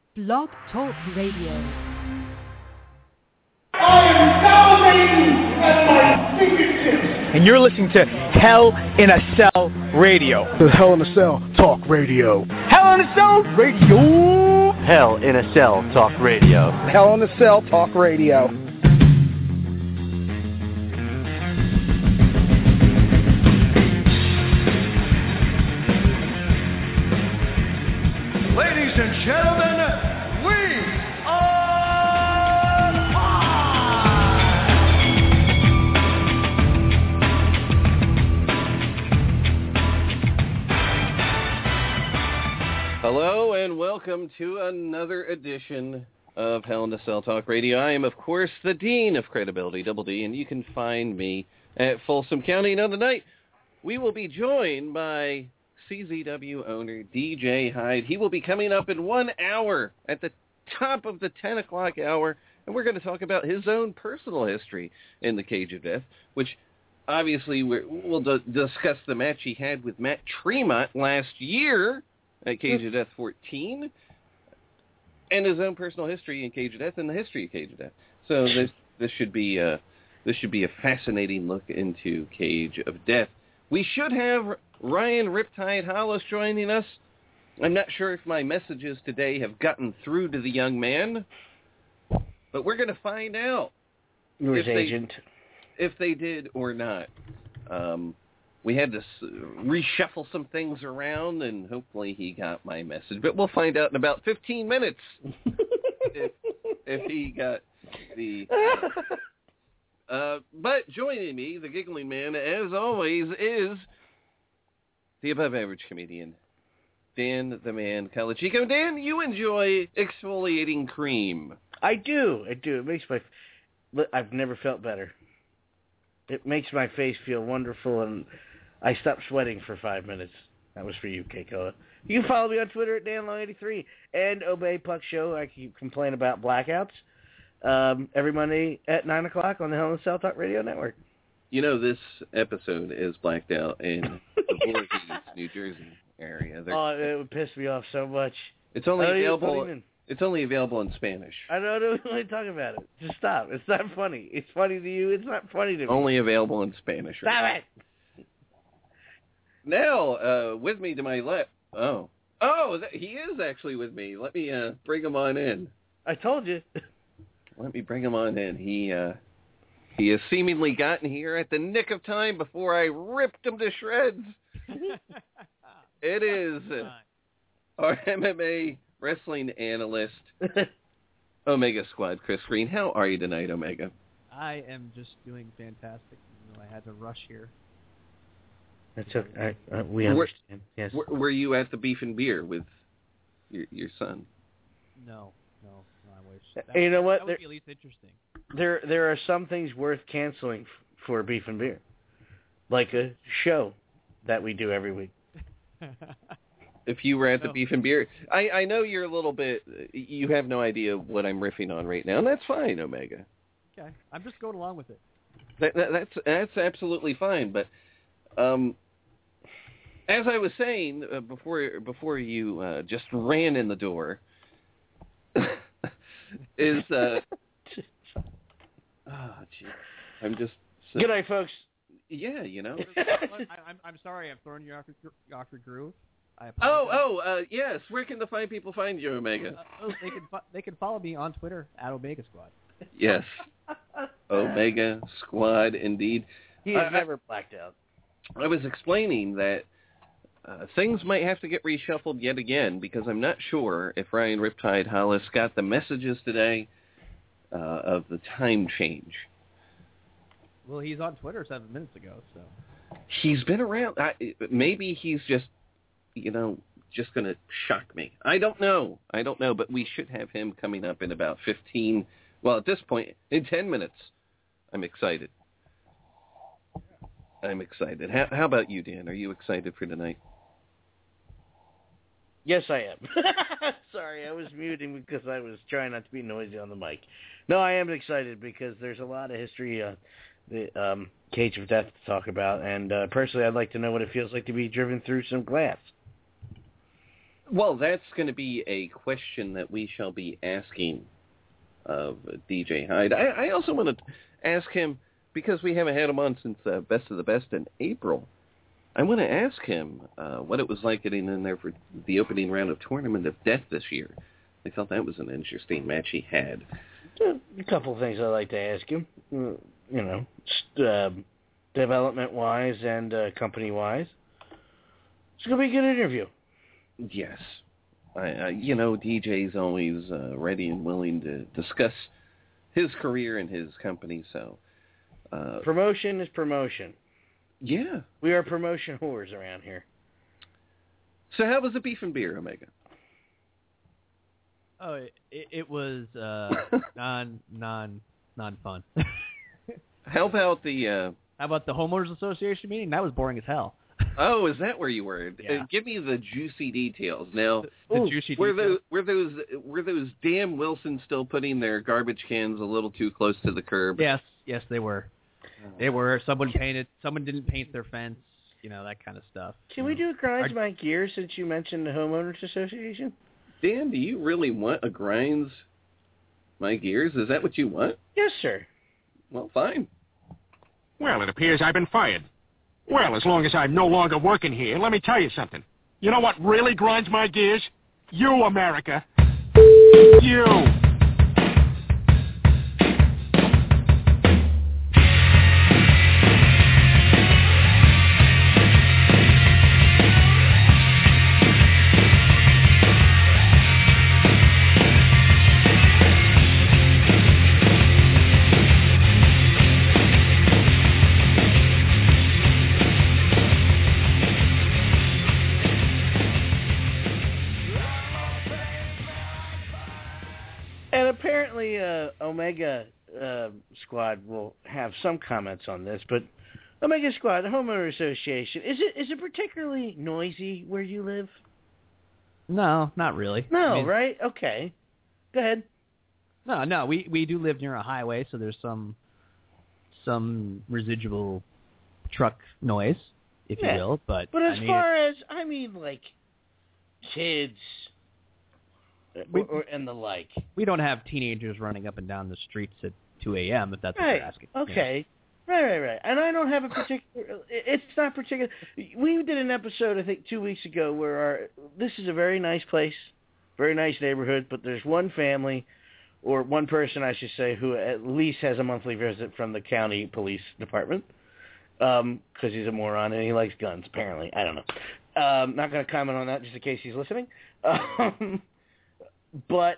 Blog Talk Radio. I am salivating at my fingertips. And you're listening to Hell in a Cell Radio. The Hell in a Cell Talk Radio. Hell in a Cell Radio. Hell in a Cell Talk Radio. Hell in a Cell Talk Radio. Ladies and gentlemen, we are live! Hello and welcome to another edition of Hell in a Cell Talk Radio. I am, of course, the Dean of Credibility, Double D, and you can find me at Folsom County. Now, tonight, we will be joined by CZW owner DJ Hyde. He will be coming up in 1 hour at the top of the 10 o'clock hour, and we're going to talk about his own personal history in the Cage of Death, which obviously we'll discuss the match he had with Matt Tremont last year at Cage of Death 14, and his own personal history in Cage of Death and the history of Cage of Death. So this should be a fascinating look into Cage of Death. We should have Ryan Riptide Hollis joining us. I'm not sure if my messages today have gotten through to the young man, but we're going to find out His agent. If they did or not. We had to reshuffle some things around, and hopefully he got my message. But we'll find out in about 15 minutes if he got the... but joining me, the giggling man, as always, is the above-average comedian, Dan the Man Calachico. Dan, you enjoy exfoliating cream. I do. It makes I've never felt better. It makes my face feel wonderful, and I stopped sweating for 5 minutes. That was for you, Keikoa. You can follow me on Twitter at DanLong83 and Obey Puck Show. I keep complaining about blackouts. Every Monday at 9 o'clock on the Hell in a Cell Talk Radio Network. You know, this episode is blacked out in the Voorhees, New Jersey area. It would piss me off so much. It's only available in Spanish. I don't want to talk about it. Just stop. It's not funny. It's funny to you. It's not funny to me. Only available in Spanish. Stop it! Now, with me to my left. He is actually with me. Let me bring him on in. I told you. Let me bring him on in. He has seemingly gotten here at the nick of time before I ripped him to shreds. It is our MMA wrestling analyst, Omega Squad, Chris Green. How are you tonight, Omega? I am just doing fantastic. I had to rush here. That's okay. We understand. Yes. Were you at the Beef and Beer with your son? No, I wish. You know what? That would be at least interesting. There are some things worth canceling for Beef and Beer, like a show that we do every week. If you were at the Beef and Beer, I know you're a little bit. You have no idea what I'm riffing on right now, and that's fine, Omega. Okay, I'm just going along with it. That's absolutely fine, but as I was saying before you just ran in the door, is I'm just. Good night, folks. Yeah, you know. I'm sorry, I've thrown you off your groove. I apologize. Yes. Where can the fine people find you, Omega? They can follow me on Twitter at Omega Squad. Yes, Omega Squad, indeed. He has never blacked out. I was explaining that things might have to get reshuffled yet again because I'm not sure if Ryan Riptide Hollis got the messages today of the time change. Well, he's on Twitter 7 minutes ago, so. He's been around. Maybe he's just, just going to shock me. I don't know, but we should have him coming up in about 15, well, at this point, in 10 minutes. I'm excited. How about you, Dan? Are you excited for tonight? Yes, I am. Sorry, I was muting because I was trying not to be noisy on the mic. No, I am excited because there's a lot of history, the Cage of Death to talk about, and personally, I'd like to know what it feels like to be driven through some glass. Well, that's going to be a question that we shall be asking of DJ Hyde. I also want to ask him, because we haven't had him on since Best of the Best in April, I want to ask him what it was like getting in there for the opening round of Tournament of Death this year. I thought that was an interesting match he had. A couple of things I'd like to ask him, development-wise and company-wise. It's going to be a good interview. Yes. DJ's always ready and willing to discuss his career and his company, so... promotion is promotion. Yeah. We are promotion whores around here. So how was the beef and beer, Omega? Oh, it was non fun. How about the homeowners association meeting? That was boring as hell. Oh, is that where you were? Yeah. Give me the juicy details. Now, the juicy details. Were those damn Wilsons still putting their garbage cans a little too close to the curb? Yes, they were. They were. Someone didn't paint their fence. That kind of stuff. Can we do a Grinds My Gears since you mentioned the homeowners association? Dan, do you really want a Grinds My Gears? Is that what you want? Yes, sir. Well, fine. Well, it appears I've been fired. Well, as long as I'm no longer working here, let me tell you something. You know what really grinds my gears? You, America. You. Omega Squad will have some comments on this, but Omega Squad, the homeowner association, is it particularly noisy where you live? No, not really. No, right? Okay. Go ahead. No, we do live near a highway, so there's some residual truck noise, if you will. But as far as like kids and the like. We don't have teenagers running up and down the streets at 2 a.m., if that's what you're asking. Okay. Right. And I don't have a particular... It's not particular... We did an episode, I think, 2 weeks ago where this is a very nice place, very nice neighborhood, but there's one family, or one person, I should say, who at least has a monthly visit from the county police department, because he's a moron and he likes guns, apparently. I don't know. Not going to comment on that just in case he's listening. But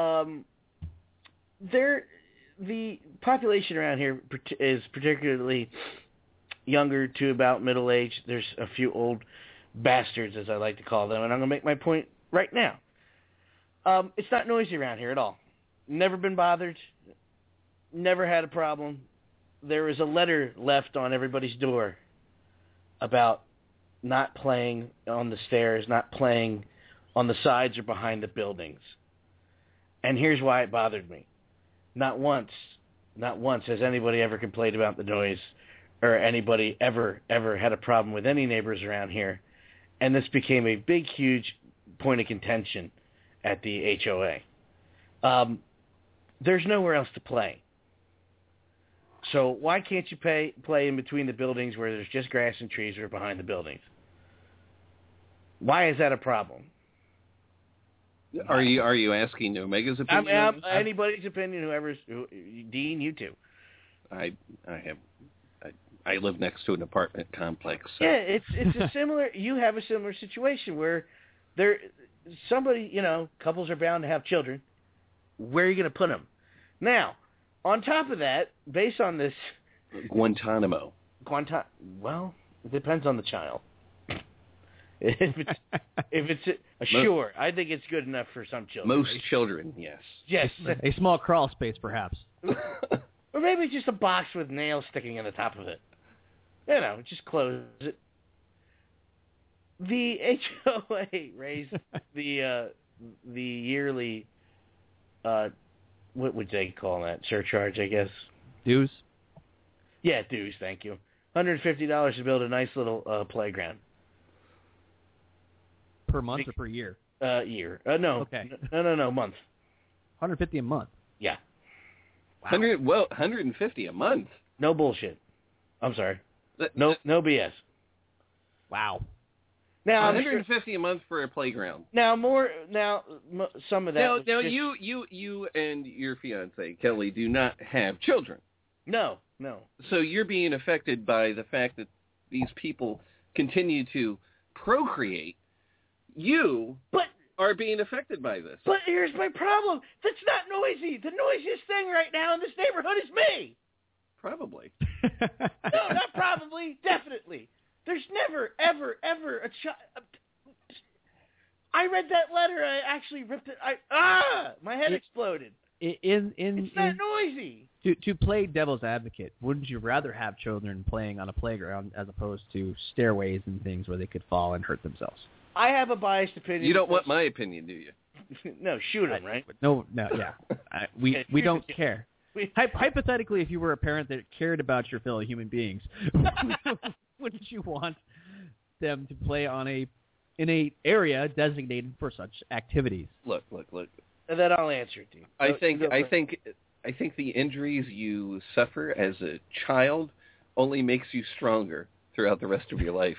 the population around here is particularly younger to about middle age. There's a few old bastards, as I like to call them, and I'm going to make my point right now. It's not noisy around here at all. Never been bothered. Never had a problem. There is a letter left on everybody's door about not playing on the stairs, not playing on the sides or behind the buildings. And here's why it bothered me. Not once has anybody ever complained about the noise or anybody ever had a problem with any neighbors around here. And this became a big, huge point of contention at the HOA. There's nowhere else to play. So why can't you play in between the buildings where there's just grass and trees or behind the buildings? Why is that a problem? Are you asking Omega's opinion? Anybody's opinion, Dean, you too. I live next to an apartment complex. So. Yeah, it's a similar. You have a similar situation where couples are bound to have children. Where are you going to put them? Now, on top of that, based on this, Guantanamo. Well, it depends on the child. If it's sure, I think it's good enough for some children. Most children, yes. Yes. A small crawl space, perhaps. Or maybe just a box with nails sticking in the top of it. Just close it. The HOA raised the yearly, what would they call that? Surcharge, I guess. Dues? Yeah, dues, thank you. $150 to build a nice little playground. Per month or per year? Year. No. Okay. No. Month. $150 a month. Yeah. Wow. $150 a month. No bullshit. I'm sorry. No BS. Wow. Now $150 a month for a playground. Some of that. Now you and your fiance Kelly do not have children. No. So you're being affected by the fact that these people continue to procreate. You are being affected by this. But here's my problem. That's not noisy. The noisiest thing right now in this neighborhood is me. Probably. No, not probably. Definitely. There's never, ever a child. I read that letter. I actually ripped it. My head exploded. It's not noisy. To play devil's advocate, wouldn't you rather have children playing on a playground as opposed to stairways and things where they could fall and hurt themselves? I have a biased opinion. You don't want my opinion, do you? No, shoot them, right? No, yeah. We don't care. Hypothetically, if you were a parent that cared about your fellow human beings, wouldn't you want them to play in a area designated for such activities? Look. And then I'll answer it to you. I think the injuries you suffer as a child only makes you stronger throughout the rest of your life.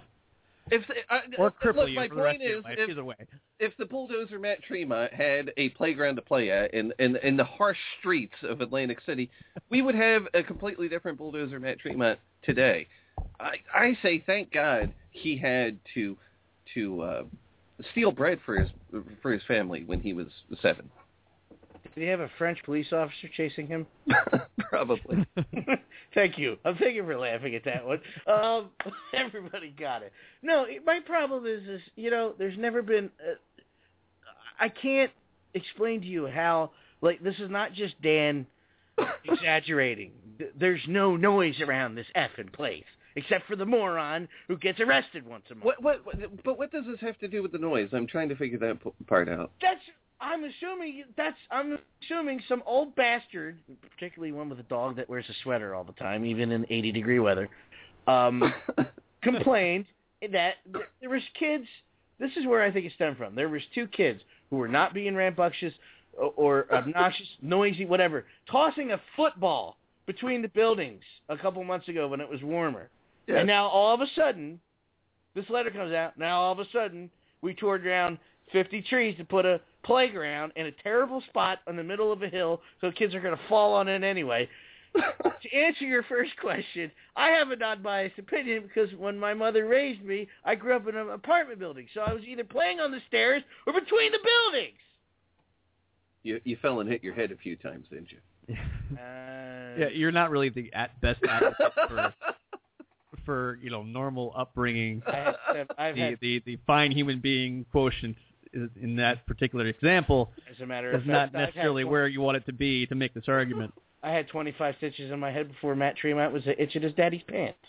Or cripple you my for the rest point of your is, life, either way. If the bulldozer Matt Tremont had a playground to play at in the harsh streets of Atlantic City, we would have a completely different bulldozer Matt Tremont today. I say thank God he had to steal bread for his family when he was 7. Did he have a French police officer chasing him? Probably. Thank you. Thank you for laughing at that one. Everybody got it. No, my problem is there's never been. I can't explain to you how. This is not just Dan exaggerating. There's no noise around this effing place, except for the moron who gets arrested once a month. But what does this have to do with the noise? I'm trying to figure that part out. I'm assuming some old bastard, particularly one with a dog that wears a sweater all the time, even in 80-degree weather, complained that there was kids. This is where I think it stemmed from. There was 2 kids who were not being rambunctious or obnoxious, noisy, whatever, tossing a football between the buildings a couple months ago when it was warmer. Yes. And now all of a sudden, this letter comes out. Now all of a sudden, we tore down 50 trees to put a playground in a terrible spot in the middle of a hill, so kids are going to fall on it anyway. To answer your first question, I have a non-biased opinion because when my mother raised me, I grew up in an apartment building, so I was either playing on the stairs or between the buildings. You fell and hit your head a few times, didn't you? Yeah, you're not really the best advocate for normal upbringing. The fine human being quotient in that particular example as a matter of is fact, not necessarily where you want it to be to make this argument. I had 25 stitches in my head before Matt Tremont was itching his daddy's pants.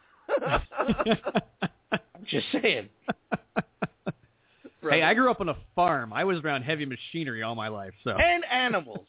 I'm just saying. Hey, I grew up on a farm. I was around heavy machinery all my life, so and animals.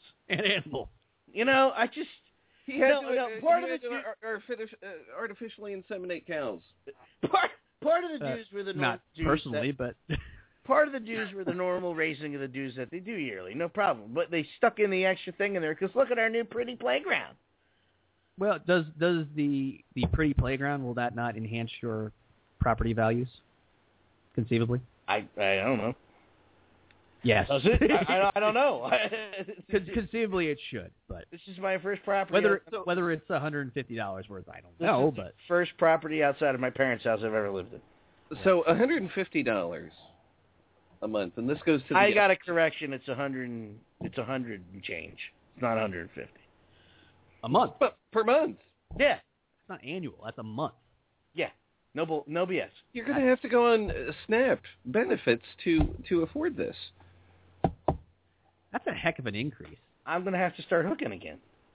I just he had to artificially inseminate cows. Part of the dues were the not dues personally, but part of the dues were the normal raising of the dues that they do yearly, no problem. But they stuck in the extra thing in there because look at our new pretty playground. Well, does the pretty playground, will that not enhance your property values? Conceivably, I don't know. Yes. Does it? I don't know. Conceivably, it should, but this is my first property. Whether it's $150 worth, I don't know. But first property outside of my parents' house I've ever lived in. So $150 a month, and this goes to. I got a correction. It's 100. It's 100 and change. It's not 150. A month, but per month. Yeah. It's not annual. That's a month. Yeah. No BS. You're going to have to go on SNAP benefits to afford this. That's a heck of an increase. I'm going to have to start hooking again.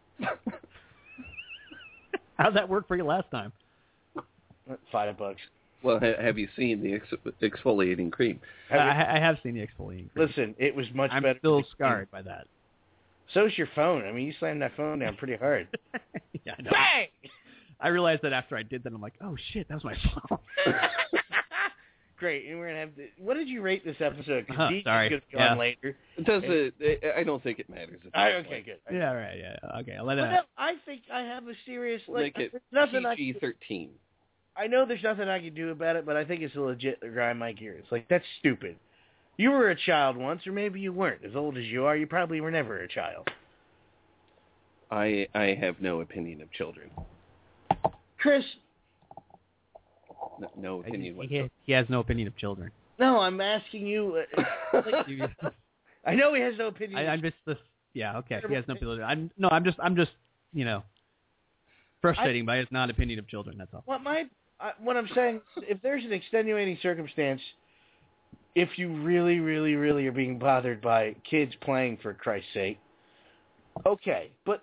How'd that work for you last time? $5. Well, have you seen the exfoliating cream? I have seen the exfoliating cream. Listen, it was much better. I'm still scarred by that. So's your phone. I mean, you slammed that phone down pretty hard. Yeah, I know. Bang! I realized that after I did that, I'm like, oh, shit, that was my phone. Great. And we're gonna have. What did you rate this episode? Because Dean's sorry. gonna be on later. I don't think it matters. Okay, good. Yeah, right. Yeah. Okay. I'll let it. No, I think I have a serious. Make it nothing PG-13. I know there's nothing I can do about it, but I think it's a legit grind my gears. Like, that's stupid. You were a child once, or maybe you weren't. As old as you are, you probably were never a child. I have no opinion of children. Chris. No opinion whatsoever. He has no opinion of children. No, I'm asking you. I know he has no opinion. I'm just this. Yeah. Okay. He has no opinion. I'm just. Frustrating by his non-opinion of children. That's all. What I'm saying, if there's an extenuating circumstance, if you really, really, really are being bothered by kids playing, for Christ's sake, okay. But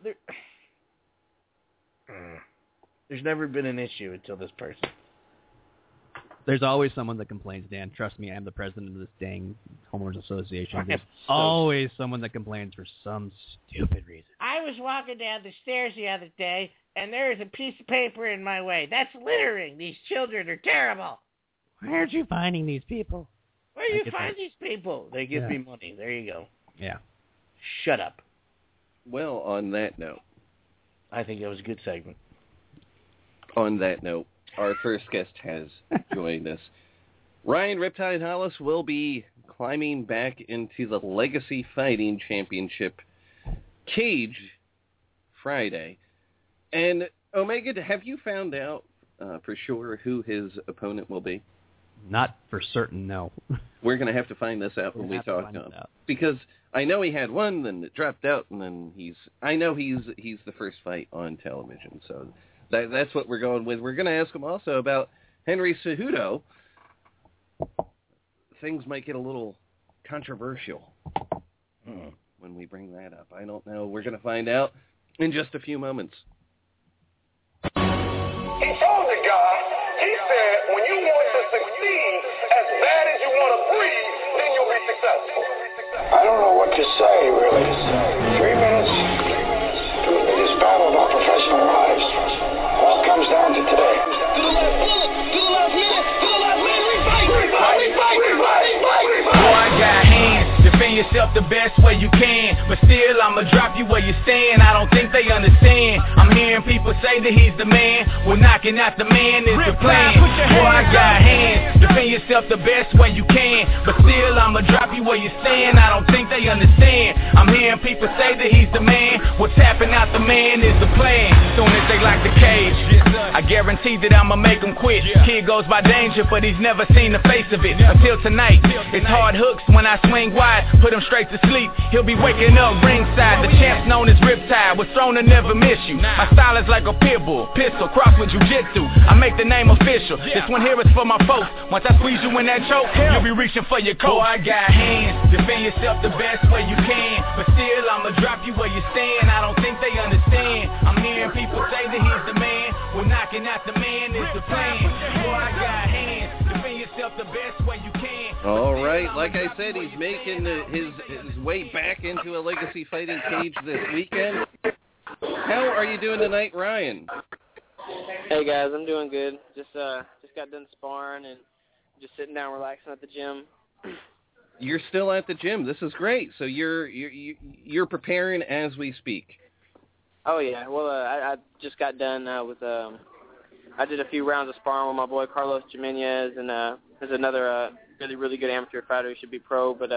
there's never been an issue until this person. There's always someone that complains, Dan. Trust me, I'm the president of this dang homeowners association. There's always someone that complains for some stupid reason. I was walking down the stairs the other day, and there's a piece of paper in my way. That's littering. These children are terrible. Where are you finding these people? Where do you find these people? They give me money. There you go. Yeah. Shut up. Well, on that note. I think that was a good segment. On that note, our first guest has joined us. Ryan Riptide Hollis will be climbing back into the Legacy Fighting Championship cage Friday. And, Omega, have you found out for sure who his opponent will be? Not for certain, no. We're going to have to find this out when we talk to him. Because I know he had one, then it dropped out, and then he's the first fight on television. So that's what we're going with. We're going to ask him also about Henry Cejudo. Things might get a little controversial when we bring that up. I don't know. We're going to find out in just a few moments. He told the guy, he said, when you want to succeed as bad as you want to breathe, then you'll be successful. I don't know what to say, really. 3 minutes to the biggest battle of our professional lives. All comes down to today. To the left bullet, to the left minute, to the left minute, we fight, we fight, we fight, we fight, we fight, we fight. Boy, I got hands. Defend yourself the best way you can, but still I'ma drop you where you stand. I don't think they understand. I'm hearing people say that he's the man. Well, knocking out the man is the plan. Boy, I got hands. Defend yourself the best way you can, but still I'ma drop you where you stand. I don't think they understand. I'm hearing people say that he's the man. Well, tapping out the man is the plan. Soon as they lock the cage, I guarantee that I'ma make him quit. Kid goes by danger, but he's never seen the face of it until tonight. It's hard hooks when I swing wide, put him straight to sleep. He'll be waking up ringside. The champ's known as Riptide, was thrown to never miss you. My style is like a pit bull, pistol, cross with jiu-jitsu. I make the name official. This one here is for my folks. Once I squeeze you in that choke, you'll be reaching for your coat. Boy, I got hands. Defend yourself the best way you can, but still I'ma drop you where you stand. I don't think they understand. I'm hearing people say that he's the man. Well, knocking out the man is the plan. Boy, I got hands. Defend yourself the best way you can. All right, like I said, he's making his way back into a Legacy Fighting cage this weekend. How are you doing tonight, Ryan? Hey guys, I'm doing good. Just got done sparring and just sitting down relaxing at the gym. You're still at the gym. This is great. So you're preparing as we speak. Oh yeah. Well, I just got done with I did a few rounds of sparring with my boy Carlos Jimenez, and there's another really good amateur fighter who should be pro, but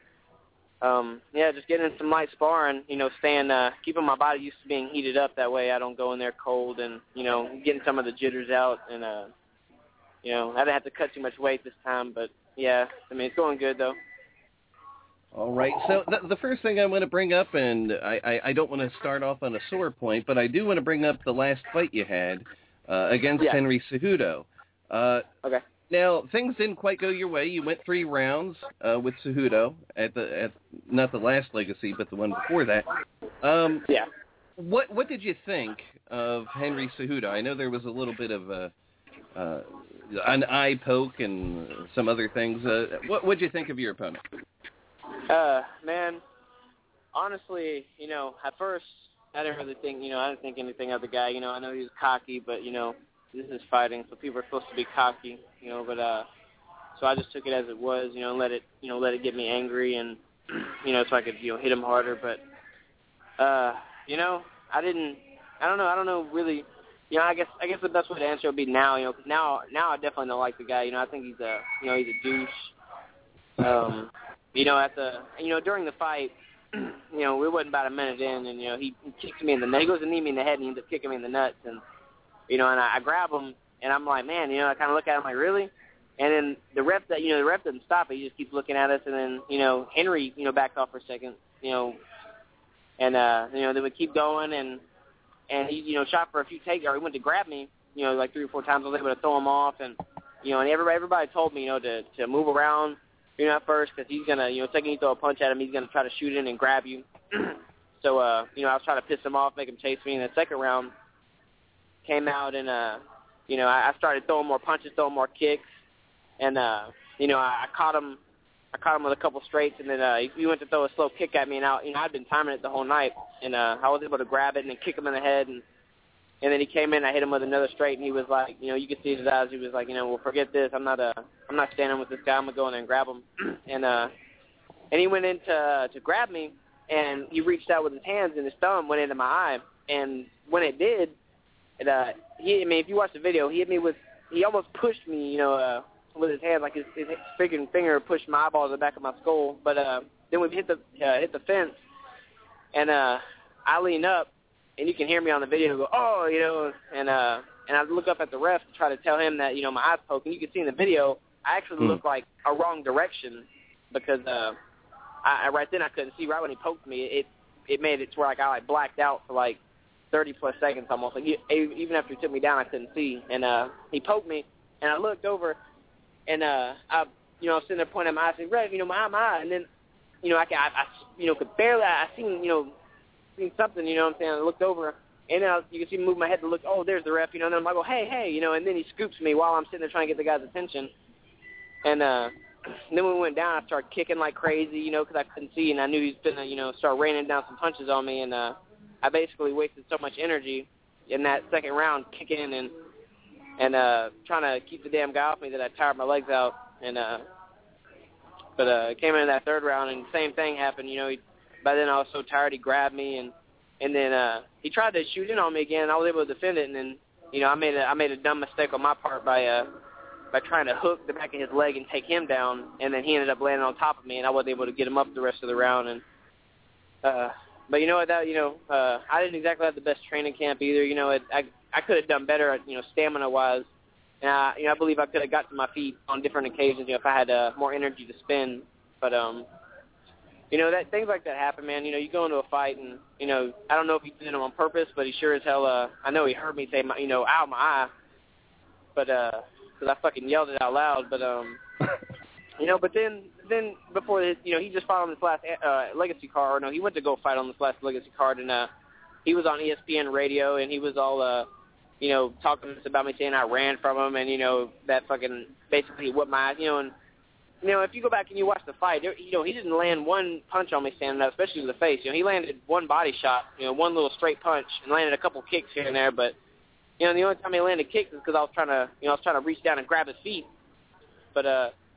just getting in some light sparring, keeping my body used to being heated up. That way I don't go in there cold, and getting some of the jitters out, and I didn't have to cut too much weight this time, but yeah, I mean, it's going good though. All right, so the first thing I want to bring up, and I don't want to start off on a sore point, but I do want to bring up the last fight you had against Henry Cejudo. Okay. Now, things didn't quite go your way. You went 3 rounds with Cejudo at not the last Legacy, but the one before that. Yeah. What did you think of Henry Cejudo? I know there was a little bit of an eye poke and some other things. What did you think of your opponent? Man, honestly, at first I didn't really think, I didn't think anything of the guy. I know he was cocky, but this is fighting, so people are supposed to be cocky, but so I just took it as it was, and let it get me angry, and so I could hit him harder. But I don't know really. I guess the best way to answer would be now, because now I definitely don't like the guy. I think he's a douche. During the fight, we wasn't about a minute in, and he kicked me in the nuts. He goes to knee me in the head, and he ends up kicking me in the nuts, and and I grab him, and I'm like, man, I kind of look at him like, really? And then the ref doesn't stop it. He just keeps looking at us, and then Henry backs off for a second, and then we keep going, and he shot for a few takes, or he went to grab me, like 3 or 4 times. I was able to throw him off, and and everybody told me to move around. At first, because he's going to, second you throw a punch at him, he's going to try to shoot in and grab you. So, I was trying to piss him off, make him chase me. And the second round came out, and, I started throwing more punches, throwing more kicks. And, I caught him with a couple straights, and then he went to throw a slow kick at me. And, I'd been timing it the whole night. And I was able to grab it and then kick him in the head. And then he came in, I hit him with another straight, and he was like, you could see in his eyes, he was like, well, forget this. I'm not standing with this guy. I'm going to go in there and grab him. And he went in to grab me, and he reached out with his hands, and his thumb went into my eye. And when it did, if you watch the video, he almost pushed me, with his hand, like his freaking finger pushed my eyeball to the back of my skull. But then we hit the fence, and I lean up, and you can hear me on the video go, oh, and I look up at the ref to try to tell him that, my eye's poking. You can see in the video, I actually look like a wrong direction because I right then I couldn't see. Right when he poked me, it made it to where I blacked out for 30-plus seconds almost. Even after he took me down, I couldn't see. And he poked me, and I looked over, and I was sitting there pointing at my eye, saying, ref, my eye. And then, I could barely, I seen something, what I'm saying? I looked over, and then you can see me move my head to look, oh, there's the ref, and then I go, hey, and then he scoops me while I'm sitting there trying to get the guy's attention. And then when we went down, I started kicking like crazy, because I couldn't see, and I knew he was going to, start raining down some punches on me, and I basically wasted so much energy in that second round kicking and trying to keep the damn guy off me that I tired my legs out. And but it came into that third round, and the same thing happened, by then I was so tired, he grabbed me, and then he tried to shoot in on me again, and I was able to defend it, and then, I made a dumb mistake on my part by trying to hook the back of his leg and take him down, and then he ended up landing on top of me, and I wasn't able to get him up the rest of the round. And but I didn't exactly have the best training camp either. I could have done better, stamina-wise, and I believe I could have got to my feet on different occasions, if I had more energy to spend. But that things like that happen, man. You go into a fight, and I don't know if he did it on purpose, but he sure as hell. I know he heard me say, ow, my eye, but because I fucking yelled it out loud. But but then before this, he just fought on this last Legacy card. No, he went to go fight on this last Legacy card, and he was on ESPN radio, and he was all talking about me, saying I ran from him, and that fucking basically whipped my eyes, and. If you go back and you watch the fight, he didn't land one punch on me standing up, especially to the face. He landed one body shot, one little straight punch, and landed a couple kicks here and there. But the only time he landed kicks is because I was trying to reach down and grab his feet. But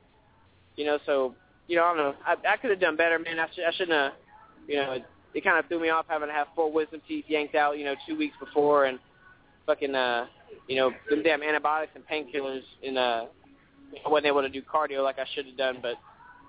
so I don't know. I could have done better, man. I shouldn't have. It kind of threw me off having to have 4 wisdom teeth yanked out, 2 weeks before, and fucking them damn antibiotics and painkillers, and I wasn't able to do cardio like I should have done, but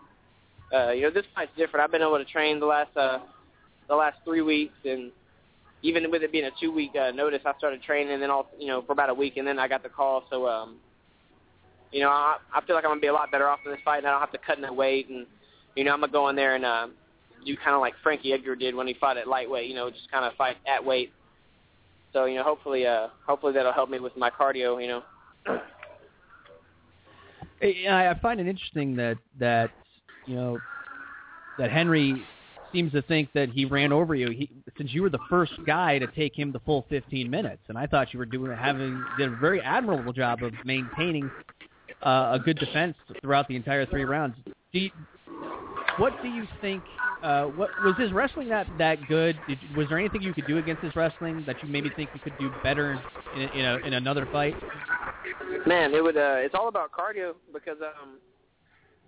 this fight's different. I've been able to train the last 3 weeks, and even with it being a 2-week notice, I started training, and then for about a week, and then I got the call. So I feel like I'm gonna be a lot better off in this fight, and I don't have to cut no weight, and I'm gonna go in there and do kind of like Frankie Edgar did when he fought at lightweight, just kind of fight at weight. So hopefully that'll help me with my cardio, I find it interesting that Henry seems to think that he ran over you. Since you were the first guy to take him the full 15 minutes, and I thought you were did a very admirable job of maintaining a good defense throughout the entire 3 rounds. What do you think? What was his wrestling that good? Was there anything you could do against his wrestling that you maybe think you could do better in another fight? Man, it would. It's all about cardio because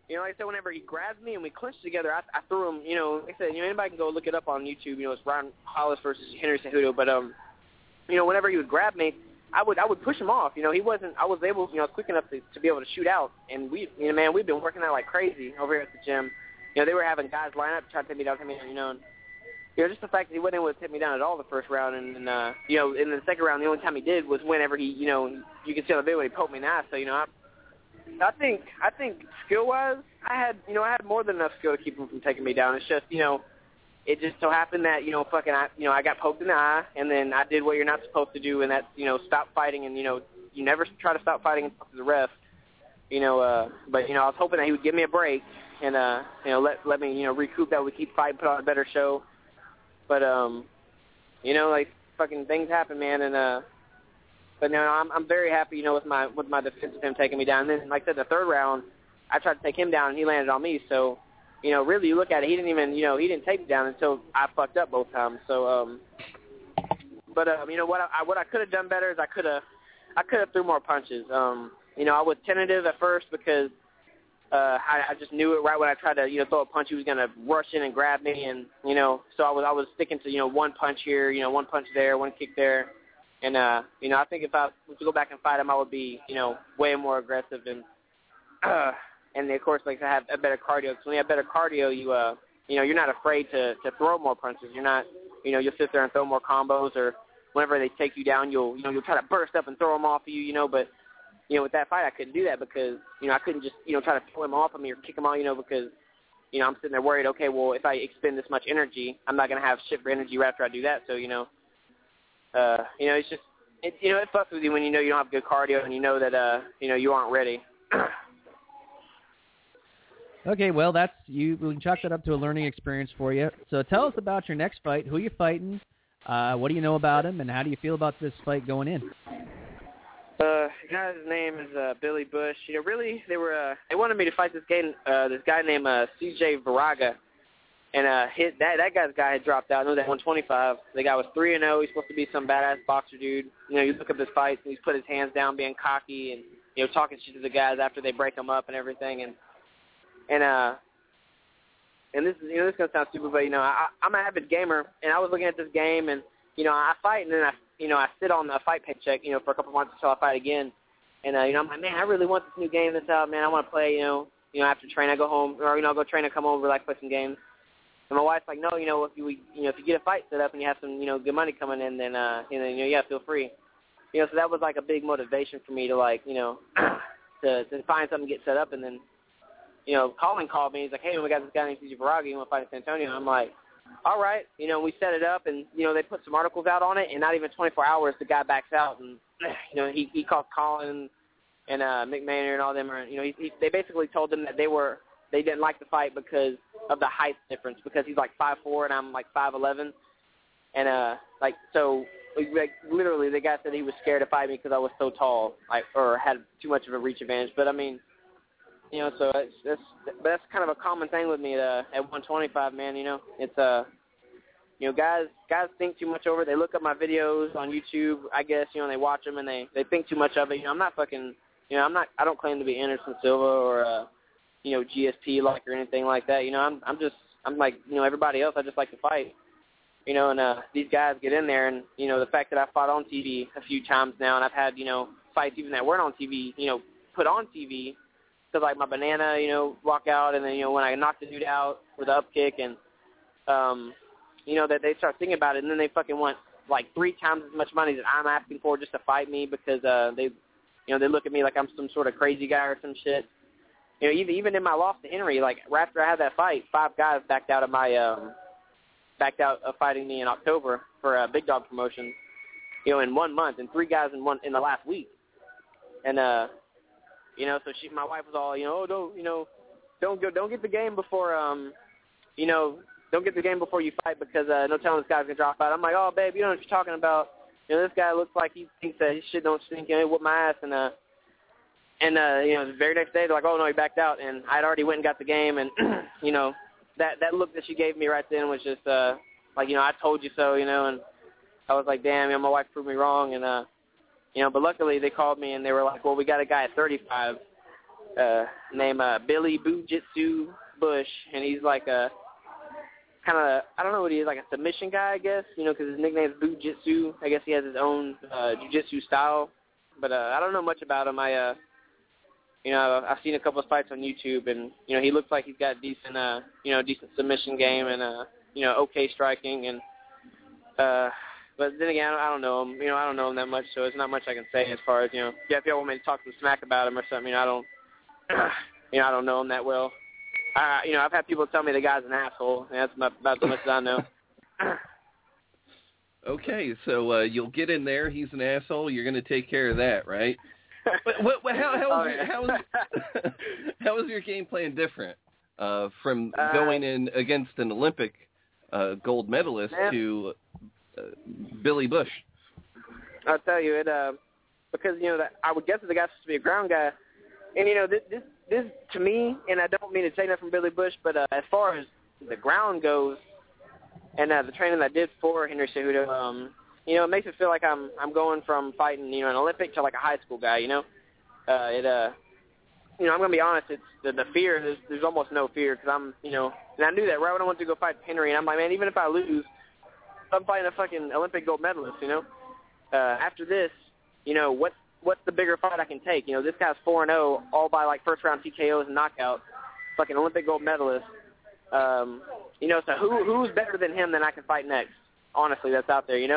You know, like I said, whenever he grabbed me and we clinched together, I threw him, you know, like I said, you know, anybody can go look it up on YouTube. You know, it's Ryan Hollis versus Henry Cejudo. But, you know, whenever he would grab me, I would push him off. You know, I was able, you know, quick enough to be able to shoot out. And we've been working out like crazy over here at the gym. You know, they were having guys line up to try to take me down, you know, and, you know, just the fact that he wasn't able to take me down at all the first round. And you know, in the second round, the only time he did was whenever he, you know, you can see on the video when he poked me in the eye. So, you know, I think skill-wise, I had more than enough skill to keep him from taking me down. It's just, you know, it just so happened that, you know, I got poked in the eye, and then I did what you're not supposed to do, and that's, you know, stop fighting, and, you know, you never try to stop fighting and talk to the ref, you know, but, you know, I was hoping that he would give me a break and, you know, let me, you know, recoup that, we keep fighting, put on a better show, but, you know, like, fucking things happen, man, and, but no, I'm very happy, you know, with my defense of him taking me down. And then, like I said, the third round, I tried to take him down, and he landed on me. So, you know, really, you look at it, he didn't take me down until I fucked up both times. So, but you know what I could have done better is I could have threw more punches. You know, I was tentative at first because I just knew it right when I tried to, you know, throw a punch, he was gonna rush in and grab me, and you know, so I was sticking to, you know, one punch here, you know, one punch there, one kick there. And, you know, I think if I was to go back and fight him, I would be, you know, way more aggressive. And of course, like, I have a better cardio. Because when you have better cardio, you know, you're not afraid to throw more punches. You're not, you know, you'll sit there and throw more combos. Or whenever they take you down, you'll try to burst up and throw them off of you, you know. But, you know, with that fight, I couldn't do that because, you know, I couldn't just, you know, try to throw him off of me or kick him out, you know, because, you know, I'm sitting there worried, okay, well, if I expend this much energy, I'm not going to have shit for energy right after I do that. So, you know, it's just, you know, it fucks with you when you know you don't have good cardio and you know that, you know, you aren't ready. Okay, well, we can chalk that up to a learning experience for you. So tell us about your next fight. Who are you fighting? What do you know about him, and how do you feel about this fight going in? His name is Billy Bush. You know, really, they wanted me to fight this guy named C.J. Viraga. And that guy's guy had dropped out. I know that 125. The guy was 3-0. He's supposed to be some badass boxer dude. You know, you look up his fights, and he's put his hands down, being cocky, and you know, talking shit to the guys after they break them up and everything. And this is, you know, this is gonna sound stupid, but you know, I'm an avid gamer, and I was looking at this game, and you know, I fight, and then I sit on a fight paycheck, you know, for a couple months until I fight again. And you know, I'm like, man, I really want this new game that's out, man. I want to play, you know, after train, I go home, or you know, I'll go train and come over, like, play some games. And my wife's like, no, you know, if you get a fight set up and you have some, you know, good money coming in, then, you know, yeah, feel free. You know, so that was like a big motivation for me to, like, you know, to find something to get set up. And then, you know, Colin called me. He's like, hey, we got this guy named C.J. Viraga. You want to fight in San Antonio? And I'm like, all right. You know, we set it up, and, you know, they put some articles out on it, and not even 24 hours, the guy backs out. And, you know, he called Colin and Mick Maynard and all them. You know, they basically told them that they didn't like the fight because of the height difference, because he's like 5'4" and I'm like 5'11", and like, so like literally the guy said he was scared to fight me because I was so tall, like, or had too much of a reach advantage. But I mean, you know, so that's kind of a common thing with me at 125, man. You know, it's you know, guys think too much over it. They look up my videos on YouTube, I guess, you know, and they watch them and they think too much of it. You know, I'm not fucking, you know, I don't claim to be Anderson Silva or you know, GSP like or anything like that. You know, I'm like, you know, everybody else. I just like to fight. You know, and these guys get in there, and you know, the fact that I fought on TV a few times now, and I've had, you know, fights even that weren't on TV, you know, put on TV, because like my banana, you know, walk out, and then, you know, when I knocked the dude out with the up kick, and you know, that they start thinking about it, and then they fucking want like 3 times as much money that I'm asking for just to fight me, because they, you know, they look at me like I'm some sort of crazy guy or some shit. You know, even in my loss to Henry, like, right after I had that fight, 5 guys backed out of fighting me in October for Big Dog Promotions, you know, in 1 month, and 3 guys in the last week. And you know, so my wife was all, you know, oh, don't get the game before you know, don't get the game before you fight, because no telling this guy's gonna drop out. I'm like, oh, babe, you know what you're talking about. You know, this guy looks like he thinks that his shit don't stink, you know, he whooped my ass, and you know, the very next day, they're like, oh, no, he backed out. And I'd already went and got the game. And, you know, that look that she gave me right then was just, like, you know, I told you so, you know. And I was like, damn, you know, my wife proved me wrong. And, you know, but luckily they called me and they were like, well, we got a guy at 35. named Billy Bujitsu Bush, and he's like a kind of, I don't know what he is, like a submission guy, I guess, because his nickname is Bujitsu. I guess he has his own jiu-jitsu style, but I don't know much about him. I've seen a couple of fights on YouTube, and he looks like he's got decent, decent submission game and okay striking, and but then again, I don't know him. I don't know him that much, so there's not much I can say as far as if y'all want me to talk some smack about him or something. I don't, I don't know him that well. I've had people tell me the guy's an asshole, and that's about as much as I know. Okay, so you'll get in there. He's an asshole. You're going to take care of that, right? But how is your game plan different from going in against an Olympic gold medalist to Billy Bush? I'll tell you, because I would guess the guy's supposed to be a ground guy, and this to me, and I don't mean to take that from Billy Bush, but as far as the ground goes, and the training I did for Henry Cejudo, it makes it feel like I'm going from fighting an Olympic to like a high school guy. I'm gonna be honest, it's the fear. There's almost no fear because I'm and I knew that right when I went to go fight Henry, and I'm like, man, even if I lose, I'm fighting a fucking Olympic gold medalist. After this, what's the bigger fight I can take? This guy's 4-0, all by like first round TKOs and knockouts, fucking Olympic gold medalist. So who's better than him that I can fight next? Honestly, that's out there, and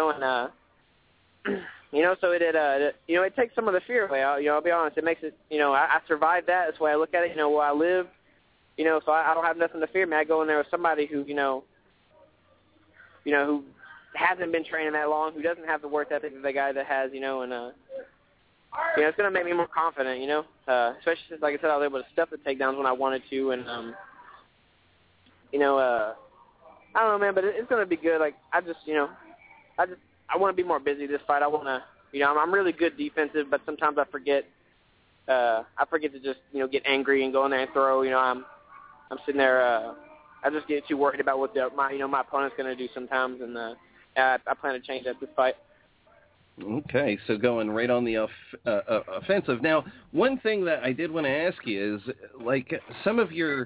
so it takes some of the fear away. I'll be honest, it makes it, I survived that. That's the way I look at it. Where I live, so I don't have nothing to fear. Man, I go in there with somebody who, who hasn't been training that long, who doesn't have the work ethic of the guy that has, and it's gonna make me more confident, especially since, like I said, I was able to stuff the takedowns when I wanted to, and I don't know, man, but it's gonna be good. Like I want to be more busy this fight. I want to, I'm really good defensive, but sometimes I forget to just, get angry and go in there and throw. I'm sitting there. I just get too worried about what my opponent's gonna do sometimes, and I plan to change that this fight. Okay, so going right on the offensive. Now, one thing that I did want to ask you is, like, some of your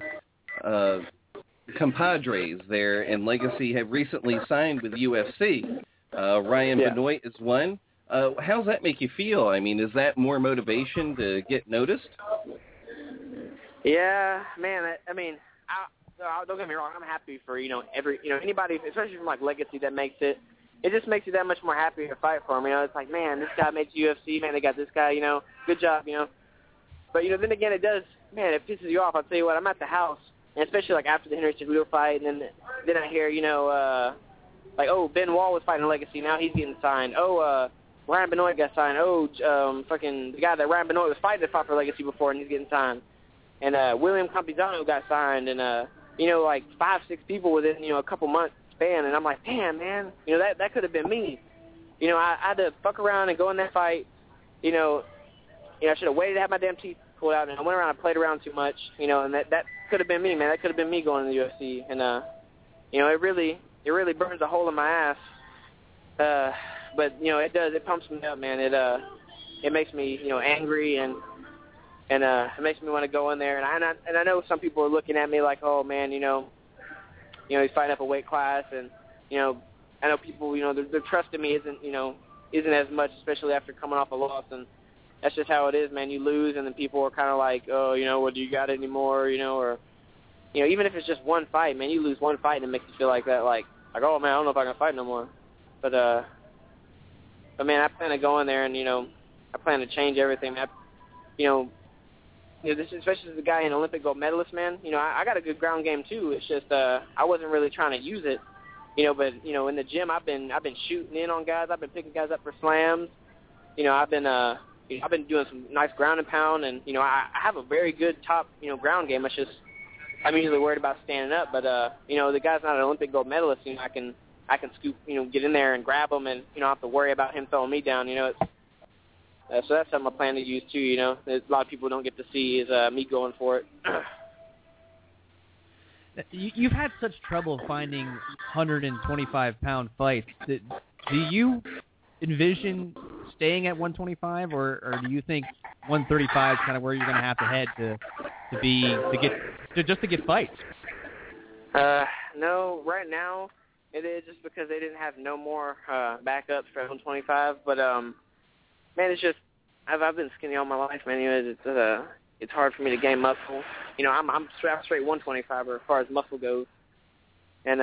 compadres there in Legacy have recently signed with UFC. Ryan Benoit is one. How's that make you feel? I mean, is that more motivation to get noticed? Yeah, man. Don't get me wrong. I'm happy for anybody, especially from like Legacy, that makes it. It just makes you that much more happy to fight for him. It's like, man, this guy made UFC. Man, they got this guy. Good job. But then again, it does. Man, it pisses you off. I'll tell you what. I'm at the house, and especially like after the Henry Cejudo fight, and then I hear like, oh, Ben Wall was fighting Legacy. Now he's getting signed. Oh, Ryan Benoit got signed. Oh, fucking the guy that Ryan Benoit was fighting that fought for Legacy before, and he's getting signed. And William Campizano got signed, and like 5-6 people within a couple months span. And I'm like, damn, man, that could have been me. I had to fuck around and go in that fight. I should have waited to have my damn teeth pulled out, and I went around and played around too much. And that could have been me, man. That could have been me going to the UFC. And it really burns a hole in my ass. But it does. It pumps me up, man. It makes me angry, and it makes me want to go in there. And I know some people are looking at me like, oh man, he's fighting up a weight class, and I know people, their trust in me isn't as much, especially after coming off a loss, and that's just how it is, man. You lose, and then people are kind of like, oh, well, do you got it anymore, or even if it's just one fight, man, you lose one fight, and it makes you feel like that, like oh man, I don't know if I can fight no more. But man, I plan to go in there, and I plan to change everything. This, especially as a guy, an Olympic gold medalist, man. I got a good ground game too. It's just I wasn't really trying to use it, But in the gym, I've been shooting in on guys. I've been picking guys up for slams. I've been doing some nice ground and pound, and I have a very good top ground game. It's just I'm usually worried about standing up, but the guy's not an Olympic gold medalist. I can scoop, get in there and grab him, and I don't have to worry about him throwing me down. So that's something I plan to use too. A lot of people don't get to see is me going for it. You've had such trouble finding 125-pound fights. Do you envision staying at 125, or do you think 135 is kind of where you're going to have to head to get fights. No, right now it is just because they didn't have no more backups for 125. But man, it's just I've been skinny all my life, man. It's hard for me to gain muscle. I'm straight 125er as far as muscle goes. And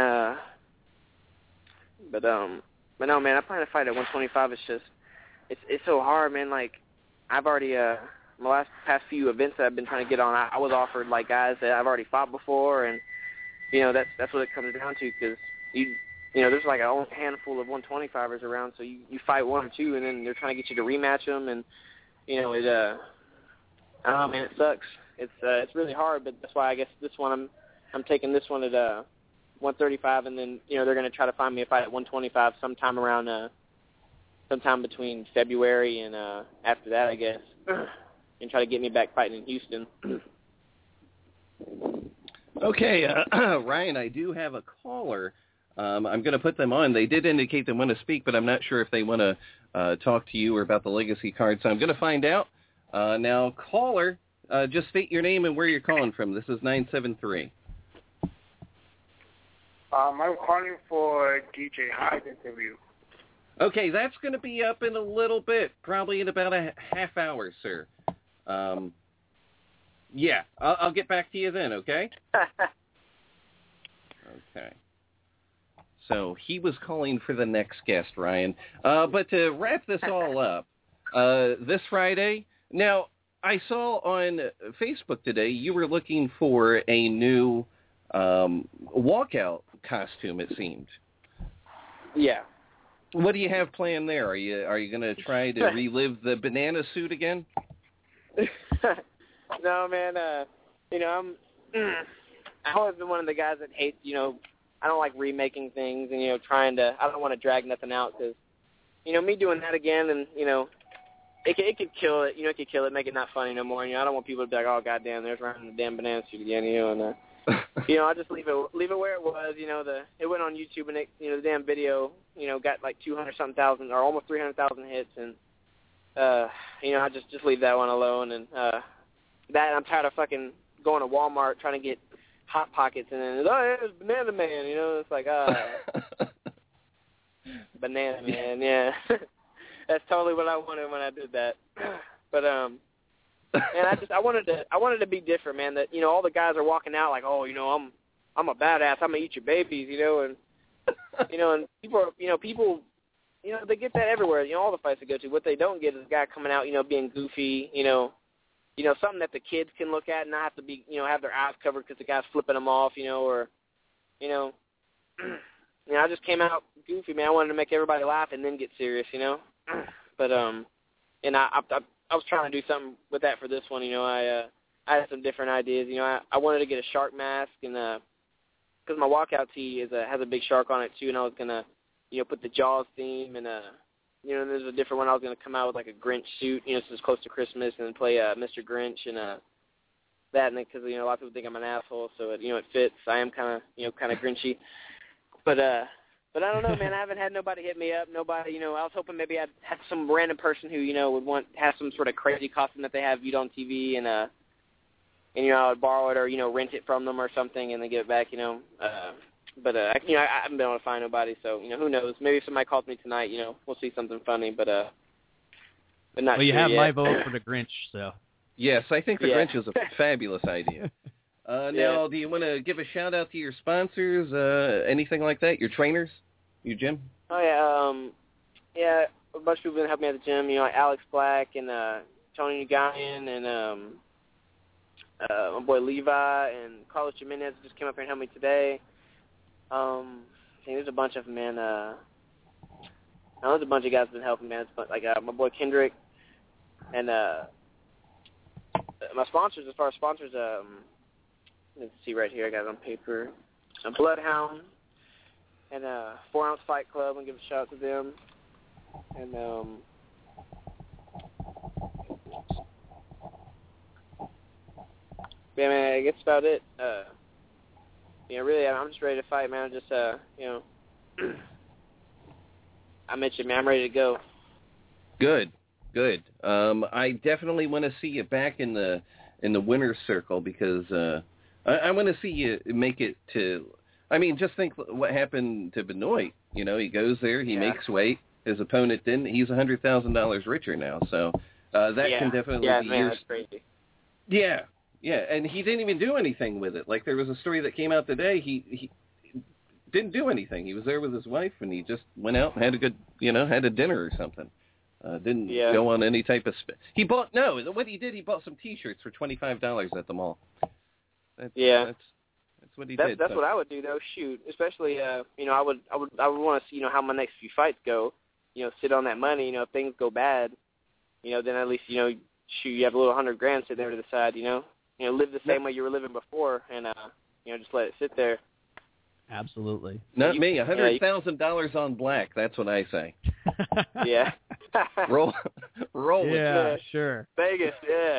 but no, man, I plan to fight at 125. It's just it's so hard, man. Like I've already my past few events that I've been trying to get on, I was offered like guys that I've already fought before, and that's what it comes down to, because there's like a handful of 125ers around, so you fight one or two, and then they're trying to get you to rematch them, and I don't know, man, it sucks. It's really hard, but that's why I guess this one I'm taking this one at 135, and then they're going to try to find me a fight at 125 sometime around sometime between February and after that, I guess, and try to get me back fighting in Houston. Okay, Ryan, I do have a caller. I'm going to put them on. They did indicate they want to speak, but I'm not sure if they want to talk to you or about the legacy card, so I'm going to find out. Now, caller, just state your name and where you're calling from. This is 973. I'm calling for DJ Hyde's interview. Okay, that's going to be up in a little bit, probably in about a half hour, sir. Yeah, I'll get back to you then, okay? Okay. So he was calling for the next guest, Ryan. But to wrap this all up, this Friday, now I saw on Facebook today you were looking for a new walkout costume, it seemed. Yeah. What do you have planned there? Are you going to try to relive the banana suit again? No, man. I've always been one of the guys that hates, I don't like remaking things and, I don't want to drag nothing out because, me doing that again and, it could kill it. It could kill it, make it not funny no more. I don't want people to be like, oh, goddamn, there's Ryan in the damn banana suit again, and I'll just leave it where it was. It went on YouTube and the damn video, got like 200-something thousand or almost 300,000 hits, and I just leave that one alone. And I'm tired of fucking going to Walmart trying to get Hot Pockets and then it's Banana Man. It's like Banana Man, yeah. That's totally what I wanted when I did that. But and I wanted to be different, man. That all the guys are walking out like, oh, I'm a badass. I'm gonna eat your babies, and and people, they get that everywhere. All the fights they go to. What they don't get is a guy coming out, being goofy, something that the kids can look at and not have to be, have their eyes covered because the guy's flipping them off, or, I just came out goofy, man. I wanted to make everybody laugh and then get serious, But and I was trying to do something with that for this one. I had some different ideas. I wanted to get a shark mask, and because my walkout tee has a big shark on it too, and I was gonna put the Jaws theme, and there's a different one. I was gonna come out with like a Grinch suit, since it's close to Christmas, and play Mr. Grinch and that, and because a lot of people think I'm an asshole, so it fits. I am kind of Grinchy, but I don't know, man. I haven't had nobody hit me up. Nobody, I was hoping maybe I'd have some random person who, would have some sort of crazy costume that they have viewed on TV, and I would borrow it or, rent it from them or something and then give it back, But, I haven't been able to find nobody, so, who knows. Maybe if somebody calls me tonight, we'll see something funny, but not well, you sure have yet. my vote for the Grinch, so. Yes, I think the Grinch is a fabulous idea. Now, do you want to give a shout-out to your sponsors, anything like that, your trainers? You gym? Oh yeah, a bunch of people have been helping me at the gym. Like Alex Black and Tony Nguyen and my boy Levi and Carlos Jimenez just came up here and helped me today. There's a bunch of them, man. There's a bunch of guys that have been helping, man. It's like my boy Kendrick and my sponsors. As far as sponsors, let's see right here. I got it on paper. Bloodhound. And 4 Ounce Fight Club, and give a shout out to them. And yeah, man, I guess that's about it. Really, I'm just ready to fight, man. Just I mentioned, man, I'm ready to go. Good. Good. I definitely want to see you back in the winner's circle because I want to see you make it to. I mean, just think what happened to Benoit. You know, he goes there, he makes weight. His opponent didn't. He's $100,000 richer now. So that can definitely be man, that's crazy. Yeah, and he didn't even do anything with it. Like there was a story that came out today. He didn't do anything. He was there with his wife, and he just went out and had a good, had a dinner or something. Didn't go on any type of what he did, he bought some T-shirts for $25 at the mall. That's what he did. That's what I would do though. Shoot, especially I would want to see how my next few fights go. Sit on that money. If things go bad, then at least you have a little $100,000 sitting there to the side. Live the same way you were living before, and just let it sit there. Absolutely. Not me. $100,000 on black. That's what I say. Yeah. roll with it. Yeah, sure. Vegas, yeah.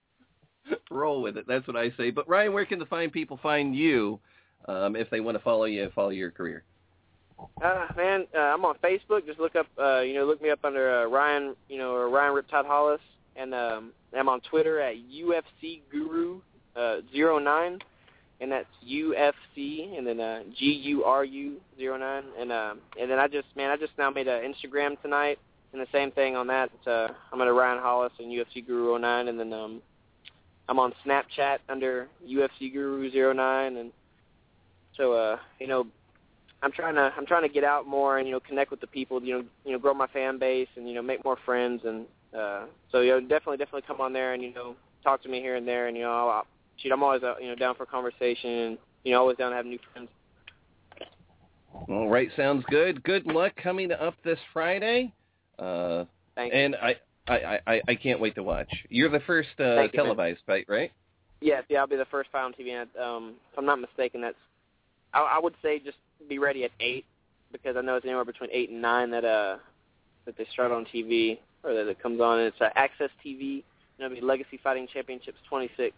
Roll with it. That's what I say. But Ryan, where can the fine people find you if they want to follow you and follow your career? Man, I'm on Facebook. Just look up, look me up under Ryan, or Ryan Riptide Hollis, and I'm on Twitter at UFC Guru 09, and that's UFC and then GURU 09, and then I just now made an Instagram tonight, and the same thing on that. I'm under Ryan Hollis and UFC Guru 09, and then I'm on Snapchat under UFC Guru 09, and so I'm trying to get out more and connect with the people, grow my fan base and make more friends, and so definitely come on there and talk to me here and there, and I'm always down for conversation and always down to have new friends. All right, sounds good. Good luck coming up this Friday. Thank and you. I can't wait to watch. You're the first televised fight, right? Yes, I'll be the first fight on TV. And, if I'm not mistaken, I would say just be ready at 8, because I know it's anywhere between 8 and 9 that they start on TV, or that it comes on. And it's Access TV. It'll be Legacy Fighting Championships 26.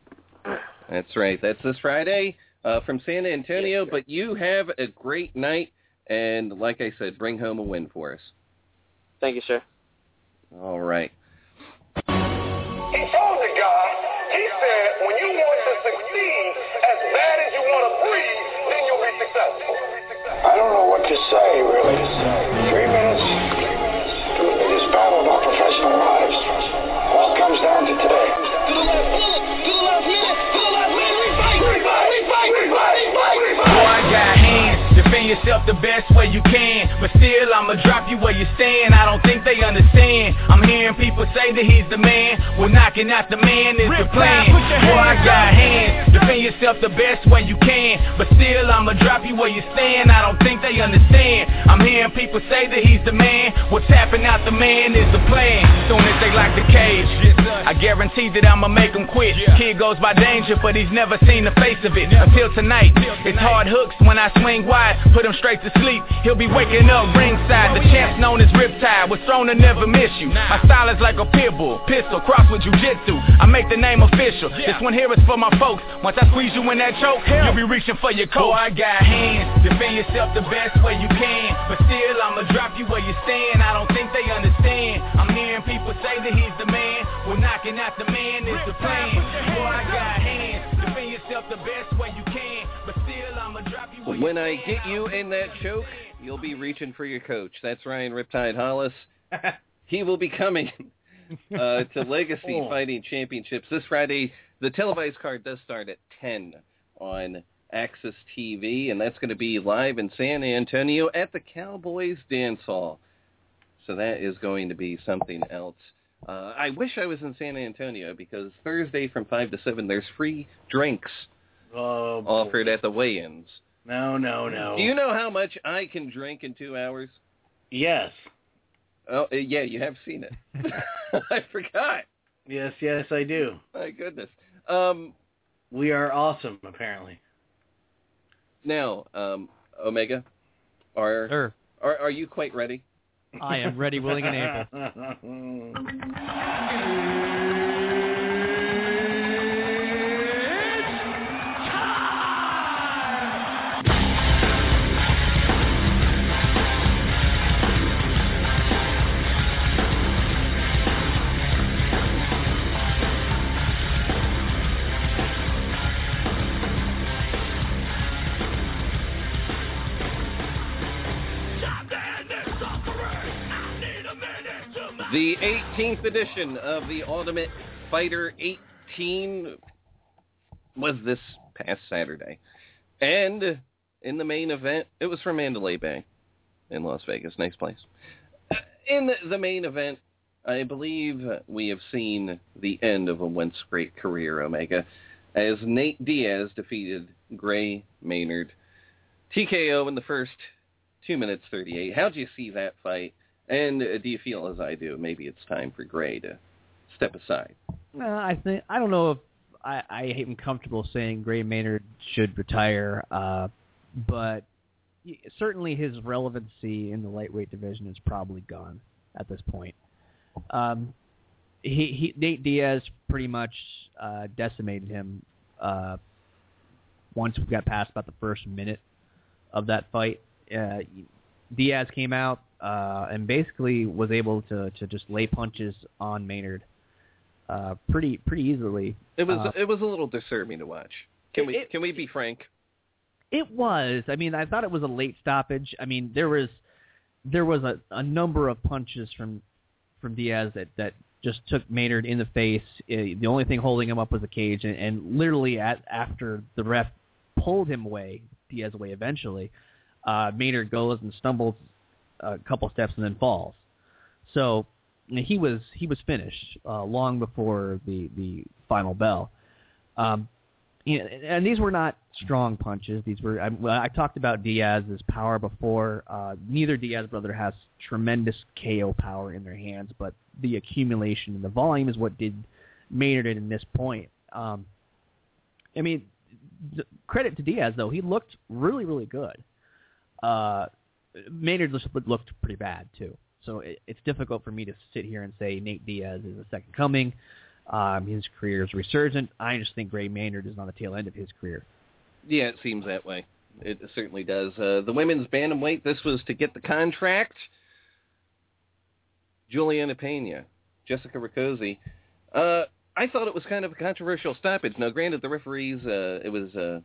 That's right. That's this Friday from San Antonio. Yes, but you have a great night, and like I said, bring home a win for us. Thank you, sir. All right. He told the guy, he said, when you want to succeed as bad as you want to breathe, then you'll be successful. I don't know what to say, really. 3 minutes to the biggest battle of our professional lives. All comes down to today. To the last bullet, to the last minute, to the last minute, we fight, we fight, we fight, we fight, we fight, we fight. Boy, I got hands. Defend yourself the best way you can, but still I'ma drop you where you stand. I don't think they understand. I'm hearing people say that he's the man. Well, knocking out the man is the plan. Boy, I got hands. Defend yourself the best way you can, but still I'ma drop you where you stand. I don't think they understand. I'm hearing people say that he's the man. Well, tapping out the man is the plan. Soon as they lock the cage, I guarantee that I'ma make him quit. Kid goes by danger, but he's never seen the face of it until tonight. It's hard hooks when I swing wide, put him straight to sleep. He'll be waking up ringside. The champ's known as Riptide, was thrown to never miss you. My style is like a pit bull, pistol crossed with jujitsu. I make the name official. This one here is for my folks. Once I squeeze you in that choke, you'll be reaching for your coat. Boy, I got hands. Defend yourself the best way you can, but still I'ma drop you where you stand. I don't think they understand. I'm hearing people say that he's the man. Well, knocking out the man is the plan. Boy, I got hands. Defend yourself the best way you can, but still I'ma drop you where you When I get you in that choke, you'll be reaching for your coach. That's Ryan Riptide Hollis. He will be coming to Legacy Fighting Championships this Friday. The televised card does start at 10 on Access TV, and that's going to be live in San Antonio at the Cowboys Dance Hall. So that is going to be something else. I wish I was in San Antonio, because Thursday from 5 to 7, there's free drinks offered at the weigh-ins. No. Do you know how much I can drink in 2 hours? Yes. Oh, yeah, you have seen it. I forgot. Yes, I do. My goodness. We are awesome, apparently. Now, Omega, are you quite ready? I am ready, willing, and able. The 18th edition of the Ultimate Fighter 18 was this past Saturday. And in the main event, it was from Mandalay Bay in Las Vegas. Nice place. In the main event, I believe we have seen the end of a once great career, Omega, as Nate Diaz defeated Gray Maynard. TKO in the first 2 minutes 38. How'd you see that fight? And do you feel as I do? Maybe it's time for Gray to step aside. I don't know if I am comfortable saying Gray Maynard should retire, but certainly his relevancy in the lightweight division is probably gone at this point. Nate Diaz pretty much decimated him once we got past about the first minute of that fight. Diaz came out and basically was able to just lay punches on Maynard pretty easily. It was a little disturbing to watch. Can we be frank? It was. I mean, I thought it was a late stoppage. I mean, there was a number of punches from Diaz that just took Maynard in the face. The only thing holding him up was the cage, and literally after the ref pulled him away, Diaz away eventually, Maynard goes and stumbles a couple steps and then falls. So he was finished long before the final bell. And these were not strong punches. These were. I talked about Diaz's power before. Neither Diaz brother has tremendous KO power in their hands, but the accumulation and the volume is what did Maynard in this point. I mean, credit to Diaz though. He looked really, really good. Maynard looked pretty bad too. So it's difficult for me to sit here and say Nate Diaz is a second coming. His career is resurgent. I just think Gray Maynard is on the tail end of his career. Yeah, it seems that way. It certainly does. The women's bantamweight, this was to get the contract. Juliana Pena, Jessica Riccozzi. I thought it was kind of a controversial stoppage. Now, granted, the referees, it was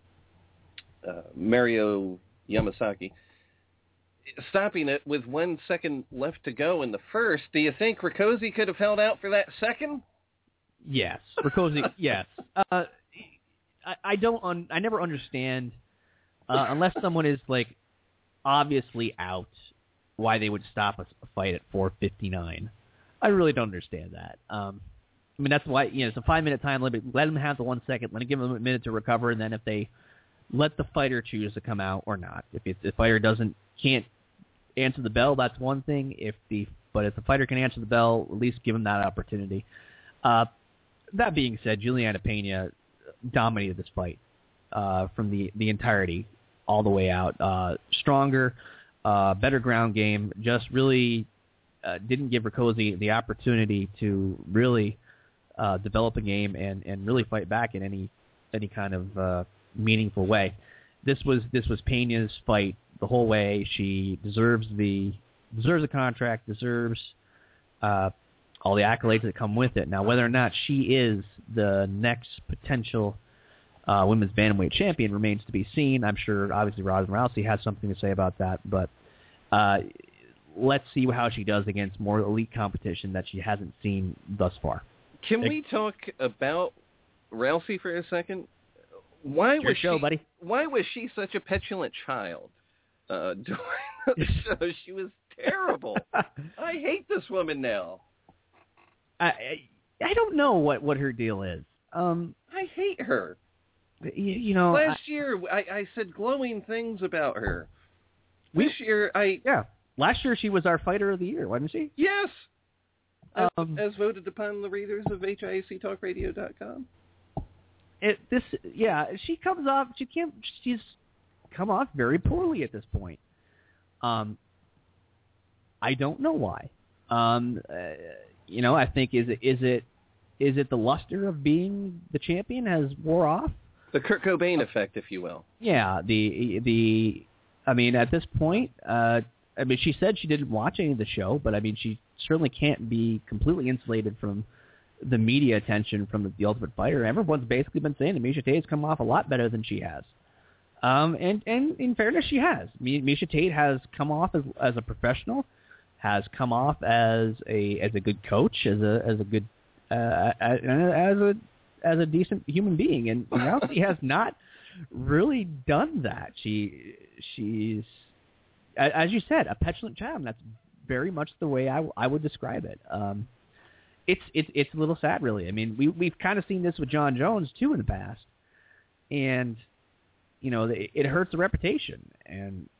Mario Yamasaki, stopping it with 1 second left to go in the first. Do you think Riccozzi could have held out for that second? Yes, Riccozzi. Yes, I never understand unless someone is like obviously out why they would stop a fight at 4:59. I really don't understand that. I mean that's why it's a 5-minute time limit. Let them have the 1 second. Let them give them a minute to recover, and then if they let the fighter choose to come out or not. If the fighter can't answer the bell, that's one thing. But if the fighter can answer the bell, at least give him that opportunity. That being said, Juliana Pena dominated this fight from the entirety all the way out. Stronger, better ground game, just really didn't give Riccozzi the opportunity to really develop a game and really fight back in any kind of meaningful way. This was Pena's fight the whole way. She deserves the contract, deserves all the accolades that come with it. Now, whether or not she is the next potential women's bantamweight champion remains to be seen. I'm sure, obviously, Ronda Rousey has something to say about that, but let's see how she does against more elite competition that she hasn't seen thus far. Can we talk about Rousey for a second? Why was she such a petulant child during the show? She was terrible. I hate this woman now. I don't know what her deal is. I hate her. Last year I said glowing things about her. Last year she was our fighter of the year, wasn't she? Yes. As voted upon the readers of HIACTalkRadio.com. She's come off very poorly at this point. I don't know why. I think is it the luster of being the champion has wore off? The Kurt Cobain effect, if you will. Yeah, I mean, at this point, she said she didn't watch any of the show, but I mean, she certainly can't be completely insulated from the media attention from the Ultimate Fighter. Everyone's basically been saying that Miesha Tate has come off a lot better than she has. And in fairness, she has. Miesha Tate has come off as a professional. has come off as a good coach, as a good as a decent human being, and Rousey has not really done that. She's, as you said, a petulant child, and that's very much the way I would describe it. It's a little sad, really. I mean, we've kind of seen this with John Jones too in the past, and it hurts the reputation. And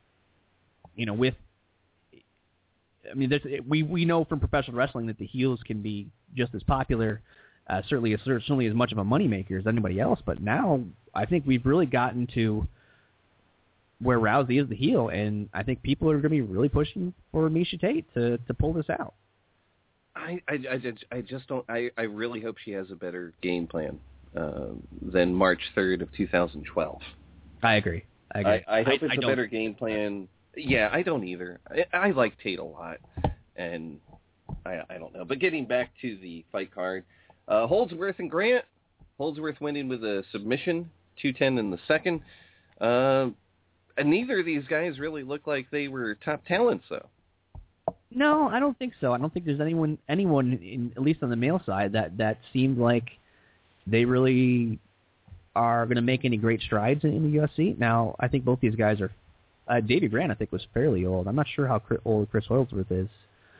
we know from professional wrestling that the heels can be just as popular, certainly as much of a moneymaker as anybody else. But now I think we've really gotten to where Rousey is the heel, and I think people are going to be really pushing for Miesha Tate to pull this out. I just don't. I really hope she has a better game plan than March 3rd of 2012. I agree. I hope it's a better game plan. Yeah, I don't either. I like Tate a lot, and I don't know. But getting back to the fight card, Holdsworth and Grant. Holdsworth went in with a submission, 2-10 in the second. And neither of these guys really looked like they were top talents, though. No, I don't think so. I don't think there's anyone at least on the male side, that seemed like they really are going to make any great strides in the UFC. Now, I think both these guys are. Davey Grant, I think, was fairly old. I'm not sure how old Chris Holdsworth is,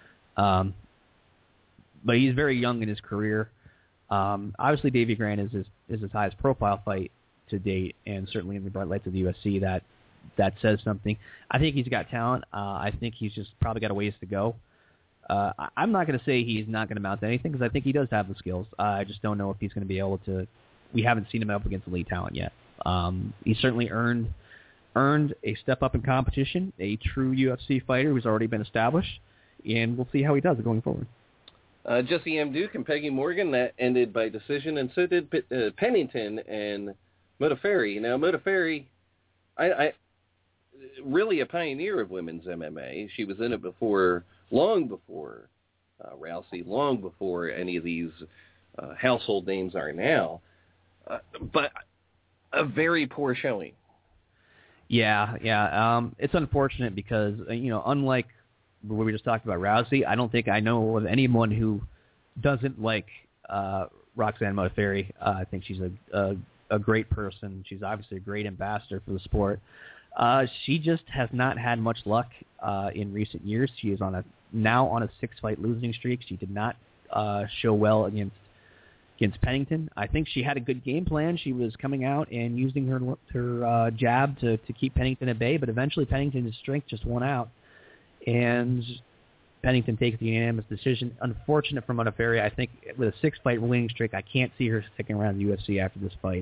but he's very young in his career. Obviously, Davey Grant is his highest profile fight to date, and certainly in the bright lights of the UFC, that says something. I think he's got talent. I think he's just probably got a ways to go. I'm not going to say he's not going to mount anything, because I think he does have the skills. I just don't know if he's going to be able to. We haven't seen him up against elite talent yet. He certainly earned a step up in competition, a true UFC fighter who's already been established, and we'll see how he does going forward. Jesse M. Duke and Peggy Morgan, that ended by decision, and so did Pennington and Modafferi. Now, Modafferi, I really a pioneer of women's MMA. She was in it long before Rousey, long before any of these household names are now, but a very poor showing. Yeah. It's unfortunate because, unlike what we just talked about Rousey, I don't think I know of anyone who doesn't like Roxanne Modafferi. I think she's a great person. She's obviously a great ambassador for the sport. She just has not had much luck in recent years. She is now on a 6-fight losing streak. She did not show well against Pennington. I think she had a good game plan. She was coming out and using her jab to keep Pennington at bay, but eventually Pennington's strength just won out, and Pennington takes the unanimous decision. Unfortunate for Modafferi. I think with a 6-fight winning streak, I can't see her sticking around the UFC after this fight.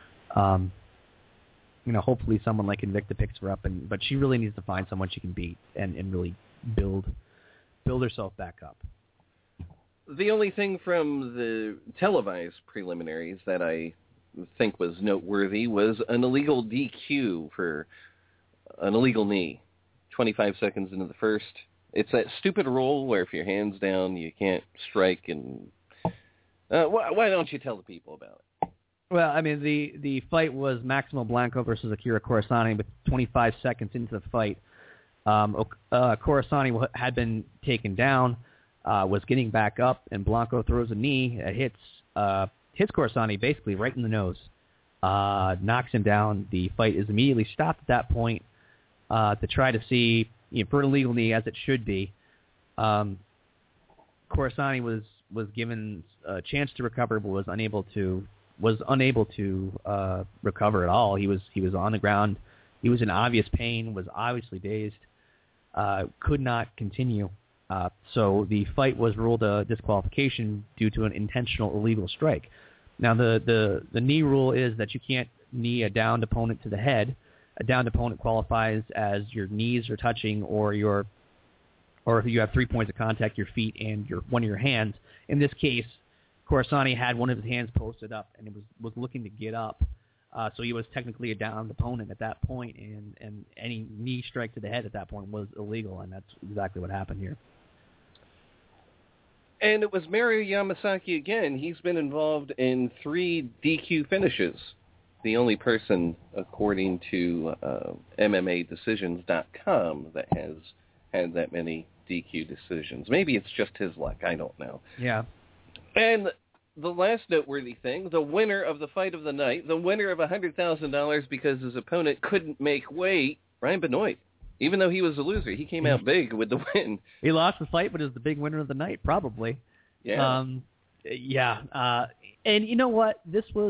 Hopefully someone like Invicta picks her up, but she really needs to find someone she can beat and really build herself back up. The only thing from the televised preliminaries that I think was noteworthy was an illegal DQ for an illegal knee, 25 seconds into the first. It's that stupid rule where if your hand's down, you can't strike. And why don't you tell the people about it? Well, I mean, the fight was Maximo Blanco versus Akira Corassani, but 25 seconds into the fight, Corassani had been taken down. Was getting back up, and Blanco throws a knee that hits Corassani basically right in the nose, knocks him down. The fight is immediately stopped at that point to try to see, for an illegal knee, as it should be. Corassani was given a chance to recover, but was unable to recover at all. He was on the ground. He was in obvious pain, was obviously dazed, could not continue. So the fight was ruled a disqualification due to an intentional illegal strike. Now, the knee rule is that you can't knee a downed opponent to the head. A downed opponent qualifies as your knees are touching, or if you have 3 points of contact, your feet and one of your hands. In this case, Corassani had one of his hands posted up and was looking to get up. So he was technically a downed opponent at that point, and any knee strike to the head at that point was illegal, and that's exactly what happened here. And it was Mario Yamasaki again. He's been involved in 3 DQ finishes. The only person, according to MMADecisions.com, that has had that many DQ decisions. Maybe it's just his luck. I don't know. Yeah. And the last noteworthy thing, the winner of the fight of the night, the winner of $100,000 because his opponent couldn't make weight, Ryan Benoit. Even though he was a loser, he came out big with the win. He lost the fight, but is the big winner of the night, probably. Yeah. And you know what?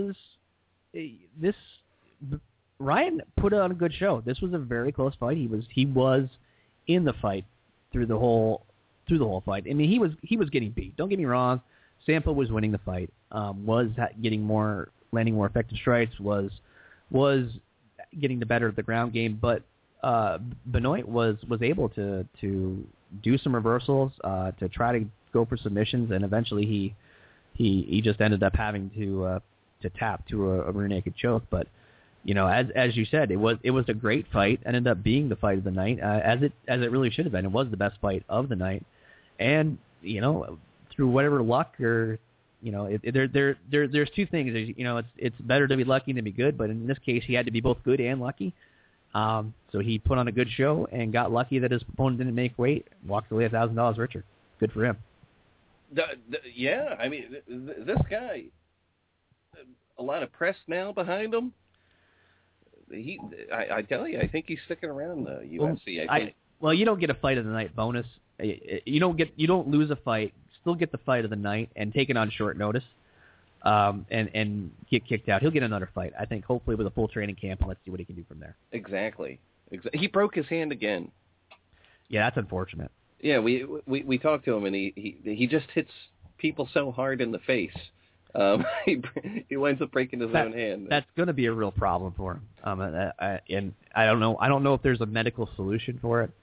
Ryan put on a good show. This was a very close fight. He was in the fight through the whole fight. I mean, he was getting beat. Don't get me wrong. Sampa was winning the fight. Was landing more effective strikes. Was getting the better of the ground game. But Benoit was able to do some reversals, to try to go for submissions, and eventually he just ended up having to tap to a rear naked choke. But as you said, it was a great fight. Ended up being the fight of the night, as it really should have been. It was the best fight of the night, and through whatever luck or there's two things. It's better to be lucky than be good, but in this case, he had to be both good and lucky. So he put on a good show and got lucky that his opponent didn't make weight. Walked away $1,000 richer. Good for him. Yeah, I mean, this guy, a lot of press now behind him. I tell you, I think he's sticking around the UFC. Well, you don't get a fight of the night bonus. You don't lose a fight, still get the fight of the night, and take it on short notice, and get kicked out. He'll get another fight, I think, hopefully with a full training camp, and let's see what he can do from there. Exactly. He broke his hand again. Yeah, that's unfortunate. Yeah, we talked to him, and he just hits people so hard in the face. He winds up breaking his own hand. That's going to be a real problem for him. And I don't know if there's a medical solution for it.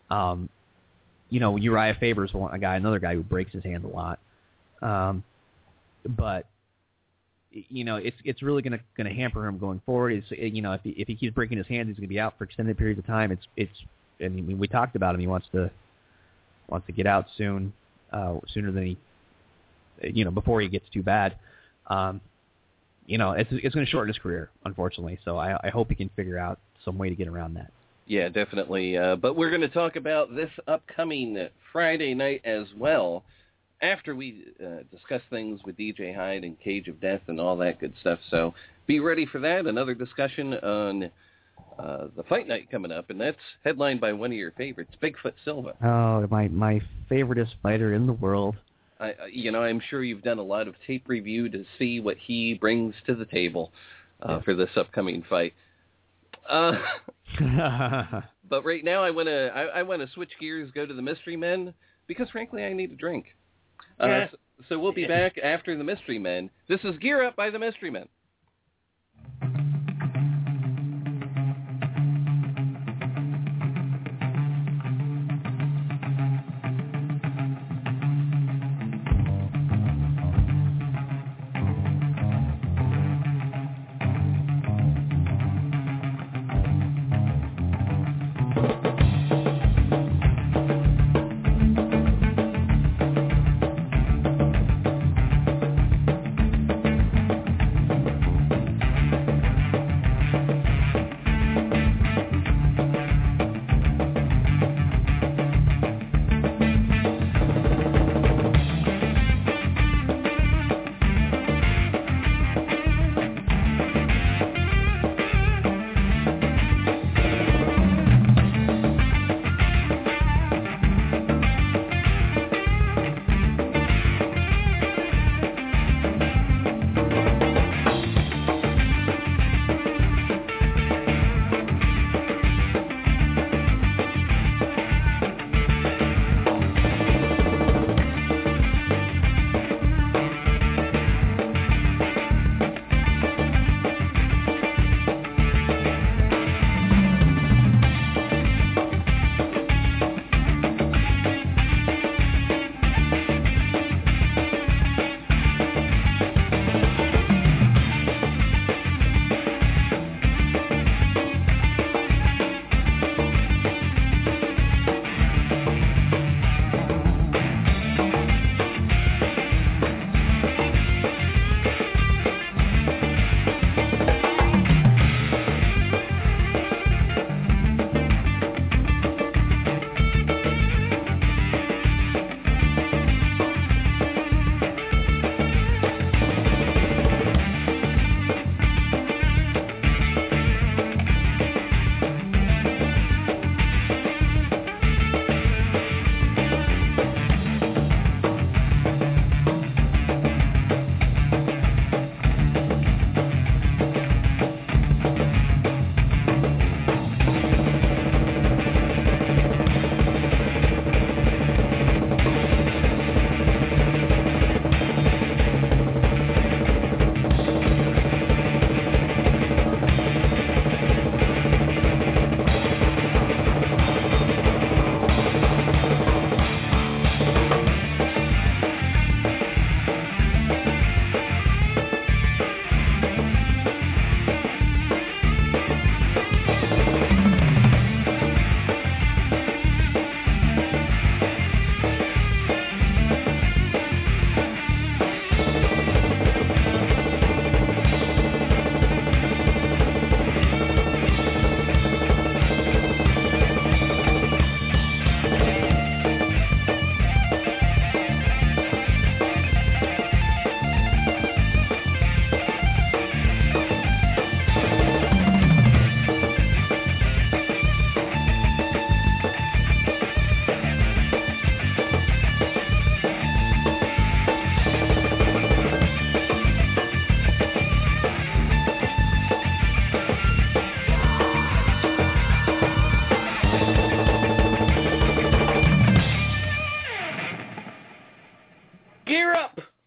Uriah Faber's another guy who breaks his hand a lot. But it's really going to hamper him going forward. If he keeps breaking his hand, he's going to be out for extended periods of time. We talked about him. He wants to get out soon, sooner than before he gets too bad. It's going to shorten his career, unfortunately. So I hope he can figure out some way to get around that. Yeah, definitely. But we're going to talk about this upcoming Friday night as well, after we discuss things with DJ Hyde and Cage of Death and all that good stuff. So be ready for that. Another discussion on the fight night coming up, and that's headlined by one of your favorites, Bigfoot Silva. Oh, my favoriteest fighter in the world. I'm sure you've done a lot of tape review to see what he brings to the table for this upcoming fight. But right now, I want to switch gears, go to the Mystery Men, because frankly, I need a drink. So we'll be back after the Mystery Men. This is Gear Up by the Mystery Men.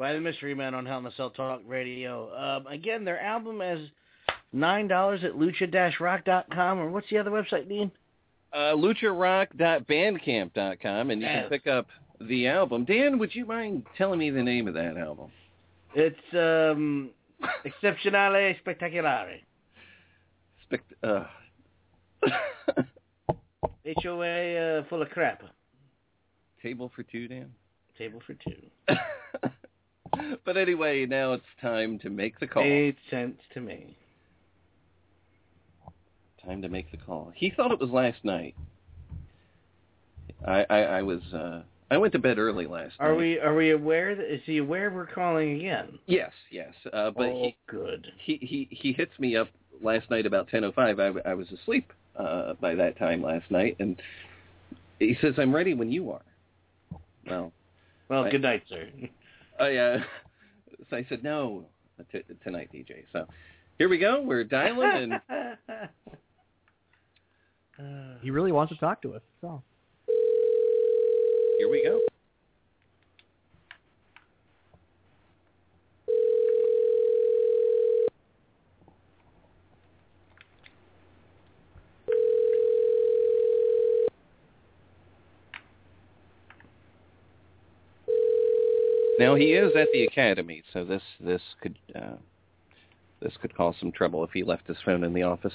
by the Mystery Men on Hell in a Cell Talk Radio. Again, their album is $9 at lucha-rock.com, or what's the other website, Dean? lucharock.bandcamp.com, and you can pick up the album. Dan, would you mind telling me the name of that album? It's Excepcionale Spectaculare. HOA full of crap. Table for two, Dan? Table for two. But anyway, now it's time to make the call. Made sense to me. Time to make the call. He thought it was last night. I went to bed early last night. Are we aware that is he aware we're calling again? Yes. But good. He hits me up last night about 10:05. I was asleep by that time last night, and he says, "I'm ready when you are." Well, good night, sir. So I said, "No, tonight, DJ." So here we go. We're dialing, and he really wants to talk to us. So here we go. Now he is at the academy, so this could cause some trouble if he left his phone in the office.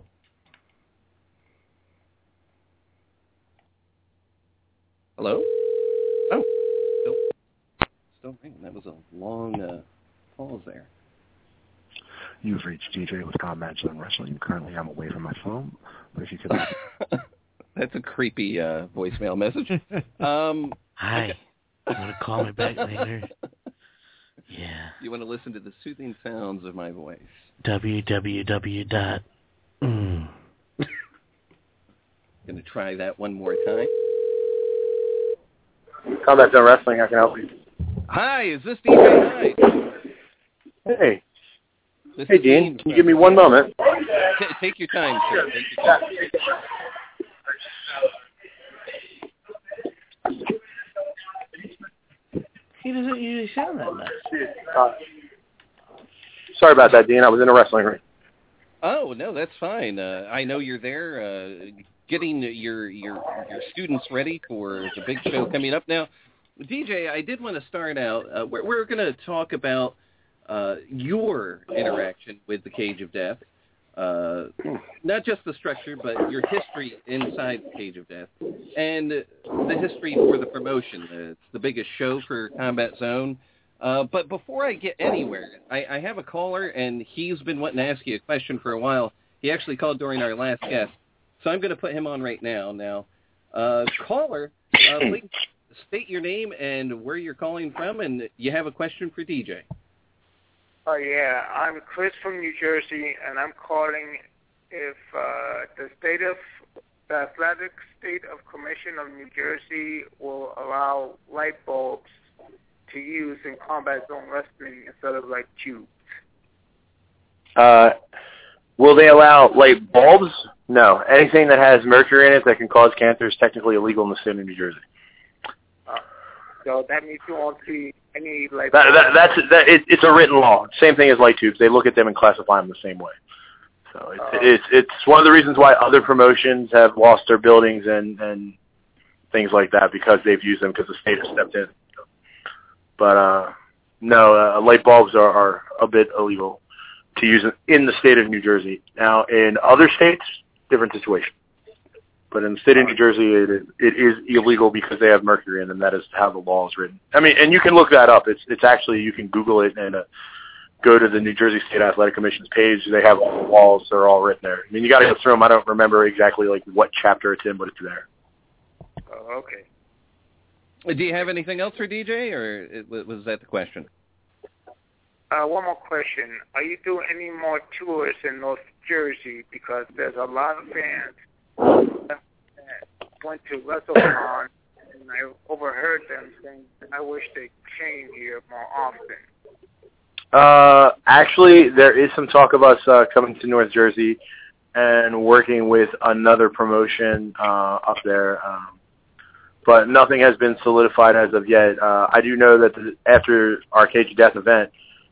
Hello? Oh, still ringing. That was a long pause there. You've reached DJ with Combat Zone Wrestling. Currently, I'm away from my phone, but if you could... That's a creepy voicemail message. Hi. Okay. You want to call me back later? Yeah. You want to listen to the soothing sounds of my voice. www. Going to try that one more time. Combat Zone Wrestling, how can I help you? Hi, is this DJ Hyde? Hey. This hey, is Dean. Can you give me one moment? Take your time, sir. Take your time. He doesn't usually sound that much. Sorry about that, Dean. I was in a wrestling ring. Oh, no, that's fine. I know you're there getting your students ready for the big show coming up. Now, DJ, I did want to start out. We're going to talk about your interaction with the Cage of Death. Not just the structure, but your history inside the Cage of Death, and the history for the promotion. It's the biggest show for Combat Zone. But before I get anywhere, I have a caller, and he's been wanting to ask you a question for a while. He actually called during our last guest, so I'm going to put him on right now. Now, caller, please state your name and where you're calling from, and you have a question for DJ. Oh, yeah. I'm Chris from New Jersey, and I'm calling if the Athletic State of Commission of New Jersey will allow light bulbs to use in Combat Zone Wrestling instead of light tubes. Will they allow light bulbs? No. Anything that has mercury in it that can cause cancer is technically illegal in the state of New Jersey. So that means you won't see any light. It's a written law. Same thing as light tubes. They look at them and classify them the same way. So it's one of the reasons why other promotions have lost their buildings and things like that, because they've used them because the state has stepped in. But no, light bulbs are a bit illegal to use in the state of New Jersey. Now, in other states, different situation. But in the state of New Jersey, it is illegal because they have mercury in them. That is how the law is written. I mean, and you can look that up. It's actually, you can Google it and go to the New Jersey State Athletic Commission's page. They have all the laws. They're all written there. I mean, you got to go through them. I don't remember exactly like what chapter it's in, but it's there. Oh, okay. Do you have anything else for DJ, or was that the question? One more question. Are you doing any more tours in North Jersey? Because there's a lot of fans that went to WrestleCon, and I overheard them saying, I wish they came here more often. Actually, there is some talk of us coming to North Jersey and working with another promotion up there. but nothing has been solidified as of yet. I do know that after our Cage of Death event,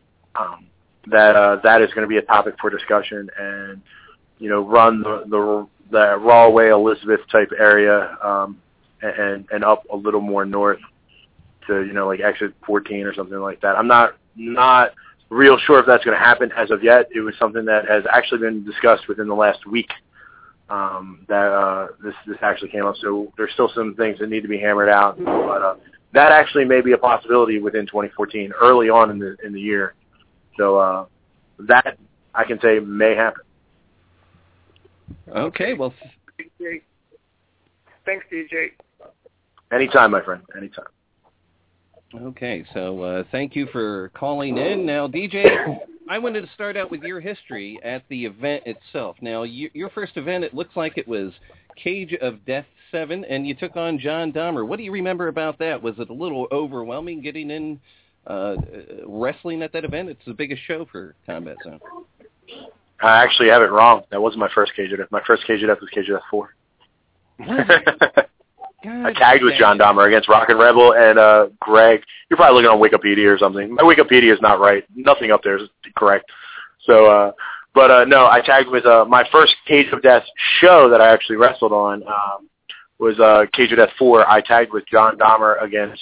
that is going to be a topic for discussion, and run the Rahway Elizabeth type area, and up a little more north to like exit 14 or something like that. I'm not real sure if that's going to happen as of yet. It was something that has actually been discussed within the last week. This actually came up, so there's still some things that need to be hammered out. But that actually may be a possibility within 2014, early on in the year. So that I can say may happen. Okay, well, thanks, DJ. Anytime, my friend. Anytime. Okay, so thank you for calling in. Now, DJ, I wanted to start out with your history at the event itself. Now, your first event, it looks like it was Cage of Death 7, and you took on John Dahmer. What do you remember about that? Was it a little overwhelming getting in wrestling at that event? It's the biggest show for Combat Zone. I actually have it wrong. That wasn't my first Cage of Death. My first Cage of Death was Cage of Death 4. I tagged with John Dahmer against Rockin' Rebel and Greg. You're probably looking on Wikipedia or something. My Wikipedia is not right. Nothing up there is correct. So, no, I tagged with my first Cage of Death show that I actually wrestled on was Cage of Death 4. I tagged with John Dahmer against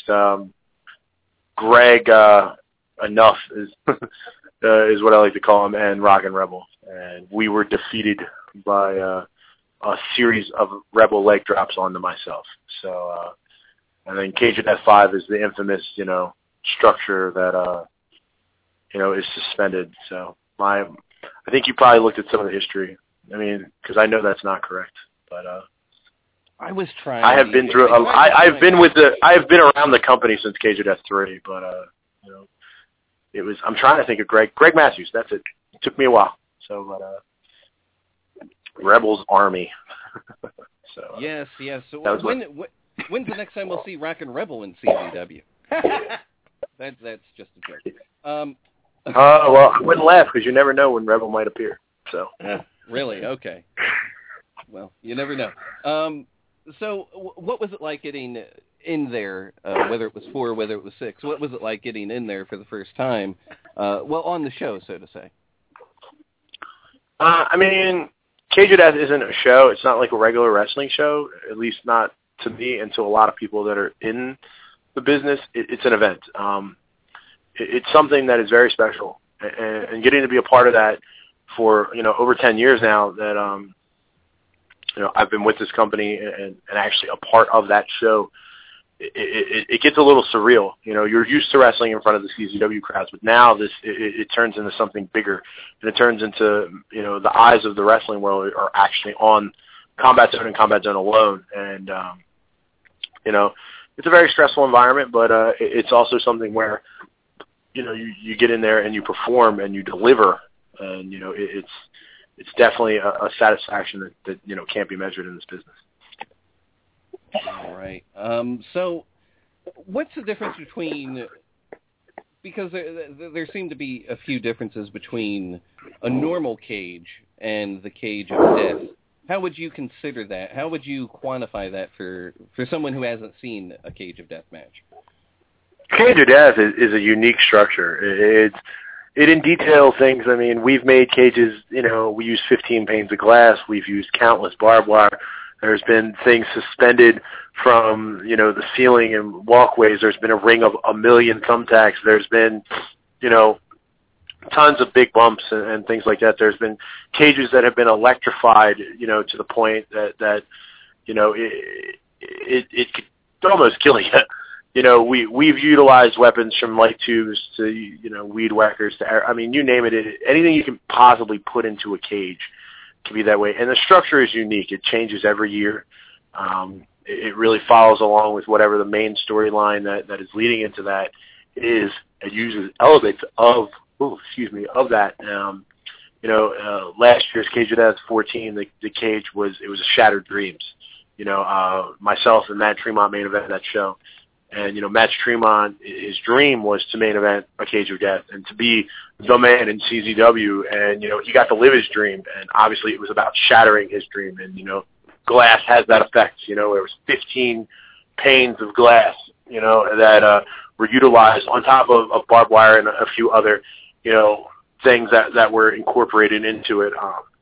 Greg Enough is what I like to call him, and Rockin' Rebel. And we were defeated by a series of Rebel leg drops onto myself. So, and then Cage of Death 5 is the infamous, structure that, is suspended. So I think you probably looked at some of the history. I mean, because I know that's not correct, but I was trying. I have been through. I've been around the company since Cage of Death 3, but it was. I'm trying to think of Greg Matthews. That's it. It took me a while. So, but Rebels Army. So yes. So when's the next time we'll see Rockin' Rebel in CZW? That's just a joke. Well, I wouldn't laugh because you never know when Rebel might appear. So really, okay. Well, you never know. So what was it like getting in there? Whether it was 4, whether it was 6, what was it like getting in there for the first time? On the show, so to say. I mean, Cage of Death isn't a show. It's not like a regular wrestling show, at least not to me and to a lot of people that are in the business. It's an event. It's something that is very special. And getting to be a part of that for, over 10 years now that, I've been with this company and actually a part of that show, it gets a little surreal. You're used to wrestling in front of the CZW crowds, but now it turns into something bigger, and it turns into, the eyes of the wrestling world are actually on Combat Zone and Combat Zone alone. And, it's a very stressful environment, but it's also something where, you get in there and you perform and you deliver, and, it's definitely a satisfaction that can't be measured in this business. All right. So what's the difference between, because there seem to be a few differences between a normal cage and the Cage of Death. How would you consider that? How would you quantify that for someone who hasn't seen a Cage of Death match? Cage of Death is a unique structure. It in detail things. I mean, we've made cages, we use 15 panes of glass. We've used countless barbed wire. There's been things suspended from, the ceiling and walkways. There's been a ring of 1 million thumbtacks. There's been, tons of big bumps and things like that. There's been cages that have been electrified, to the point that it could almost kill you. We've utilized weapons from light tubes to, weed whackers to, you name it. Anything you can possibly put into a cage can be that way. And the structure is unique. It changes every year. It really follows along with whatever the main storyline that is leading into that is. It uses elements of that. Last year's Cage of Death 14, the cage was a Shattered Dreams. Myself and Matt Tremont main event that show. And, Matt Tremont, his dream was to main event a Cage of Death and to be the man in CZW. And, he got to live his dream. And obviously it was about shattering his dream. And, glass has that effect. There was 15 panes of glass, that were utilized on top of barbed wire and a few other, things that were incorporated into it.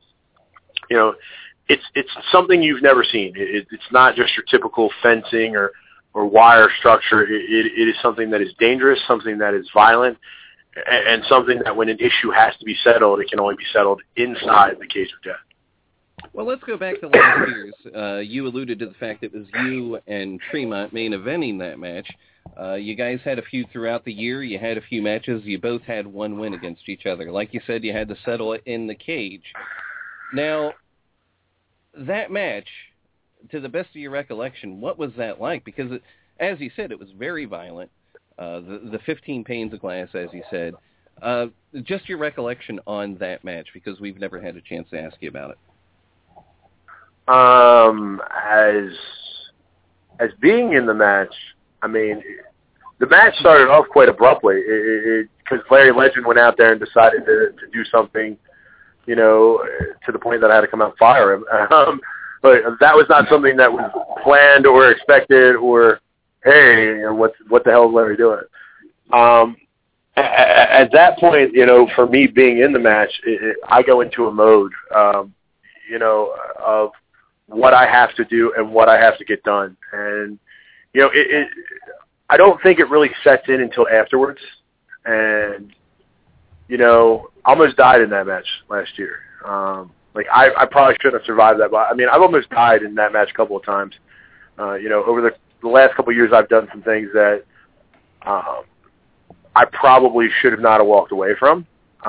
It's something you've never seen. It's not just your typical fencing or wire structure. It is something that is dangerous, something that is violent, and something that when an issue has to be settled, it can only be settled inside the cage of death. Well, let's go back to last year's. You alluded to the fact it was you and Tremont main eventing that match. You guys had a few throughout the year. You had a few matches. You both had one win against each other. Like you said, you had to settle it in the cage. Now, that match, to the best of your recollection, what was that like? Because, as you said, it was very violent. The 15 panes of glass, as you said. Just your recollection on that match, because we've never had a chance to ask you about it. As being in the match, I mean, the match started off quite abruptly because Larry Legend went out there and decided to do something, to the point that I had to come out and fire him. But that was not something that was planned or expected or, hey, what the hell is Larry doing? At that point, for me being in the match, I go into a mode, of what I have to do and what I have to get done. And, I don't think it really sets in until afterwards. And, I almost died in that match last year. I probably shouldn't have survived that. But, I've almost died in that match a couple of times. Over the last couple of years, I've done some things that I probably should have not have walked away from.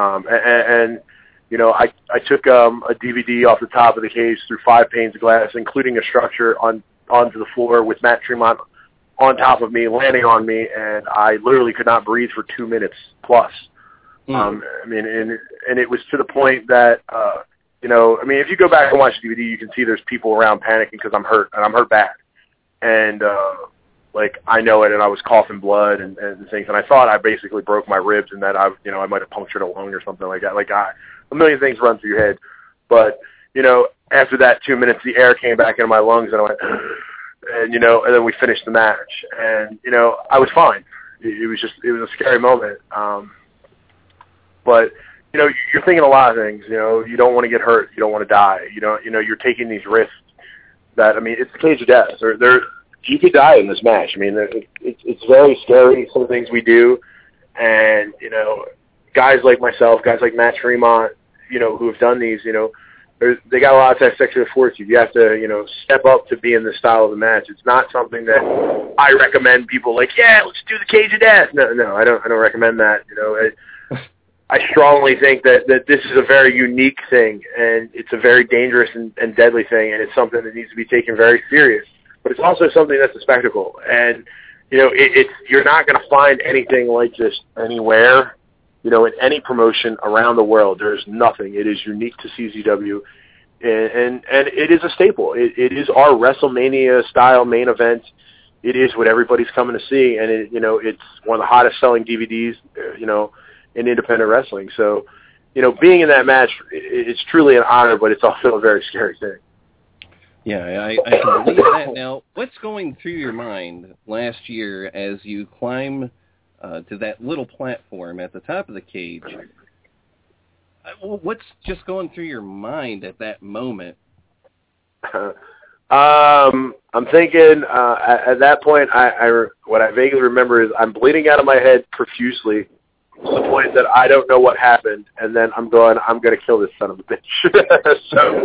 I took a DVD off the top of the cage through 5 panes of glass, including a structure onto the floor with Matt Tremont on top of me, landing on me, and I literally could not breathe for 2 minutes plus. And it was to the point that, if you go back and watch the DVD, you can see there's people around panicking because I'm hurt, and I'm hurt bad. And, I know it, and I was coughing blood and things, and I thought I basically broke my ribs and that I might have punctured a lung or something like that. A million things run through your head. But, after that 2 minutes, the air came back into my lungs, and I went, and then we finished the match. And, I was fine. It was a scary moment. But, you're thinking a lot of things. You don't want to get hurt. You don't want to die. You're taking these risks that, it's the cage of death. You could die in this match. It's very scary, some of the things we do. And, guys like myself, guys like Matt Tremont, who have done these, they got a lot of executive fortitude. You have to, step up to be in this style of the match. It's not something that I recommend people let's do the cage of death. No, I don't recommend that. I strongly think that this is a very unique thing, and it's a very dangerous and deadly thing, and it's something that needs to be taken very serious. But it's also something that's a spectacle, and you're not going to find anything like this anywhere. In any promotion around the world, there's nothing. It is unique to CZW, and it is a staple. It is our WrestleMania-style main event. It is what everybody's coming to see, and it's one of the hottest-selling DVDs, in independent wrestling. So, being in that match, it's truly an honor, but it's also a very scary thing. Yeah, I can believe that. Now, what's going through your mind last year as you climb to that little platform at the top of the cage? What's just going through your mind at that moment? I'm thinking at that point, what I vaguely remember is I'm bleeding out of my head profusely to the point that I don't know what happened, and then I'm going to kill this son of a bitch.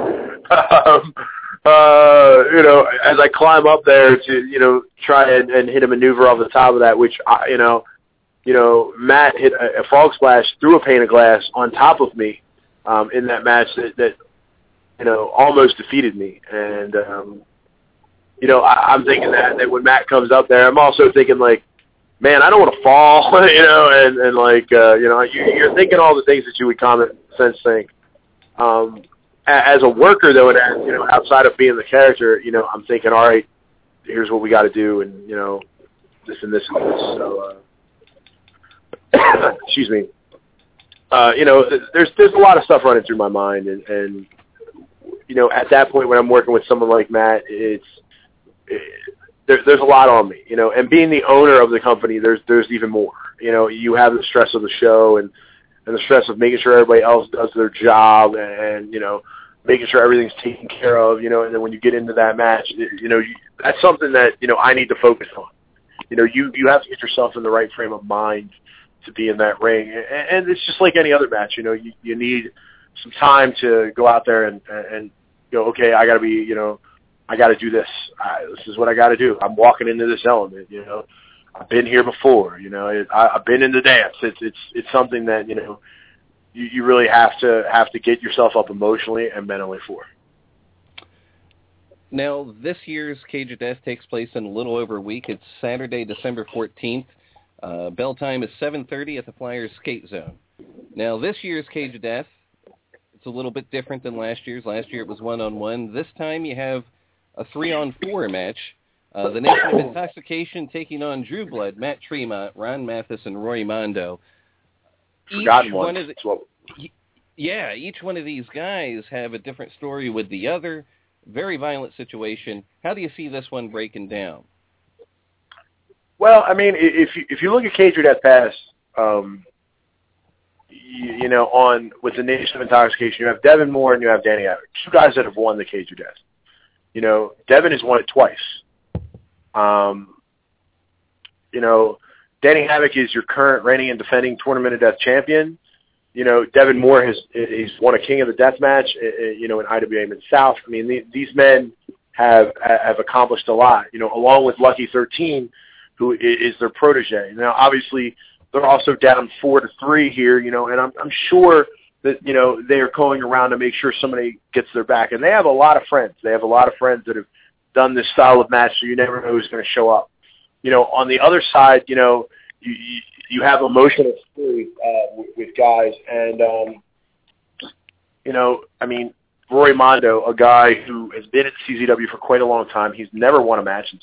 So, as I climb up there to, try and hit a maneuver off the top of that, which, Matt hit a frog splash through a pane of glass on top of me in that match that almost defeated me. And, I'm thinking that when Matt comes up there, I'm also thinking, man, I don't want to fall, you're thinking all the things that you would common sense think. As a worker, though, and outside of being the character, I'm thinking, all right, here's what we got to do, and this and this and this. So, excuse me. There's a lot of stuff running through my mind, and at that point when I'm working with someone like Matt, there's a lot on me, and being the owner of the company, there's even more. You have the stress of the show and the stress of making sure everybody else does their job and making sure everything's taken care of, and then when you get into that match, that's something that, I need to focus on. You have to get yourself in the right frame of mind to be in that ring. And it's just like any other match, you need some time to go out there and go, okay, I got to be, I got to do this. This is what I got to do. I'm walking into this element, I've been here before, I've been in the dance. It's something that, you really have to get yourself up emotionally and mentally for. Now, this year's Cage of Death takes place in a little over a week. It's Saturday, December 14th. Bell time is 7:30 at the Flyers Skate Zone. Now, this year's Cage of Death, it's a little bit different than last year's. Last year it was 1-on-1. This time you have a 3-on-4 match. The Nation of Intoxication taking on Drew Blood, Matt Tremont, Ron Mathis, and Roy Mondo. Each one of these guys have a different story with the other. Very violent situation. How do you see this one breaking down? Well, I mean, if you look at Cage of Death Pass, with the Nation of Intoxication, you have Devin Moore and you have Danny Havoc, two guys that have won the Cage of Death. Devin has won it twice. Danny Havoc is your current reigning and defending Tournament of Death champion. Devin Moore he's won a King of the Death match, in IWA Mid-South. I mean, these men have accomplished a lot, along with Lucky 13, who is their protege. Now, obviously, they're also down 4-3 here, and I'm sure that, they are going around to make sure somebody gets their back. And they have a lot of friends. They have a lot of friends that have done this style of match, so you never know who's going to show up. On the other side, you have emotional stories with guys, and I mean, Roy Mondo, a guy who has been at CZW for quite a long time. He's never won a match in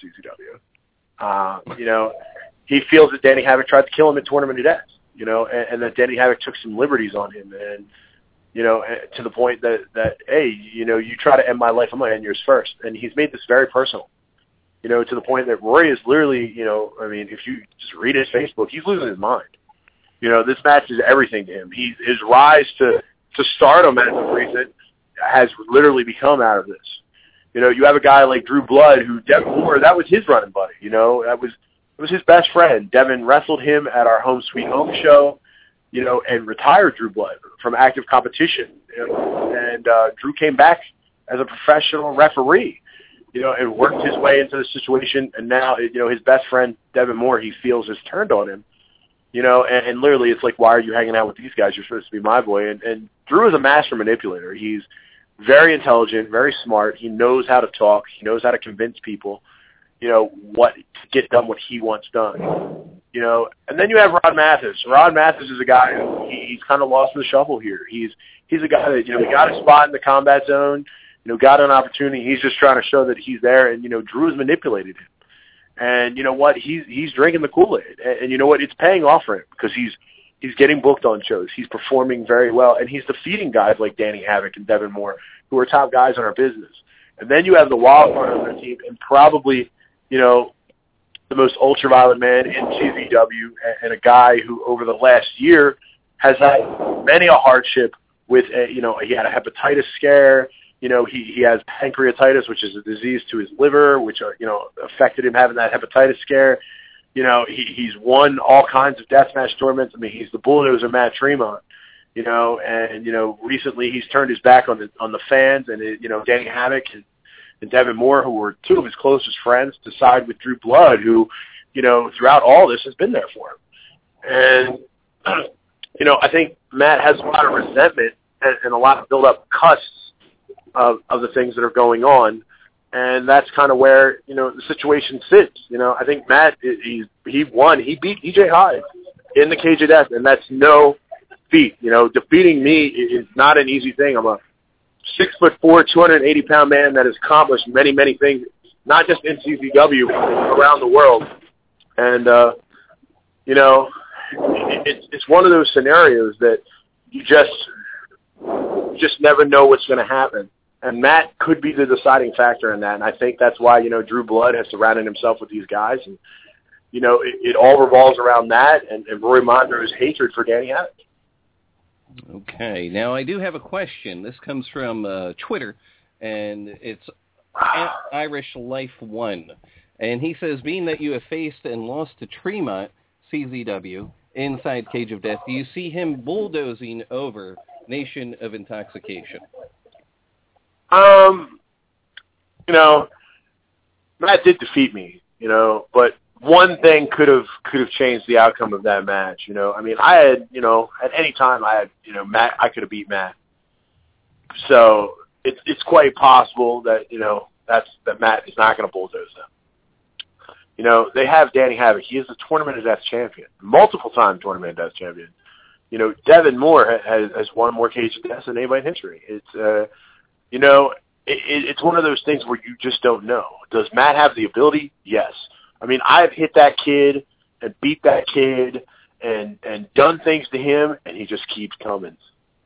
CZW. He feels that Danny Havoc tried to kill him at Tournament of Death, and that Danny Havoc took some liberties on him, and to the point that hey, you try to end my life, I'm going to end yours first, and he's made this very personal. To the point that Roy is literally, I mean, if you just read his Facebook, he's losing his mind. This match is everything to him. His rise to stardom as of recent has literally become out of this. You have a guy like Drew Blood, who Devin Moore, that was his running buddy. It was his best friend. Devin wrestled him at our Home Sweet Home show, and retired Drew Blood from active competition. And Drew came back as a professional referee. And worked his way into the situation, and now, his best friend, Devin Moore, he feels has turned on him, and literally it's like, why are you hanging out with these guys? You're supposed to be my boy. And Drew is a master manipulator. He's very intelligent, very smart. He knows how to talk. He knows how to convince people, what to get done what he wants done. And then you have Ron Mathis. Ron Mathis is a guy who he's kind of lost in the shuffle here. He's a guy that, he got a spot in the combat zone, got an opportunity. He's just trying to show that he's there, and, Drew has manipulated him. And you know what? He's drinking the Kool-Aid. And you know what? It's paying off for him because he's getting booked on shows. He's performing very well, and he's defeating guys like Danny Havoc and Devin Moore, who are top guys in our business. And then you have the wild card on their team, and probably, the most ultraviolet man in CZW, and a guy who over the last year has had many a hardship with, he had a hepatitis scare. He has pancreatitis, which is a disease to his liver, which, affected him having that hepatitis scare. He's won all kinds of deathmatch tournaments. I mean, he's the bulldozer Matt Tremont, and, recently he's turned his back on the fans, and, Danny Havoc and Devin Moore, who were two of his closest friends, to side with Drew Blood, who, throughout all this has been there for him. And, I think Matt has a lot of resentment and a lot of build-up cuss of the things that are going on, and that's kind of where the situation sits. I think Matt he won. He beat EJ Hyde in the Cage of Death, and that's no feat. Defeating me is not an easy thing. I'm a 6'4", 280-pound man that has accomplished many, many things, not just in CZW, but around the world. And it's one of those scenarios that you just never know what's going to happen. And Matt could be the deciding factor in that, and I think that's why, Drew Blood has surrounded himself with these guys, and, it all revolves around that and Roy Monroe's hatred for Danny Havoc. Okay, now I do have a question. This comes from Twitter, and it's Irish Life 1. And he says, being that you have faced and lost to Tremont, CZW, inside Cage of Death, do you see him bulldozing over Nation of Intoxication? Matt did defeat me, but one thing could have changed the outcome of that match. I had, at any time I had, Matt, I could have beat Matt. So it's quite possible that, that Matt is not going to bulldoze them. They have Danny Havoc. He is a Tournament of Death champion, multiple-time Tournament of Death champion. Devin Moore has won more Cage of Death than anybody in history. It's, it's one of those things where you just don't know. Does Matt have the ability? Yes. I've hit that kid and beat that kid and done things to him, and he just keeps coming.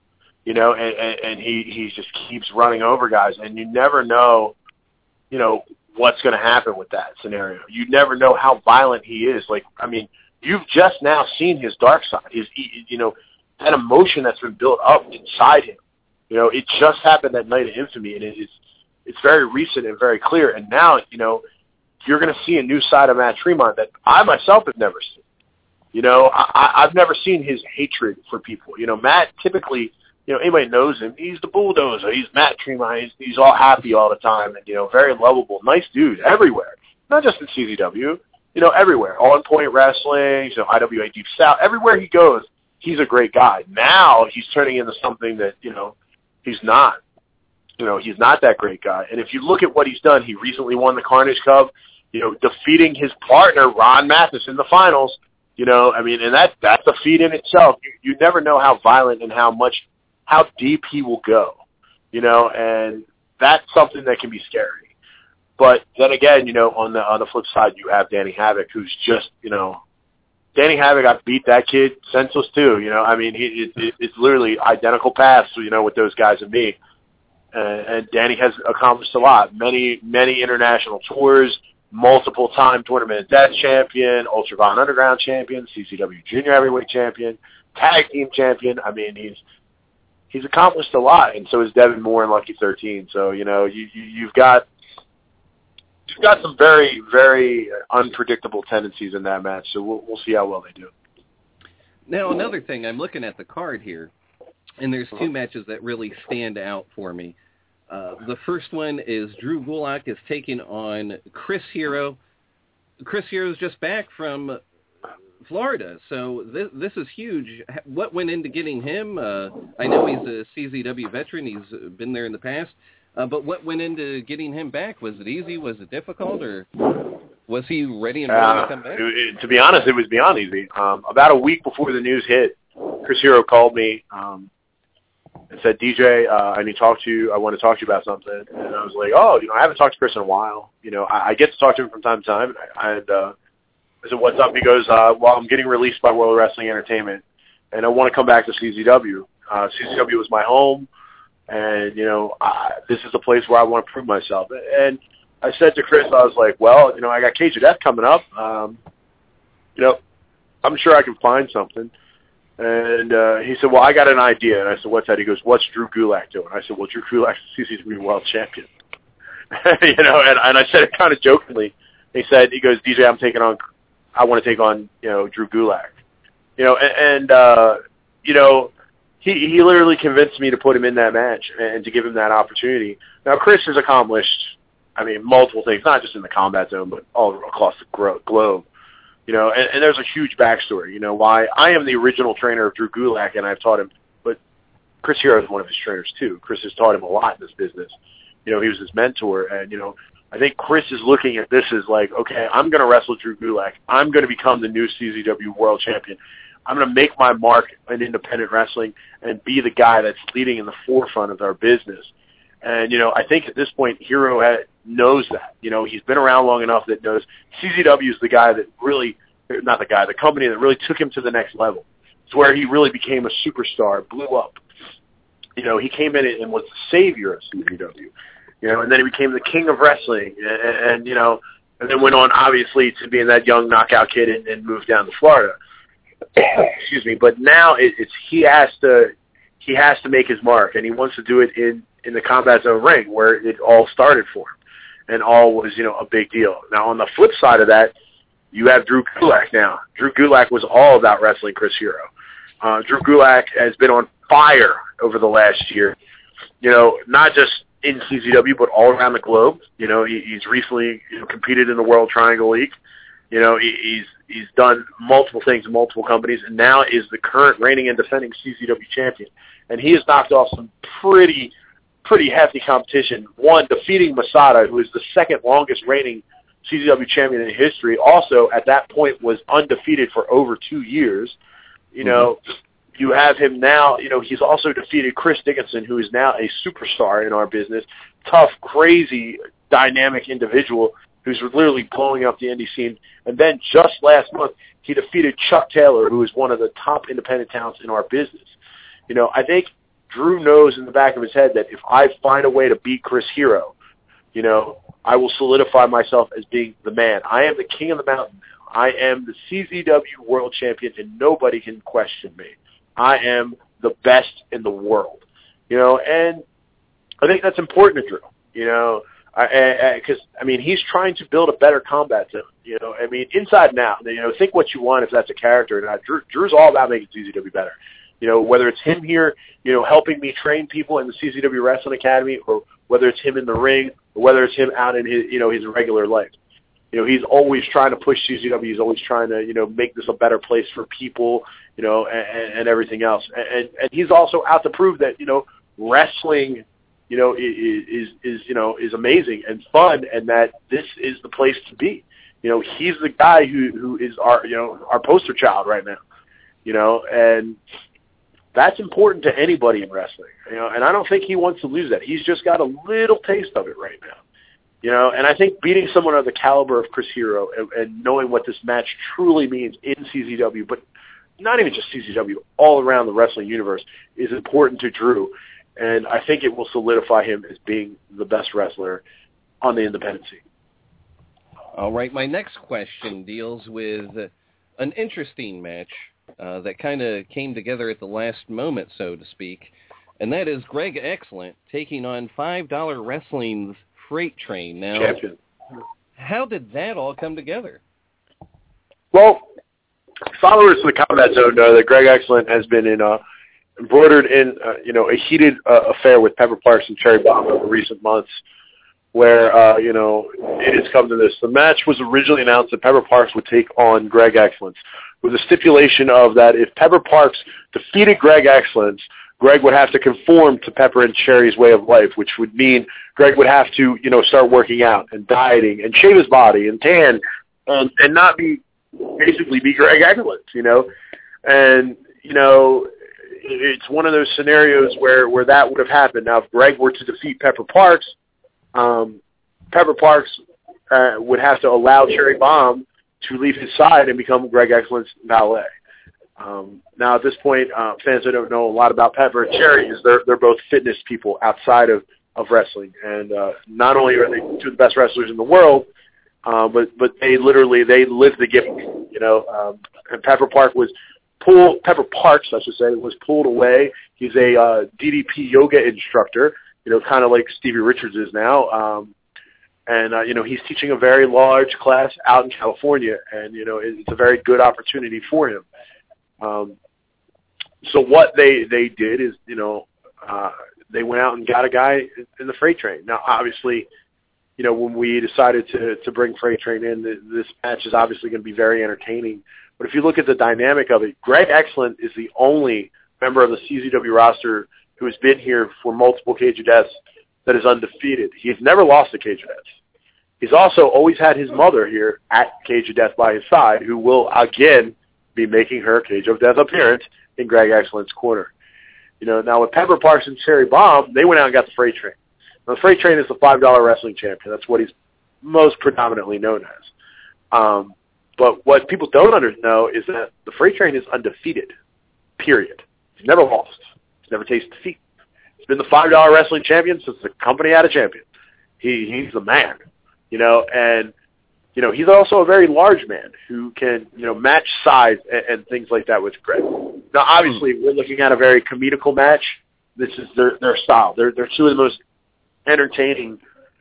And he just keeps running over guys, and you never know, what's going to happen with that scenario. You never know how violent he is. You've just now seen his dark side. That emotion that's been built up inside him. It just happened that night of Infamy, and it's very recent and very clear. And now, you're going to see a new side of Matt Tremont that I myself have never seen. I've never seen his hatred for people. Matt typically, anybody knows him. He's the bulldozer. He's Matt Tremont. He's all happy all the time and, very lovable, nice dude everywhere. Not just in CZW, everywhere. On Point Wrestling, IWA Deep South. Everywhere he goes, he's a great guy. Now he's turning into something that, he's not. He's not that great guy. And if you look at what he's done, he recently won the Carnage Cup, defeating his partner, Ron Mathis, in the finals. And that's a feat in itself. You never know how violent and how deep he will go, and that's something that can be scary. But then again, on the flip side, you have Danny Havoc, who's just, Danny Havoc, I beat that kid senseless too. It's literally identical paths, with those guys and me. And Danny has accomplished a lot. Many international tours, multiple-time Tournament of Death champion, Ultraviolet Underground champion, CCW Junior Heavyweight champion, Tag Team champion. He's accomplished a lot, and so is Devin Moore and Lucky 13. So, you've got some very, very unpredictable tendencies in that match, so we'll see how well they do. Now, another thing, I'm looking at the card here, and there's two matches that really stand out for me. The first one is Drew Gulak is taking on Chris Hero. Chris Hero's just back from Florida, so this is huge. What went into getting him? I know he's a CZW veteran. He's been there in the past. But what went into getting him back? Was it easy? Was it difficult? Or was he ready and willing to come back? To be honest, it was beyond easy. About a week before the news hit, Chris Hero called me and said, DJ, I need to talk to you. I want to talk to you about something. And I was like, I haven't talked to Chris in a while. I get to talk to him from time to time. And I said, what's up? He goes, well, I'm getting released by World Wrestling Entertainment, and I want to come back to CZW. CZW was my home, and, this is the place where I want to prove myself. And I said to Chris, I was like, well, I got Cage of Death coming up. I'm sure I can find something. And he said, well, I got an idea. And I said, what's that? He goes, what's Drew Gulak doing? I said, well, Drew Gulak is CZW World Champion. And I said it kind of jokingly. He goes, DJ, I want to take on, Drew Gulak. He literally convinced me to put him in that match and to give him that opportunity. Now, Chris has accomplished, multiple things, not just in the combat zone, but all across the globe. And there's a huge backstory, why I am the original trainer of Drew Gulak, and I've taught him, but Chris Hero is one of his trainers too. Chris has taught him a lot in this business. He was his mentor, and, I think Chris is looking at this as like, okay, I'm going to wrestle Drew Gulak. I'm going to become the new CZW World Champion. I'm going to make my mark in independent wrestling and be the guy that's leading in the forefront of our business. And, I think at this point, Hero knows that. He's been around long enough that knows CZW is the guy that really, not the guy, the company that really took him to the next level. It's where he really became a superstar, blew up. you know, he came in and was the savior of CZW. You know, and then he became the king of wrestling, and you know, and then went on obviously to being that young knockout kid and moved down to Florida. Excuse me, but now he has to make his mark, and he wants to do it in the Combat Zone ring where it all started for him, and all was, you know, a big deal. Now on the flip side of that, you have Drew Gulak now. Drew Gulak was all about wrestling Chris Hero. Drew Gulak has been on fire over the last year. You know, not just in CZW, but all around the globe. You know, he's recently, you know, competed in the World Triangle League. You know, he's done multiple things in multiple companies, and now is the current reigning and defending CZW champion. And he has knocked off some pretty hefty competition. One, defeating Masada, who is the second longest reigning CZW champion in history. Also, at that point, was undefeated for over 2 years. You know, you have him now, you know, he's also defeated Chris Dickinson, who is now a superstar in our business. Tough, crazy, dynamic individual who's literally blowing up the indie scene. And then just last month, he defeated Chuck Taylor, who is one of the top independent talents in our business. You know, I think Drew knows in the back of his head that if I find a way to beat Chris Hero, you know, I will solidify myself as being the man. I am the king of the mountain now. I am the CZW world champion, and nobody can question me. I am the best in the world, you know, and I think that's important to Drew, you know, because, I mean, he's trying to build a better Combat Zone, you know, I mean, inside and out, you know, think what you want if that's a character or not. Drew's all about making CZW better, you know, whether it's him here, you know, helping me train people in the CZW Wrestling Academy, or whether it's him in the ring, or whether it's him out in his, you know, his regular life. You know, he's always trying to push CZW. He's always trying to, you know, make this a better place for people, you know, and everything else. And he's also out to prove that, you know, wrestling, you know, is amazing and fun, and that this is the place to be. You know, he's the guy who is our, you know, our poster child right now. You know, and that's important to anybody in wrestling. You know, and I don't think he wants to lose that. He's just got a little taste of it right now. You know, and I think beating someone of the caliber of Chris Hero and knowing what this match truly means in CZW, but not even just CZW, all around the wrestling universe, is important to Drew. And I think it will solidify him as being the best wrestler on the independent scene. All right, my next question deals with an interesting match that kind of came together at the last moment, so to speak, and that is Greg Excellent taking on $5 Wrestling's Freight Train. Now, champion. How did that all come together? Well, followers of the Combat Zone know that Greg Excellent has been embroidered in you know, a heated affair with Pepper Parks and Cherry Bomb over recent months, where you know, it has come to this. The match was originally announced that Pepper Parks would take on Greg Excellent, with the stipulation of that if Pepper Parks defeated Greg Excellent, Greg would have to conform to Pepper and Cherry's way of life, which would mean Greg would have to, you know, start working out and dieting and shave his body and tan and not basically be Greg Excellent, you know. And, you know, it's one of those scenarios where that would have happened. Now, if Greg were to defeat Pepper Parks, Pepper Parks would have to allow Cherry Bomb to leave his side and become Greg Excellent's valet. Now, at this point, fans who don't know a lot about Pepper and Cherry is they're both fitness people outside of wrestling, and not only are they two of the best wrestlers in the world, but they live the gimmick, you know. And Pepper Parks, I should say, was pulled away. He's a DDP yoga instructor, you know, kind of like Stevie Richards is now. And, you know, he's teaching a very large class out in California, and, you know, it's a very good opportunity for him. So what they did is, you know, they went out and got a guy in the Freight Train. Now, obviously, you know, when we decided to bring Freight Train in, this match is obviously going to be very entertaining. But if you look at the dynamic of it, Greg Excellent is the only member of the CZW roster who has been here for multiple Cage of Deaths that is undefeated. He's never lost a Cage of Deaths. He's also always had his mother here at Cage of Death by his side, who will, again, be making her Cage of Death appearance in Greg Excellent's corner. You know, now with Pepper Parks and Cherry Bomb, they went out and got the Freight Train. Now, the Freight Train is the $5 wrestling champion. That's what he's most predominantly known as. But what people don't know is that the Freight Train is undefeated, period. He's never lost. He's never tasted defeat. been the $5 wrestling champion since the company had a champion. He's the man, and he's also a very large man who can match size and things like that with Greg. Now, obviously, we're looking at a very comedical match. This is their style. They're two of the most entertaining,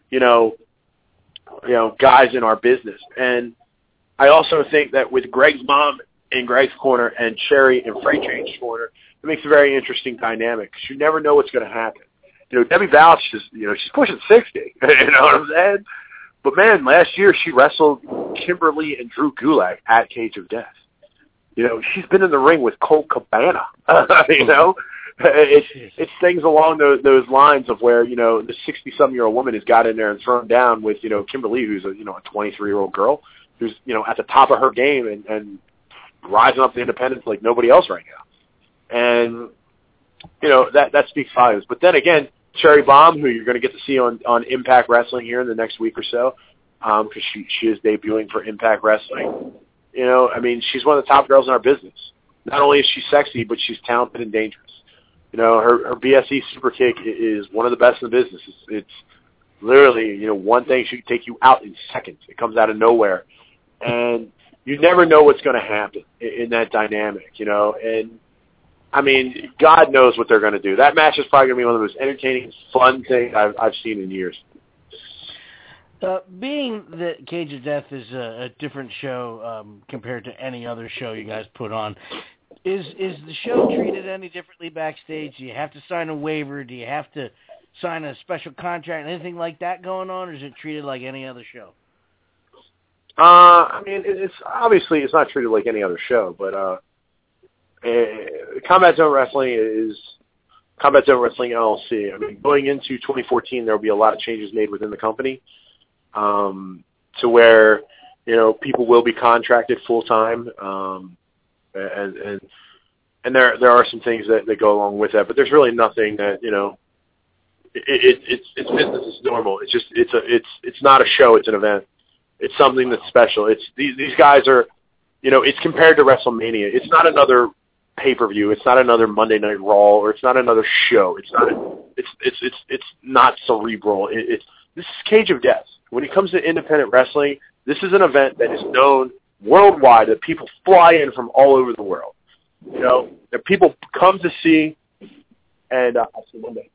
guys in our business. And I also think that with Greg's mom in Greg's corner and Sherry in Freight Train's corner, it makes a very interesting dynamic because you never know what's going to happen. Debbie Balch is, she's pushing 60. You know what I'm saying? But man, last year she wrestled Kimberly and Drew Gulak at Cage of Death. She's been in the ring with Colt Cabana. It's things along those lines of where the 60-something-year-old woman has got in there and thrown down with Kimberly, who's a 23-year-old girl who's at the top of her game and rising up to independence like nobody else right now. And that speaks volumes. But then again, Cherry Bomb, who you're going to get to see on Impact Wrestling here in the next week or so, because she is debuting for Impact Wrestling. She's one of the top girls in our business. Not only is she sexy, but she's talented and dangerous. Her BSE super kick is one of the best in the business. It's literally, one thing she can take you out in seconds. It comes out of nowhere. And you never know what's going to happen in that dynamic, and God knows what they're going to do. That match is probably going to be one of the most entertaining, fun things I've seen in years. Being that Cage of Death is a different show compared to any other show you guys put on, is the show treated any differently backstage? Do you have to sign a waiver? Do you have to sign a special contract? Anything like that going on, or is it treated like any other show? It's obviously it's not treated like any other show, but Combat Zone Wrestling is Combat Zone Wrestling LLC. Going into 2014, there will be a lot of changes made within the company, to where people will be contracted full time, and there are some things that go along with that. But there's really nothing that it's business as normal. It's just it's not a show. It's an event. It's something that's special. It's these guys are, it's compared to WrestleMania. It's not another pay-per-view. It's not another Monday Night Raw, or it's not another show. It's not cerebral. This is Cage of Death. When it comes to independent wrestling, this is an event that is known worldwide, that people fly in from all over the world. That people come to see, and I'll see Monday.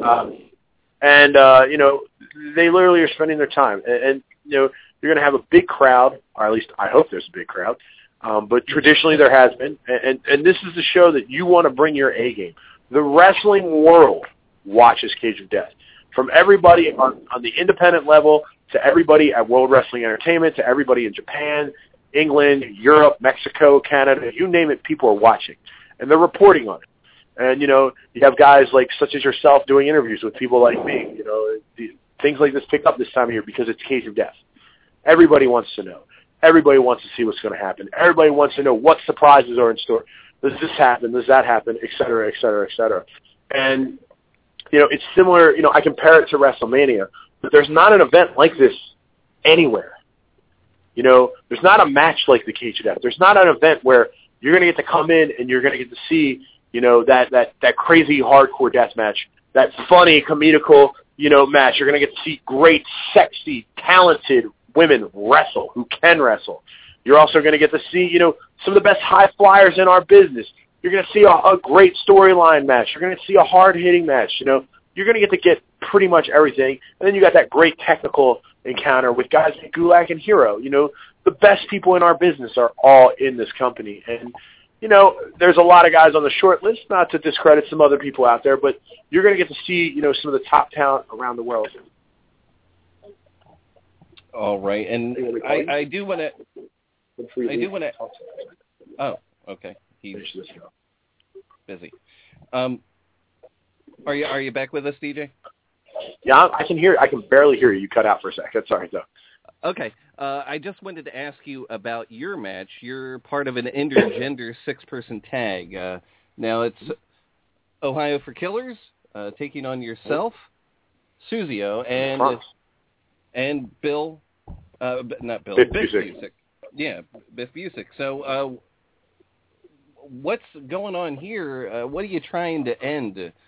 They literally are spending their time, and you're going to have a big crowd, or at least I hope there's a big crowd. But traditionally there has been, and this is the show that you want to bring your A game. The wrestling world watches Cage of Death. From everybody on the independent level to everybody at World Wrestling Entertainment to everybody in Japan, England, Europe, Mexico, Canada, you name it, people are watching. And they're reporting on it. And, you have guys like such as yourself doing interviews with people like me. Things like this pick up this time of year because it's Cage of Death. Everybody wants to know. Everybody wants to see what's going to happen. Everybody wants to know what surprises are in store. Does this happen? Does that happen? Et cetera, et cetera, et cetera. And, it's similar. I compare it to WrestleMania, but there's not an event like this anywhere. There's not a match like the Cage of Death. There's not an event where you're going to get to come in and you're going to get to see, that crazy hardcore death match, that funny, comedical, match. You're going to get to see great, sexy, talented women wrestle who can wrestle. You're also going to get to see, some of the best high flyers in our business. You're going to see a great storyline match. You're going to see a hard-hitting match. You're going to get pretty much everything. And then you got that great technical encounter with guys like Gulak and Hero. The best people in our business are all in this company. And, there's a lot of guys on the short list, not to discredit some other people out there, but you're going to get to see, some of the top talent around the world. All right, and I do want to. Oh, okay. He's busy. Are you back with us, DJ? Yeah, I can hear. I can barely hear you. You cut out for a second. Sorry, though. Okay. I just wanted to ask you about your match. You're part of an intergender 6-person tag. Now it's Ohio for Killers taking on yourself, Suzio, and Bill. Not Bill. Biff Busick. Yeah, Biff Busick. So, what's going on here? What are you trying to end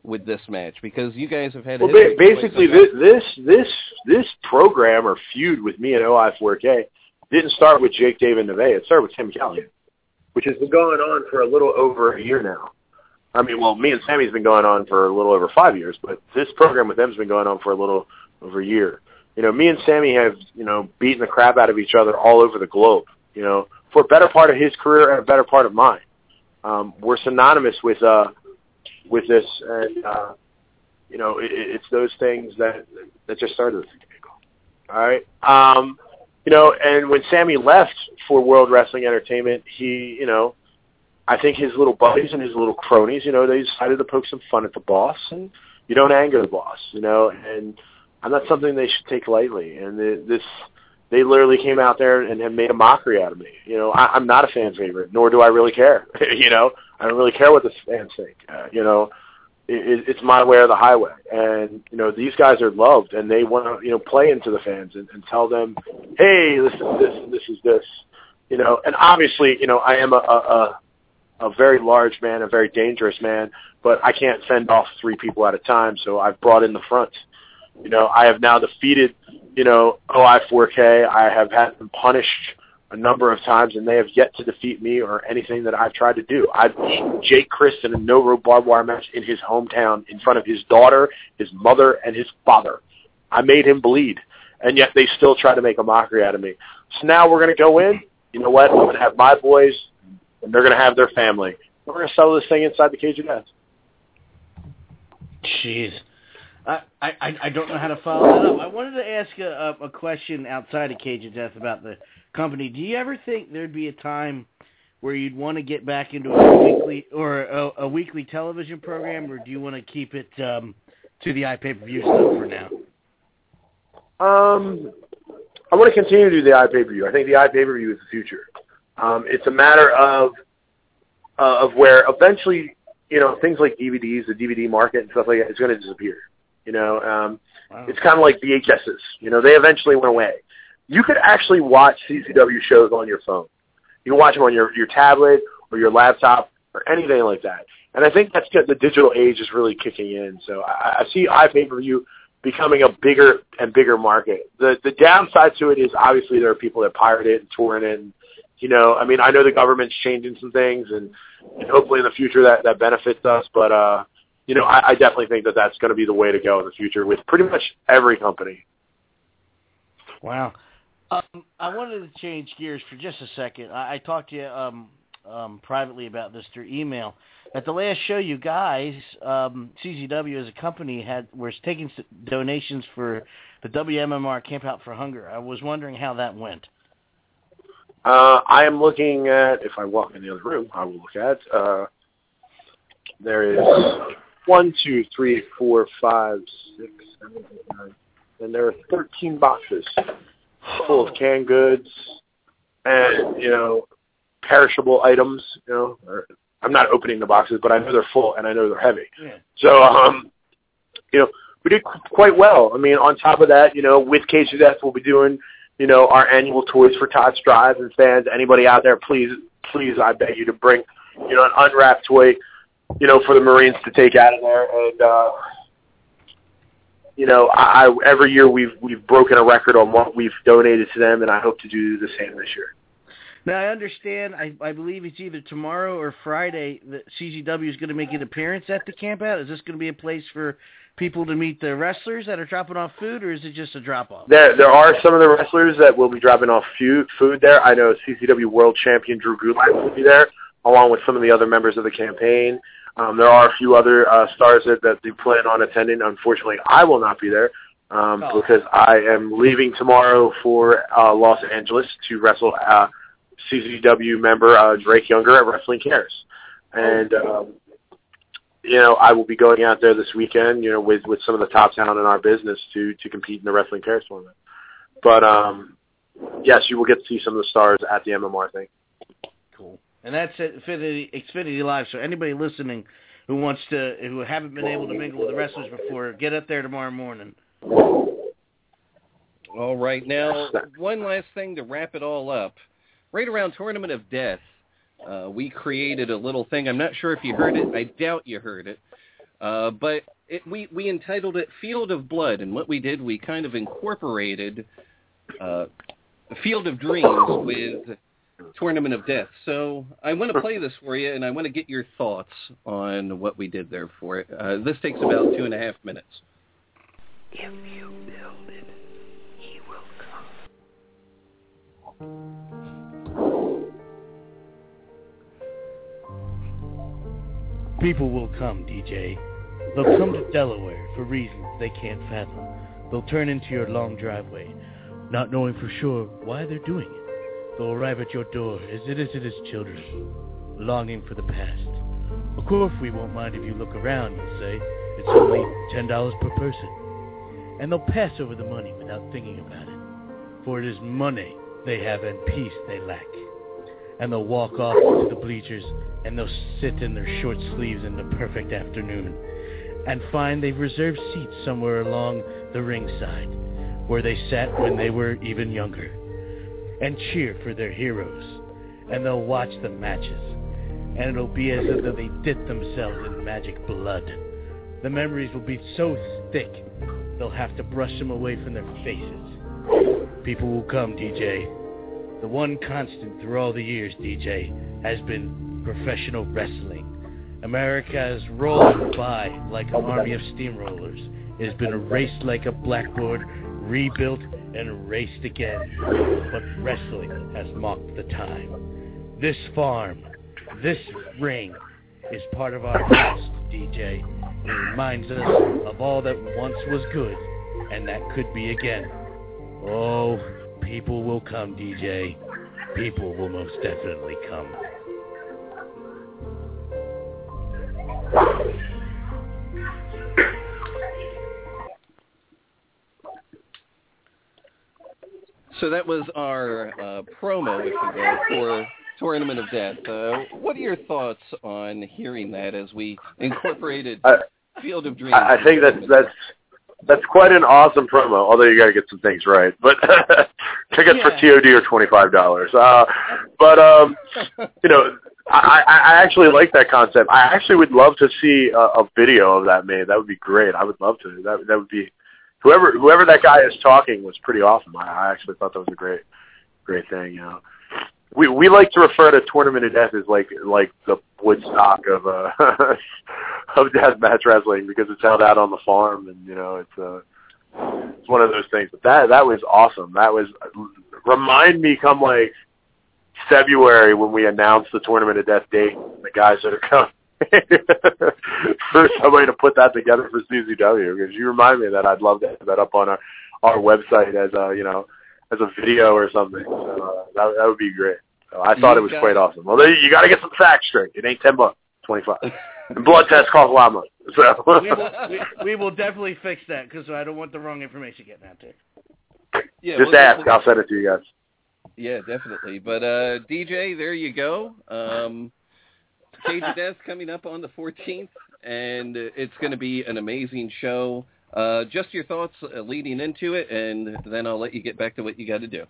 with this match? Because you guys have had basically this program or feud with me and OI4K didn't start with Jake, Dave, and Nevaeh. It started with Tim Callahan, which has been going on for a little over a year now. I mean, well, me and Sammy's been going on for a little over 5 years, but this program with them has been going on for a little over a year. Me and Sammy have, beaten the crap out of each other all over the globe, for a better part of his career and a better part of mine. We're synonymous with this, and, it's those things that just started this. All right? And when Sammy left for World Wrestling Entertainment, he, I think his little buddies and his little cronies, they decided to poke some fun at the boss, and you don't anger the boss, and that's something they should take lightly. And they literally came out there and have made a mockery out of me. I'm not a fan favorite, nor do I really care. I don't really care what the fans think. It's my way or the highway. And, these guys are loved, and they want to, play into the fans and tell them, hey, listen to this, and this is this. And obviously, I am a very large man, a very dangerous man, but I can't fend off 3 people at a time, so I've brought in the front. I have now defeated, OI4K. I have had them punished a number of times, and they have yet to defeat me or anything that I've tried to do. I've beaten Jake Christ in a no-rope barbed wire match in his hometown in front of his daughter, his mother, and his father. I made him bleed, and yet they still try to make a mockery out of me. So now we're going to go in. You know what? I'm going to have my boys, and they're going to have their family. We're going to settle this thing inside the Cage of Death. Jeez. I don't know how to follow that up. I wanted to ask a question outside of Cage of Death about the company. Do you ever think there'd be a time where you'd want to get back into a weekly television program, or do you want to keep it to the iPay-per-view stuff for now? I want to continue to do the iPay-per-view. I think the iPay-per-view is the future. It's a matter of where eventually, things like DVDs, the DVD market and stuff like that is going to disappear. It's kind of like VHSs. They eventually went away. You could actually watch CCW shows on your phone. You can watch them on your tablet or your laptop or anything like that. And I think that's the digital age is really kicking in. So I see iPay-per-view becoming a bigger and bigger market. The downside to it is obviously there are people that pirate it and torrent it. And, I know the government's changing some things, and hopefully in the future that benefits us. But, I definitely think that that's going to be the way to go in the future with pretty much every company. Wow. I wanted to change gears for just a second. I talked to you privately about this through email. At the last show, you guys, CZW as a company, was taking donations for the WMMR Camp Out for Hunger. I was wondering how that went. I am looking at, if I walk in the other room, I will look at, there is 1, 2, 3, 4, 5, 6, 7, 8, 9, and there are 13 boxes full of canned goods and, perishable items, I'm not opening the boxes, but I know they're full and I know they're heavy. Yeah. So, we did quite well. On top of that, with Cage of Death, we'll be doing, our annual Toys for Tots drive, and fans, anybody out there, please, I beg you to bring, an unwrapped toy, for the Marines to take out of there. And, every year we've broken a record on what we've donated to them, and I hope to do the same this year. Now, I understand, I believe it's either tomorrow or Friday that CZW is going to make an appearance at the Camp Out. Is this going to be a place for people to meet the wrestlers that are dropping off food, or is it just a drop-off? There are some of the wrestlers that will be dropping off food there. I know CZW World Champion Drew Gulak will be there, along with some of the other members of the campaign. There are a few other stars that they plan on attending. Unfortunately, I will not be there because I am leaving tomorrow for Los Angeles to wrestle CZW member Drake Younger at Wrestling Cares. And, I will be going out there this weekend, with some of the top talent in our business to compete in the Wrestling Cares tournament. But, yes, you will get to see some of the stars at the MMR thing. Cool. And that's at Xfinity Live, so anybody listening who haven't been able to mingle with the wrestlers before, get up there tomorrow morning. All right. Now, one last thing to wrap it all up. Right around Tournament of Death, we created a little thing. I'm not sure if you heard it. I doubt you heard it. But we entitled it Field of Blood, and what we did, we kind of incorporated Field of Dreams with Tournament of Death. So I want to play this for you, and I want to get your thoughts on what we did there for it. This takes about 2.5 minutes. If you build it, he will come. People will come, DJ. They'll come to Delaware for reasons they can't fathom. They'll turn into your long driveway, not knowing for sure why they're doing it. They'll arrive at your door as innocent as children, longing for the past. Of course, we won't mind if you look around, you'll say. It's only $10 per person. And they'll pass over the money without thinking about it. For it is money they have and peace they lack. And they'll walk off to the bleachers, and they'll sit in their short sleeves in the perfect afternoon, and find they've reserved seats somewhere along the ringside, where they sat when they were even younger, and cheer for their heroes. And they'll watch the matches, and it'll be as though they dipped themselves in magic blood. The memories will be so thick, they'll have to brush them away from their faces. People will come, DJ. The one constant through all the years, DJ, has been professional wrestling. America has rolled by like an army of steamrollers. It has been erased like a blackboard, rebuilt and erased again. But wrestling has marked the time. This farm, this ring, is part of our past, DJ. It reminds us of all that once was good, and that could be again. Oh, people will come, DJ. People will most definitely come. So that was our promo, if you will, for Tournament of Death. What are your thoughts on hearing that as we incorporated Field of Dreams? I think that's quite an awesome promo, although you got to get some things right. But tickets for TOD are $25. You know, I actually like that concept. I actually would love to see a video of that made. That would be great. I would love to. That would be whoever that guy is talking was pretty awesome. I actually thought that was a great thing. You know, we like to refer to Tournament of Death as like the Woodstock of deathmatch wrestling, because it's held out on the farm, and you know it's one of those things. But that was awesome. That was remind me come like February when we announced the Tournament of Death date, the guys that are coming. For somebody to put that together for CZW, because you remind me that I'd love to have that up on our website as a video or something. So that would be great. So I thought it was quite awesome. Well, you got to get some facts straight. It ain't $10, $25. And blood tests cost a lot of money. So we will definitely fix that, because I don't want the wrong information getting out there. Yeah, just ask. I'll send it to you guys. Yeah, definitely. But DJ, there you go. Cage of Death coming up on the 14th, and it's going to be an amazing show. Just your thoughts leading into it, and then I'll let you get back to what you got to do.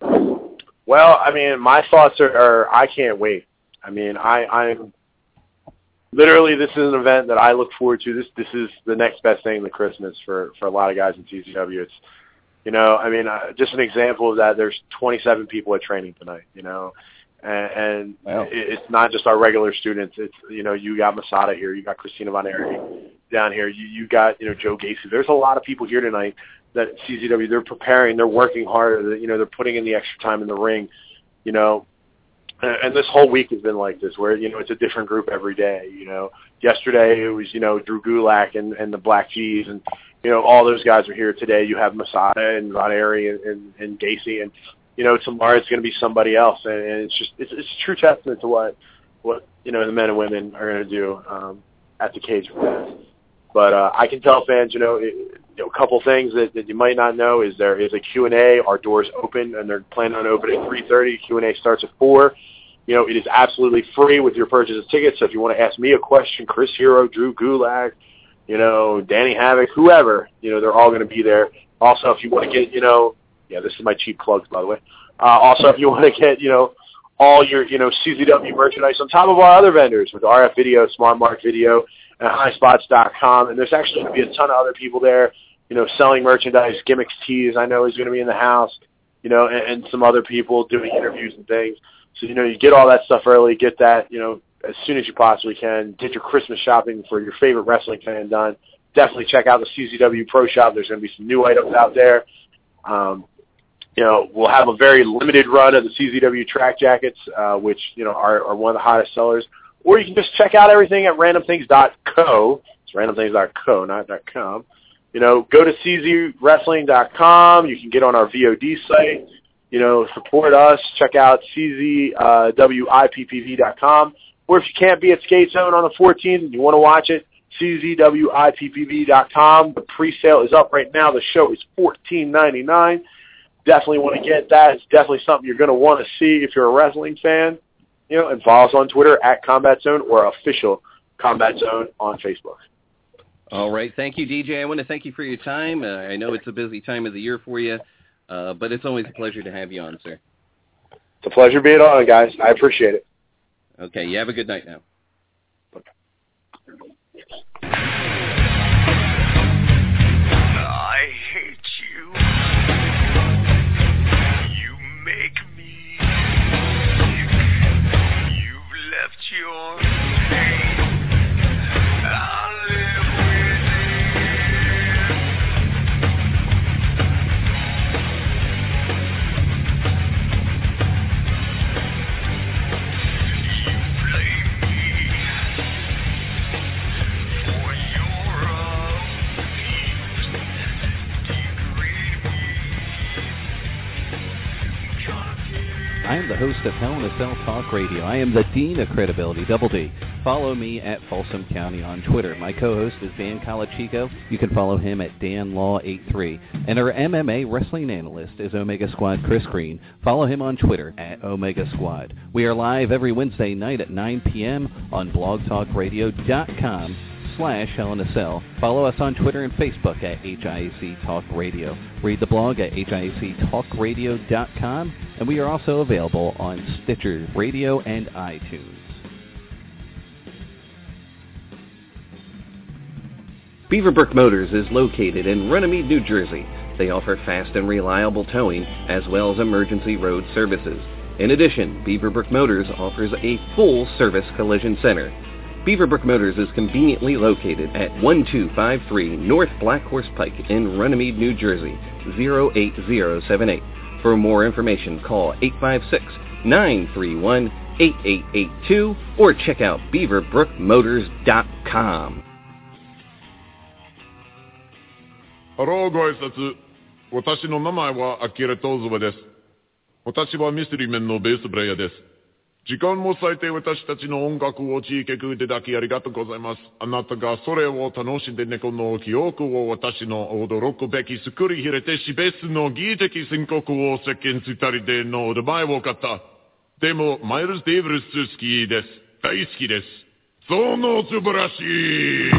Well, I mean, my thoughts are I can't wait. I mean, I'm literally, this is an event that I look forward to. This is the next best thing to Christmas for a lot of guys in CZW. It's, you know, I mean, just an example of that. There's 27 people at training tonight, you know. And wow. It's not just our regular students. It's, you know, you got Masada here, you got Christina Von Erich down here, you got, you know, Joe Gacy. There's a lot of people here tonight that CZW, they're preparing, they're working hard, you know, they're putting in the extra time in the ring, you know. And this whole week has been like this, where, you know, it's a different group every day, you know. Yesterday it was, you know, Drew Gulak and the Black Keys, and, you know, all those guys are here today. You have Masada and Von Erich and Gacy, and, you know, tomorrow it's going to be somebody else, and it's a true testament to what you know the men and women are going to do at the Cage of Death. But I can tell fans, you know, a couple things that you might not know is there is a Q&A. Our doors open, and they're planning on opening at 3:30. Q&A starts at 4. You know, it is absolutely free with your purchase of tickets. So if you want to ask me a question, Chris Hero, Drew Gulak, you know, Danny Havoc, whoever, you know, they're all going to be there. Also, if you want to get, you know. Yeah, this is my cheap plugs, by the way. Also, if you want to get, you know, all your, you know, CZW merchandise on top of our other vendors with RF Video, Smart Mark Video, at highspots.com. And there's actually going to be a ton of other people there, selling merchandise. Gimmicks Tees, I know, is going to be in the house, and some other people doing interviews and things. So, you get all that stuff early, get that, as soon as you possibly can. Get your Christmas shopping for your favorite wrestling fan done. Definitely check out the CZW Pro Shop. There's going to be some new items out there. We'll have a very limited run of the CZW track jackets, which, are one of the hottest sellers. Or you can just check out everything at randomthings.co. It's randomthings.co, not .com. Go to czwrestling.com. You can get on our VOD site. Support us. Check out czwippv.com. Or if you can't be at Skate Zone on the 14th and you want to watch it, czwippv.com. The pre-sale is up right now. The show is $14.99. Definitely want to get that. It's definitely something you're going to want to see if you're a wrestling fan. And follow us on Twitter at Combat Zone or official Combat Zone on Facebook. All right. Thank you, DJ. I want to thank you for your time. I know it's a busy time of the year for you, but it's always a pleasure to have you on, sir. It's a pleasure being on, guys. I appreciate it. Okay. You have a good night now. I hate you. You make me sick. You've left your pain. I'll live with You blame me for your I am the host of Hell in a Cell Talk Radio. I am the Dean of Credibility, Double D. Follow me at Folsom County on Twitter. My co-host is Dan Colachico. You can follow him at DanLaw83. And our MMA wrestling analyst is Omega Squad Chris Green. Follow him on Twitter at Omega Squad. We are live every Wednesday night at 9 p.m. on blogtalkradio.com/Hell in a Cell. Follow us on Twitter and Facebook at HIAC Talk Radio. Read the blog at HIACTalkRadio.com, and we are also available on Stitcher Radio and iTunes. Beaverbrook Motors is located in Runnymede, New Jersey. They offer fast and reliable towing as well as emergency road services. In addition, Beaverbrook Motors offers a full-service collision center. Beaverbrook Motors is conveniently located at 1253 North Black Horse Pike in Runnymede, New Jersey, 08078. For more information, call 856-931-8882 or check out beaverbrookmotors.com. ハローご挨拶。私の名前はアキラトウズバです。私はミステリーメンのベースプレイヤーです。時間も割いて私たちの音楽を聴いてくれていただきありがとうございます。あなたがそれを楽しんで猫の記憶を私の驚くべき作り入れてしべすの技的宣告を世間二人での名前を買った。でもマイルス・デイブルス好きです。大好きです。その素晴らしい。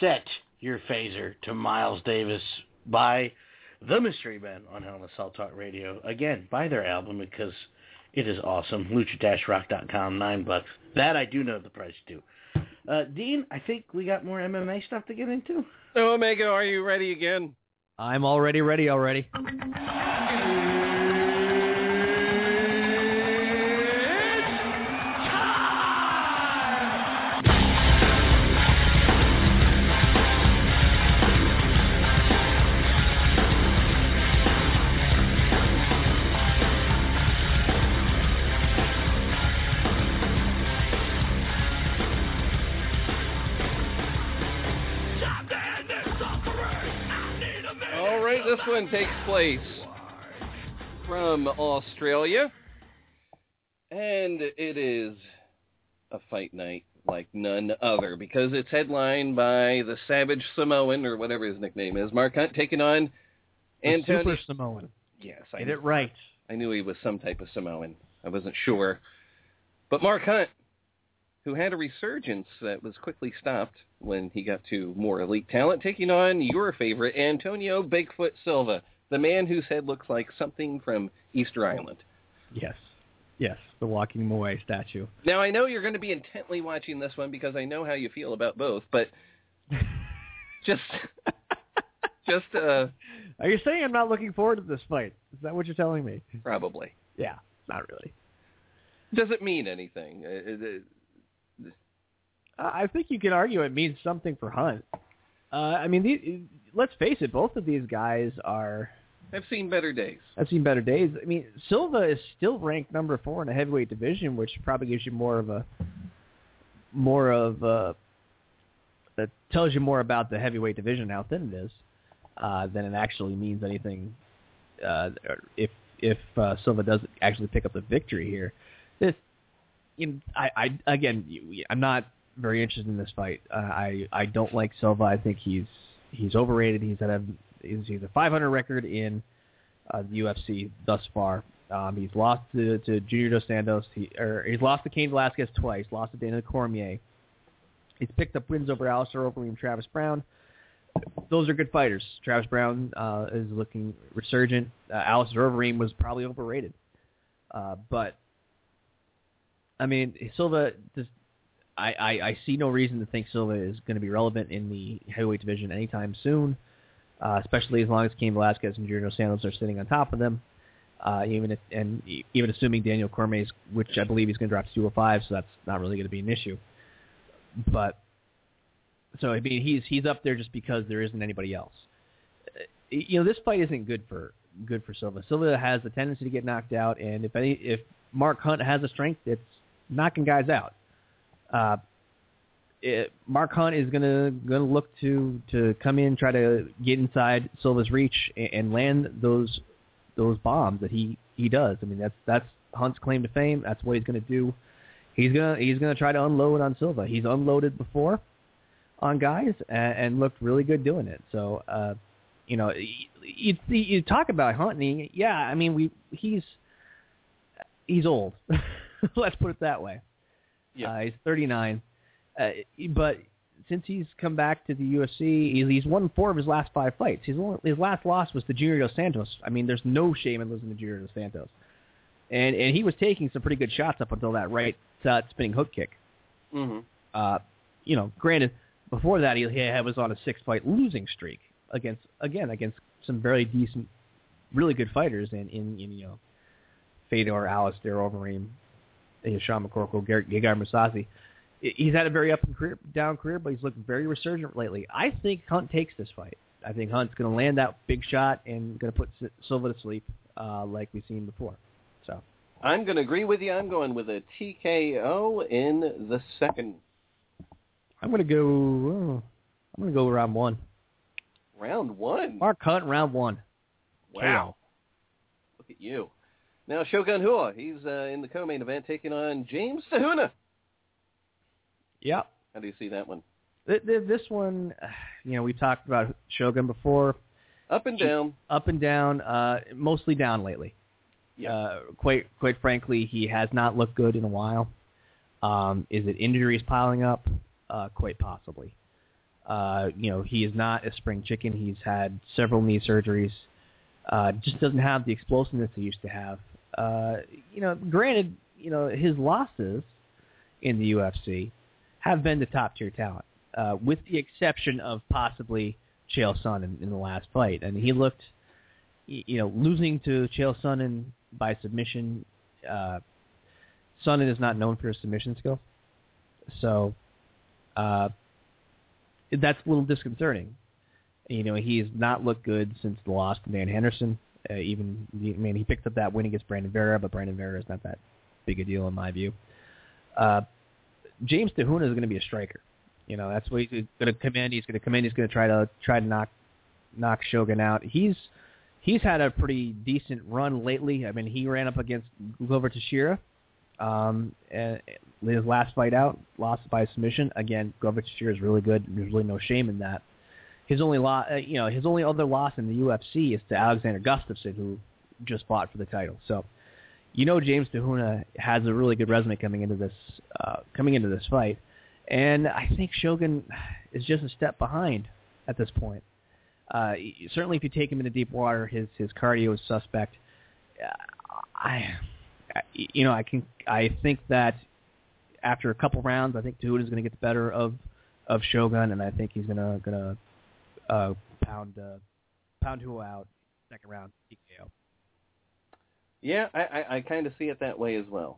Set Your Phaser to Miles Davis by The Mystery Men on Hell in a Cell Talk Radio. Again, buy their album because it is awesome. Lucha-Rock.com, $9. That I do know the price too. Dean, I think we got more MMA stuff to get into. Omega, are you ready again? I'm already ready already. This one takes place from Australia, and it is a fight night like none other because it's headlined by the Savage Samoan, or whatever his nickname is, Mark Hunt, taking on Antonio. Super Samoan. Yes, Get it right. I knew he was some type of Samoan. I wasn't sure. But Mark Hunt, who had a resurgence that was quickly stopped when he got to more elite talent, taking on your favorite, Antonio Bigfoot Silva, the man whose head looks like something from Easter Island. Yes, the walking Moai statue. Now, I know you're going to be intently watching this one because I know how you feel about both, but just... Are you saying I'm not looking forward to this fight? Is that what you're telling me? Probably. Yeah, not really. Does it mean anything? I think you can argue it means something for Hunt. I mean, let's face it, both of these guys have seen better days. I mean, Silva is still ranked number 4 in the heavyweight division, which probably gives you that tells you more about the heavyweight division, how thin it is, than it actually means anything. If Silva does actually pick up the victory here, I'm not very interested in this fight. I don't like Silva. I think he's overrated. He's a 500 record in the UFC thus far. He's lost to Junior Dos Santos. He's lost to Cain Velasquez twice. Lost to Daniel Cormier. He's picked up wins over Alistair Overeem and Travis Brown. Those are good fighters. Travis Brown is looking resurgent. Alistair Overeem was probably overrated. But I mean, Silva just. I see no reason to think Silva is going to be relevant in the heavyweight division anytime soon, especially as long as Cain Velasquez and Junior Dos Santos are sitting on top of them. Even assuming Daniel Cormier, which I believe he's going to drop to 205, so that's not really going to be an issue. But so I mean, he's up there just because there isn't anybody else. This fight isn't good for Silva. Silva has the tendency to get knocked out, and if Mark Hunt has a strength, it's knocking guys out. Mark Hunt is gonna look to come in, try to get inside Silva's reach and land those bombs that he does. I mean, that's Hunt's claim to fame. That's what he's gonna do. He's gonna try to unload on Silva. He's unloaded before on guys and looked really good doing it. So you talk about Hunt, and I mean he's old. Let's put it that way. Yeah. He's 39, but since he's come back to the UFC, he's won 4 of his last 5 fights. His last loss was to Junior Dos Santos. I mean, there's no shame in losing to Junior Dos Santos, and he was taking some pretty good shots up until that right spinning hook kick. Mm-hmm. Granted, before that he was on a 6-fight losing streak against some very decent, really good fighters in Fedor, Alistair Overeem, Sean McCorkle, Gegard Mousasi. He's had a very up and down career, but he's looked very resurgent lately. I think Hunt takes this fight. I think Hunt's going to land that big shot and going to put Silva to sleep like we've seen before. So I'm going to agree with you. I'm going with a TKO in the second. I'm going to go round 1. Round 1? Mark Hunt, round 1. Wow. Look at you. Now, Shogun Rua, he's in the co-main event taking on James Tahuna. Yep. How do you see that one? This one, we talked about Shogun before. Up and down. Up and down, mostly down lately. Yeah. Quite frankly, he has not looked good in a while. Is it injuries piling up? Quite possibly. He is not a spring chicken. He's had several knee surgeries. Just doesn't have the explosiveness he used to have. Granted, his losses in the UFC have been to top-tier talent, with the exception of possibly Chael Sonnen in the last fight. And he looked, losing to Chael Sonnen by submission. Sonnen is not known for his submission skill. So that's a little disconcerting. He has not looked good since the loss to Dan Henderson. He picked up that win against Brandon Vera, but Brandon Vera is not that big a deal in my view. James Te Huna is going to be a striker. That's what he's going to come in. He's going to try to knock Shogun out. He's had a pretty decent run lately. I mean, he ran up against Glover Teixeira. His last fight out, lost by submission. Again, Glover Teixeira is really good. There's really no shame in that. His only other loss in the UFC is to Alexander Gustafsson, who just fought for the title. So, James Te Huna has a really good resume coming into this fight, and I think Shogun is just a step behind at this point. Certainly, if you take him into deep water, his cardio is suspect. I think that after a couple rounds, I think Te Huna is going to get the better of Shogun, and I think he's going to pound Hua out second round TKO. Yeah, I kind of see it that way as well.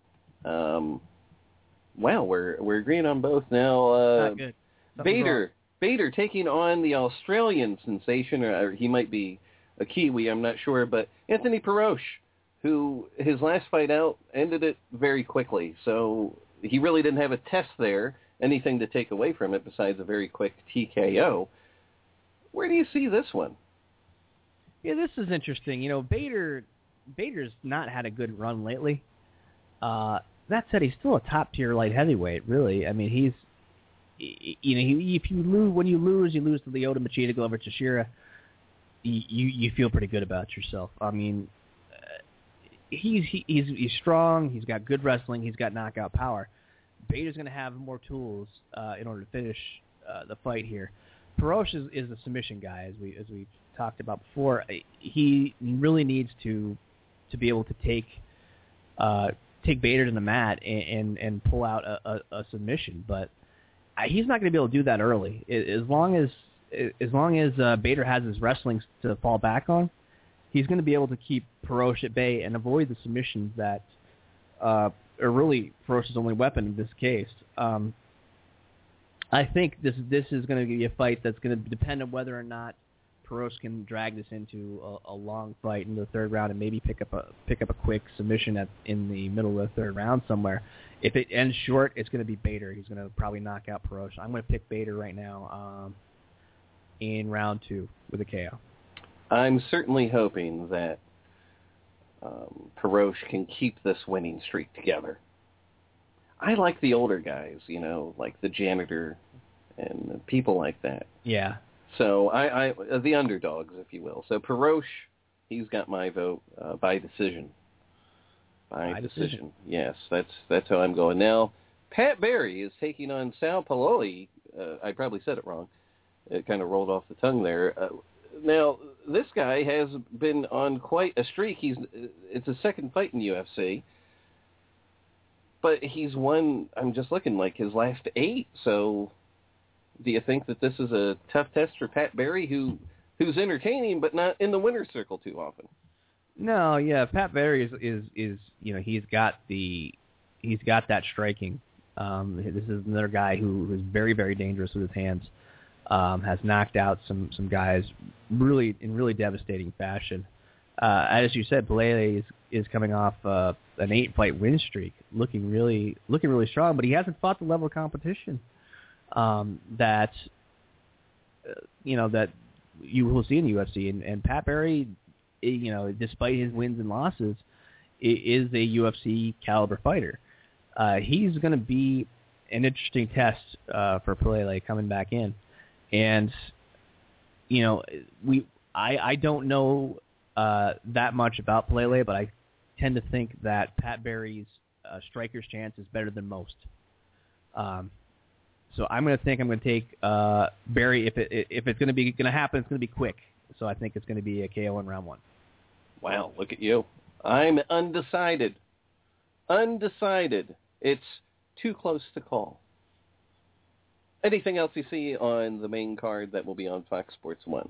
We're agreeing on both now. Not good. Bader taking on the Australian sensation, or he might be a Kiwi, I'm not sure, but Anthony Perosh, who his last fight out ended it very quickly. So he really didn't have a test there, anything to take away from it besides a very quick TKO. Where do you see this one? Yeah, this is interesting. Bader's not had a good run lately. That said, he's still a top-tier light heavyweight, really. I mean, when you lose to Lyoto Machida, Glover Teixeira, you feel pretty good about yourself. I mean, he's strong. He's got good wrestling. He's got knockout power. Bader's going to have more tools in order to finish the fight here. Perosh is a submission guy, as we talked about before. He really needs to be able to take Bader to the mat and pull out a submission, but he's not going to be able to do that early. As long as Bader has his wrestling to fall back on, he's going to be able to keep Perosh at bay and avoid the submissions that are really Perosh's only weapon in this case. I think this is going to be a fight that's going to depend on whether or not Perosh can drag this into a long fight in the third round and maybe pick up a quick submission in the middle of the third round somewhere. If it ends short, it's going to be Bader. He's going to probably knock out Perosh. I'm going to pick Bader right now in round 2 with a KO. I'm certainly hoping that Perosh can keep this winning streak together. I like the older guys, like the janitor and people like that. Yeah. So I the underdogs, if you will. So Perosh, he's got my vote by decision. By decision. Yes, that's how I'm going. Now, Pat Barry is taking on Sal Paloli. I probably said it wrong. It kind of rolled off the tongue there. Now, this guy has been on quite a streak. It's a second fight in UFC. But he's won, I'm just looking, like his last 8. So do you think that this is a tough test for Pat Barry, who's entertaining but not in the winner's circle too often? No, yeah, Pat Barry is he's got that striking. This is another guy who is very, very dangerous with his hands. Has knocked out some guys in really devastating fashion. As you said, Pelele is coming off an 8-fight win streak, looking really strong, but he hasn't fought the level of competition that you will see in the UFC. And Pat Barry, despite his wins and losses, is a UFC caliber fighter. He's going to be an interesting test for Pelele coming back in. And I don't know that much about Pelele, but I tend to think that Pat Barry's striker's chance is better than most. So I'm going to take Barry. If it's going to happen, it's going to be quick. So I think it's going to be a KO in round 1. Wow, look at you. I'm undecided. It's too close to call. Anything else you see on the main card that will be on Fox Sports 1?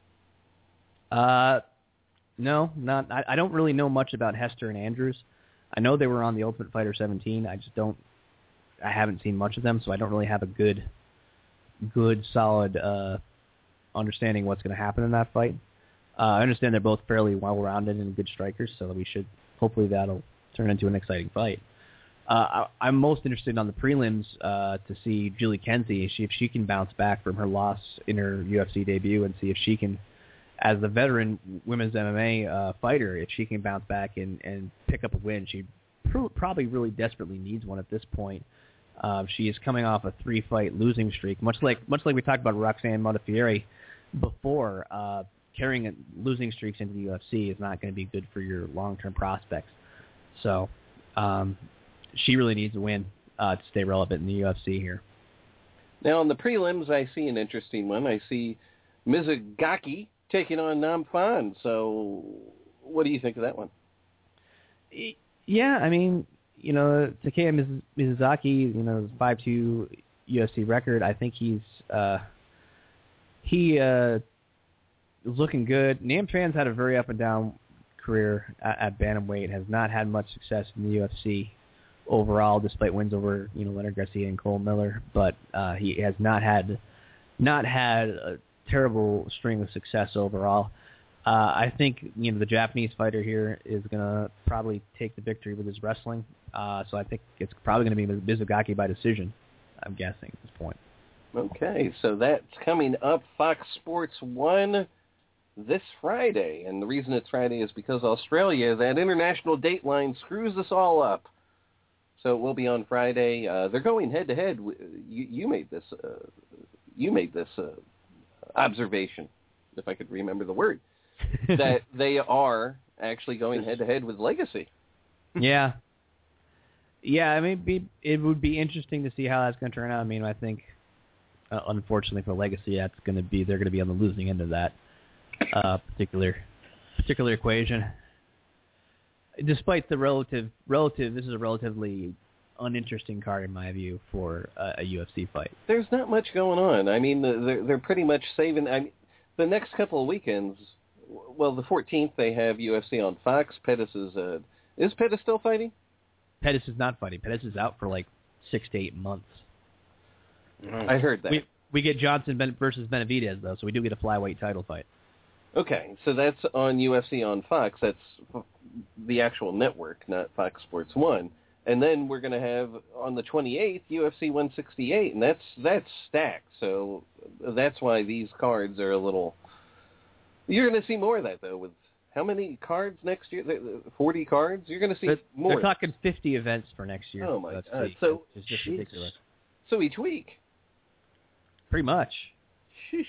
No, not. I don't really know much about Hester and Andrews. I know they were on the Ultimate Fighter 17. I haven't seen much of them, so I don't really have a good, solid understanding what's going to happen in that fight. I understand they're both fairly well-rounded and good strikers, so hopefully that'll turn into an exciting fight. I'm most interested on the prelims to see Julie Kenzie, if she can bounce back from her loss in her UFC debut, and see if she can, as the veteran women's MMA fighter, if she can bounce back and pick up a win. She probably really desperately needs one at this point. She is coming off a 3-fight losing streak, much like we talked about Roxanne Modafferi before. Carrying losing streaks into the UFC is not going to be good for your long-term prospects. So she really needs a win to stay relevant in the UFC here. Now, on the prelims, I see an interesting one. I see Mizugaki taking on Nam Phan. So what do you think of that one? Yeah, I mean, Takeya Mizugaki, his 5-2 UFC record, I think he is looking good. Nam Phan's had a very up and down career at bantamweight, has not had much success in the UFC overall, despite wins over Leonard Garcia and Cole Miller. But he has not had a terrible string of success overall. I think the Japanese fighter here is going to probably take the victory with his wrestling. So I think it's probably going to be Mizugaki by decision, I'm guessing at this point. Okay, so that's coming up Fox Sports 1 this Friday. And the reason it's Friday is because Australia, that international date line screws us all up. So it will be on Friday. They're going head-to-head. You made this observation, if I could remember the word, that they are actually going head-to-head with Legacy. Yeah. Yeah, I mean, it would be interesting to see how that's going to turn out. I mean, I think, unfortunately for Legacy, they're going to be on the losing end of that particular equation. Despite the relative, this is a relatively uninteresting card in my view for a UFC fight. There's not much going on. I mean, they're pretty much saving. I mean, the next couple of weekends. Well, the 14th they have UFC on Fox. Pettis is Pettis still fighting? Pettis is not fighting. Pettis is out for like 6 to 8 months. I heard that. We get Johnson versus Benavidez though, so we do get a flyweight title fight. Okay, so that's on UFC on Fox. That's the actual network, not Fox Sports 1. And then we're going to have, on the 28th, UFC 168, and that's stacked. So that's why these cards are a little... You're going to see more of that, though, with how many cards next year? 40 cards? You're going to see more. They're talking 50 events for next year. Oh, my God. So it's just ridiculous. So each week? Pretty much. Sheesh.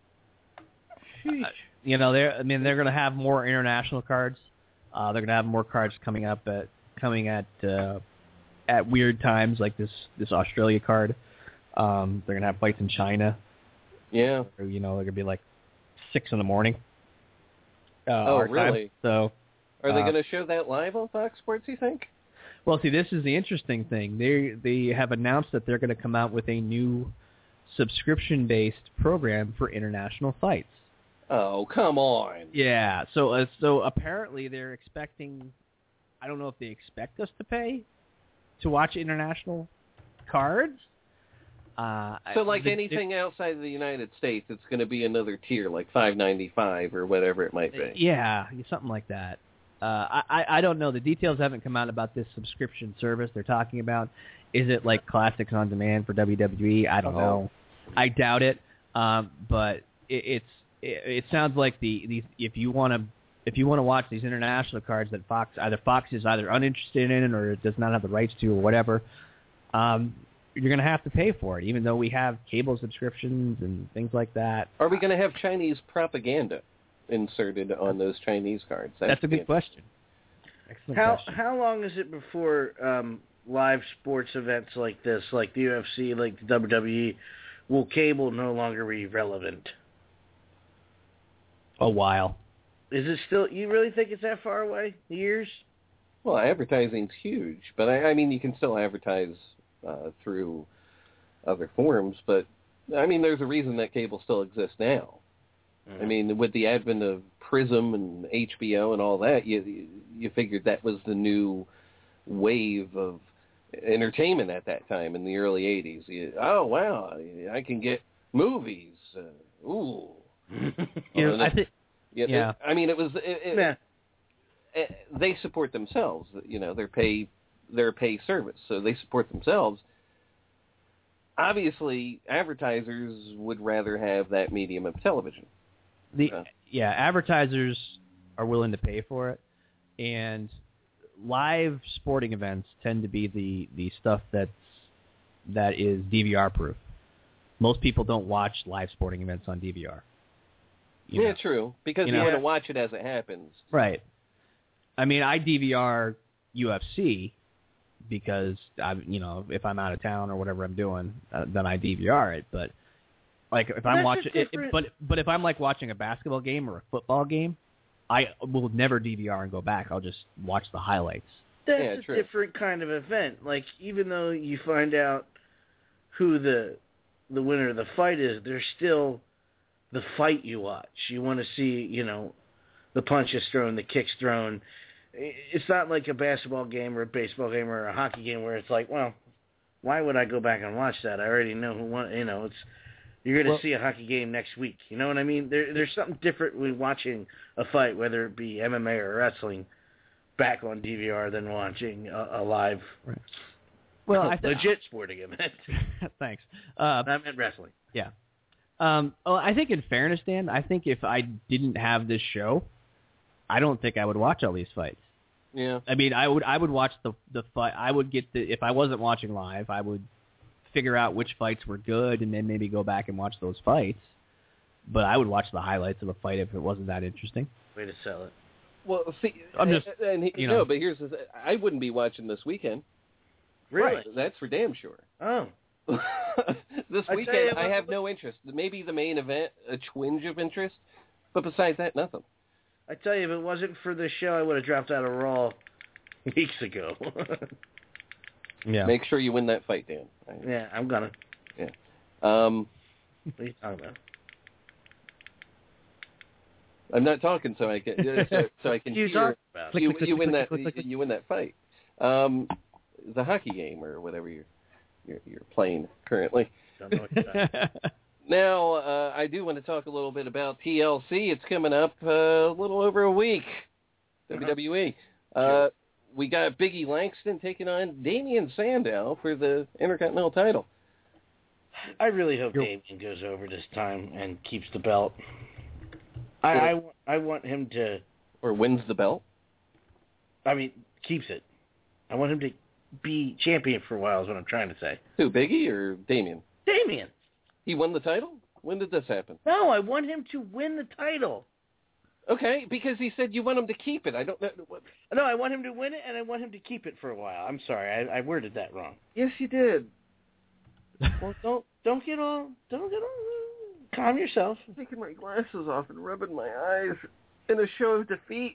They're going to have more international cards. They're going to have more cards coming at weird times, like this Australia card. They're going to have fights in China. Yeah. They're going to be like 6 in the morning. Really? So, are they going to show that live on Fox Sports, you think? Well, see, this is the interesting thing. They have announced that they're going to come out with a new subscription-based program for international fights. Oh, come on. Yeah. So apparently they're expecting, I don't know if they expect us to pay to watch international cards. So like anything outside of the United States, it's going to be another tier, like $5.95 or whatever it might be. Yeah, something like that. I don't know. The details haven't come out about this subscription service they're talking about. Is it like Classics on Demand for WWE? I don't know. I doubt it. But it sounds like if you want to watch these international cards that Fox is either uninterested in or does not have the rights to or whatever, you're going to have to pay for it, even though we have cable subscriptions and things like that. Are we going to have Chinese propaganda inserted on those Chinese cards? That's a good question. Excellent question. How long is it before live sports events like this, like the UFC, like the WWE, will cable no longer be relevant? A while. Is it still? You really think it's that far away? Years? Well, advertising's huge, but I mean, you can still advertise through other forms. But I mean, there's a reason that cable still exists now. I mean, with the advent of Prism and HBO and all that, you figured that was the new wave of entertainment at that time in the early 80s. Oh, wow, I can get movies. Ooh. I think... Yeah. I mean, it was... they support themselves. You know, they're a pay service, so they support themselves. Obviously, advertisers would rather have that medium of television. Advertisers are willing to pay for it, and live sporting events tend to be the stuff that is DVR proof. Most people don't watch live sporting events on DVR. Yeah, true, because you want to watch it as it happens. Right. I mean, I DVR UFC because if I'm out of town or whatever I'm doing, then I DVR it. But like if I'm watching it, but if I'm like watching a basketball game or a football game, I will never DVR and go back. I'll just watch the highlights. That's a different kind of event. Like, even though you find out who the winner of the fight is, there's still the fight you watch. You want to see, the punches thrown, the kicks thrown. It's not like a basketball game or a baseball game or a hockey game where it's like, well, why would I go back and watch that? I already know who won. You're going to see a hockey game next week. You know what I mean? There's something different when watching a fight, whether it be MMA or wrestling, back on DVR than watching a live, legit sporting event. Thanks. I meant wrestling. Yeah. I think in fairness, Dan, I think if I didn't have this show, I don't think I would watch all these fights. Yeah. I mean, I would watch the fight. I would get if I wasn't watching live, I would figure out which fights were good and then maybe go back and watch those fights. But I would watch the highlights of a fight if it wasn't that interesting. Way to sell it. Well, see, I'm just, no, but here's the I wouldn't be watching this weekend. Really? Right, that's for damn sure. Oh. This weekend, I have no interest. Maybe the main event, a twinge of interest, but besides that, nothing. I tell you, if it wasn't for this show, I would have dropped out of Raw weeks ago. Yeah. Make sure you win that fight, Dan. Yeah, I'm gonna. Yeah. What are you talking about? I'm not talking so I can so I can you hear. About? You win that. You win that fight. The hockey game or whatever you're playing currently. Don't know what you're talking about. Now, I do want to talk a little bit about TLC. It's coming up a little over a week. WWE. Sure. We got Big E Langston taking on Damian Sandow for the Intercontinental title. I really hope Damian goes over this time and keeps the belt. I want him to... Or wins the belt? I mean, keeps it. I want him to be champion for a while is what I'm trying to say. Who, Big E or Damian? Damian. He won the title? When did this happen? No, I want him to win the title. Okay, because he said you want him to keep it. I don't know. No, I want him to win it, and I want him to keep it for a while. I'm sorry, I worded that wrong. Yes, you did. Well, don't get all. Calm yourself. I'm taking my glasses off and rubbing my eyes in a show of defeat.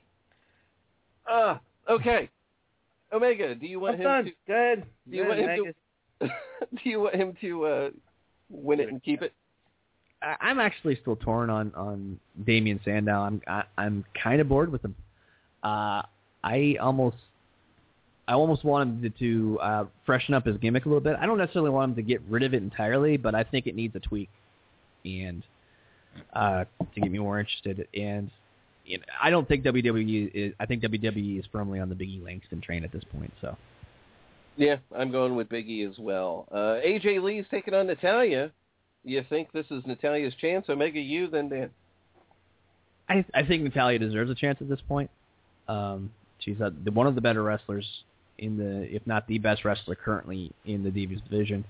Okay. Omega, do you want him to? Good. Do you want him to? Do you want him to win it and keep it? I'm actually still torn on Damian Sandow. I'm kind of bored with him. I almost want him to freshen up his gimmick a little bit. I don't necessarily want him to get rid of it entirely, but I think it needs a tweak, and to get me more interested. And I don't think WWE is. I think WWE is firmly on the Big E Langston train at this point. So. Yeah, I'm going with Big E as well. AJ Lee's taking on Natalya. You think this is Natalya's chance? Omega, you, then Dan? I think Natalya deserves a chance at this point. She's one of the better wrestlers in the, if not the best wrestler currently in the Divas division.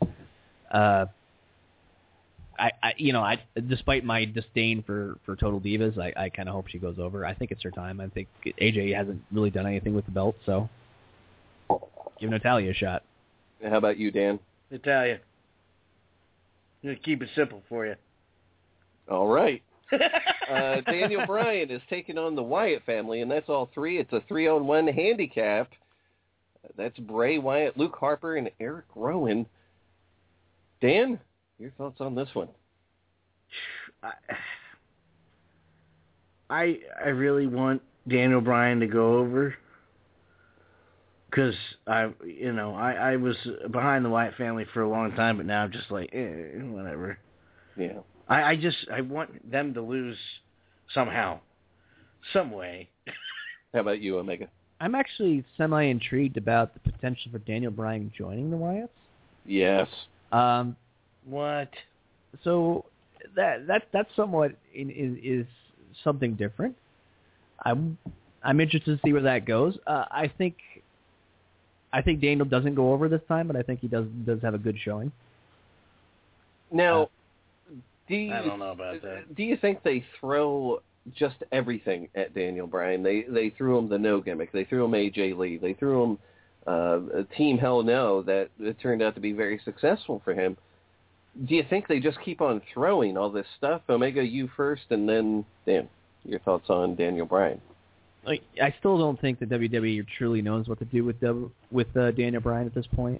Despite my disdain for Total Divas, I kind of hope she goes over. I think it's her time. I think AJ hasn't really done anything with the belt, so Give Natalya a shot. How about you, Dan? Natalya. I'm going to keep it simple for you. All right. Daniel Bryan is taking on the Wyatt family, and that's all three. It's a 3-on-1 handicap. That's Bray Wyatt, Luke Harper, and Eric Rowan. Dan, your thoughts on this one? I really want Daniel Bryan to go over because I was behind the Wyatt family for a long time, but now I'm just like, whatever. Yeah. I want them to lose somehow, some way. How about you, Omega? I'm actually semi-intrigued about the potential for Daniel Bryan joining the Wyatts. Yes. What? So that's somewhat is something different. I'm interested to see where that goes. I think Daniel doesn't go over this time, but I think he does have a good showing. Now, I don't know about that. Do you think they throw just everything at Daniel Bryan? They threw him the no gimmick. They threw him AJ Lee. They threw him Team Hell No that it turned out to be very successful for him. Do you think they just keep on throwing all this stuff? Omega, you first, and then Dan, your thoughts on Daniel Bryan. I still don't think the WWE truly knows what to do with Daniel Bryan at this point.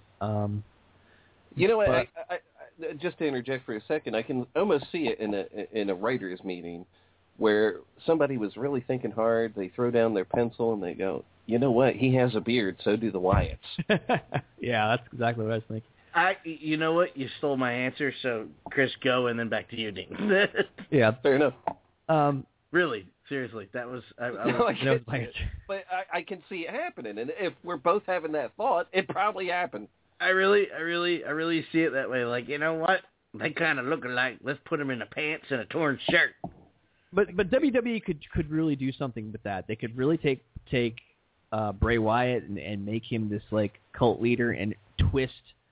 You know what? I just to interject for a second, I can almost see it in a writers' meeting where somebody was really thinking hard. They throw down their pencil and they go, "You know what? He has a beard. So do the Wyatts." Yeah, that's exactly what I was thinking. You know what? You stole my answer. So Chris, go, and then back to you, Dean. Yeah, fair enough. Really, seriously, that was that was my answer. But I can see it happening, and if we're both having that thought, it probably happened. I really see it that way. Like, you know what? They kind of look alike. Let's put them in the pants and a torn shirt. But WWE could really do something with that. They could really take Bray Wyatt and make him this like cult leader and twist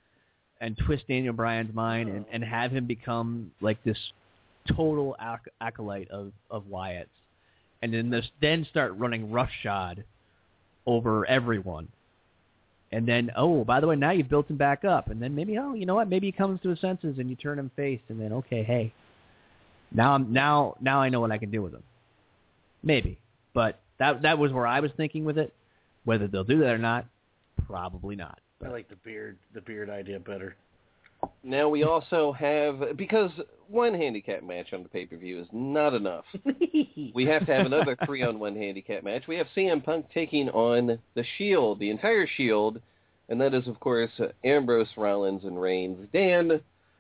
Daniel Bryan's mind and have him become like this total acolyte of Wyatt's, and then start running roughshod over everyone. And then, by the way, now you've built him back up. And then maybe, you know what? Maybe he comes to his senses and you turn him face. And then, okay, hey, now I know what I can do with him. Maybe, but that was where I was thinking with it. Whether they'll do that or not, probably not. I like the beard idea better. Now we also have, because one handicap match on the pay-per-view is not enough. We have to have another 3-on-1 handicap match. We have CM Punk taking on the Shield, the entire Shield, and that is, of course, Ambrose, Rollins, and Reigns. Dan,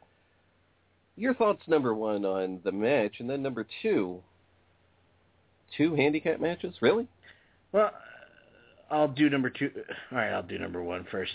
your thoughts, number one, on the match, and then number two handicap matches? Really? Well, I'll do number two. All right, I'll do number one first.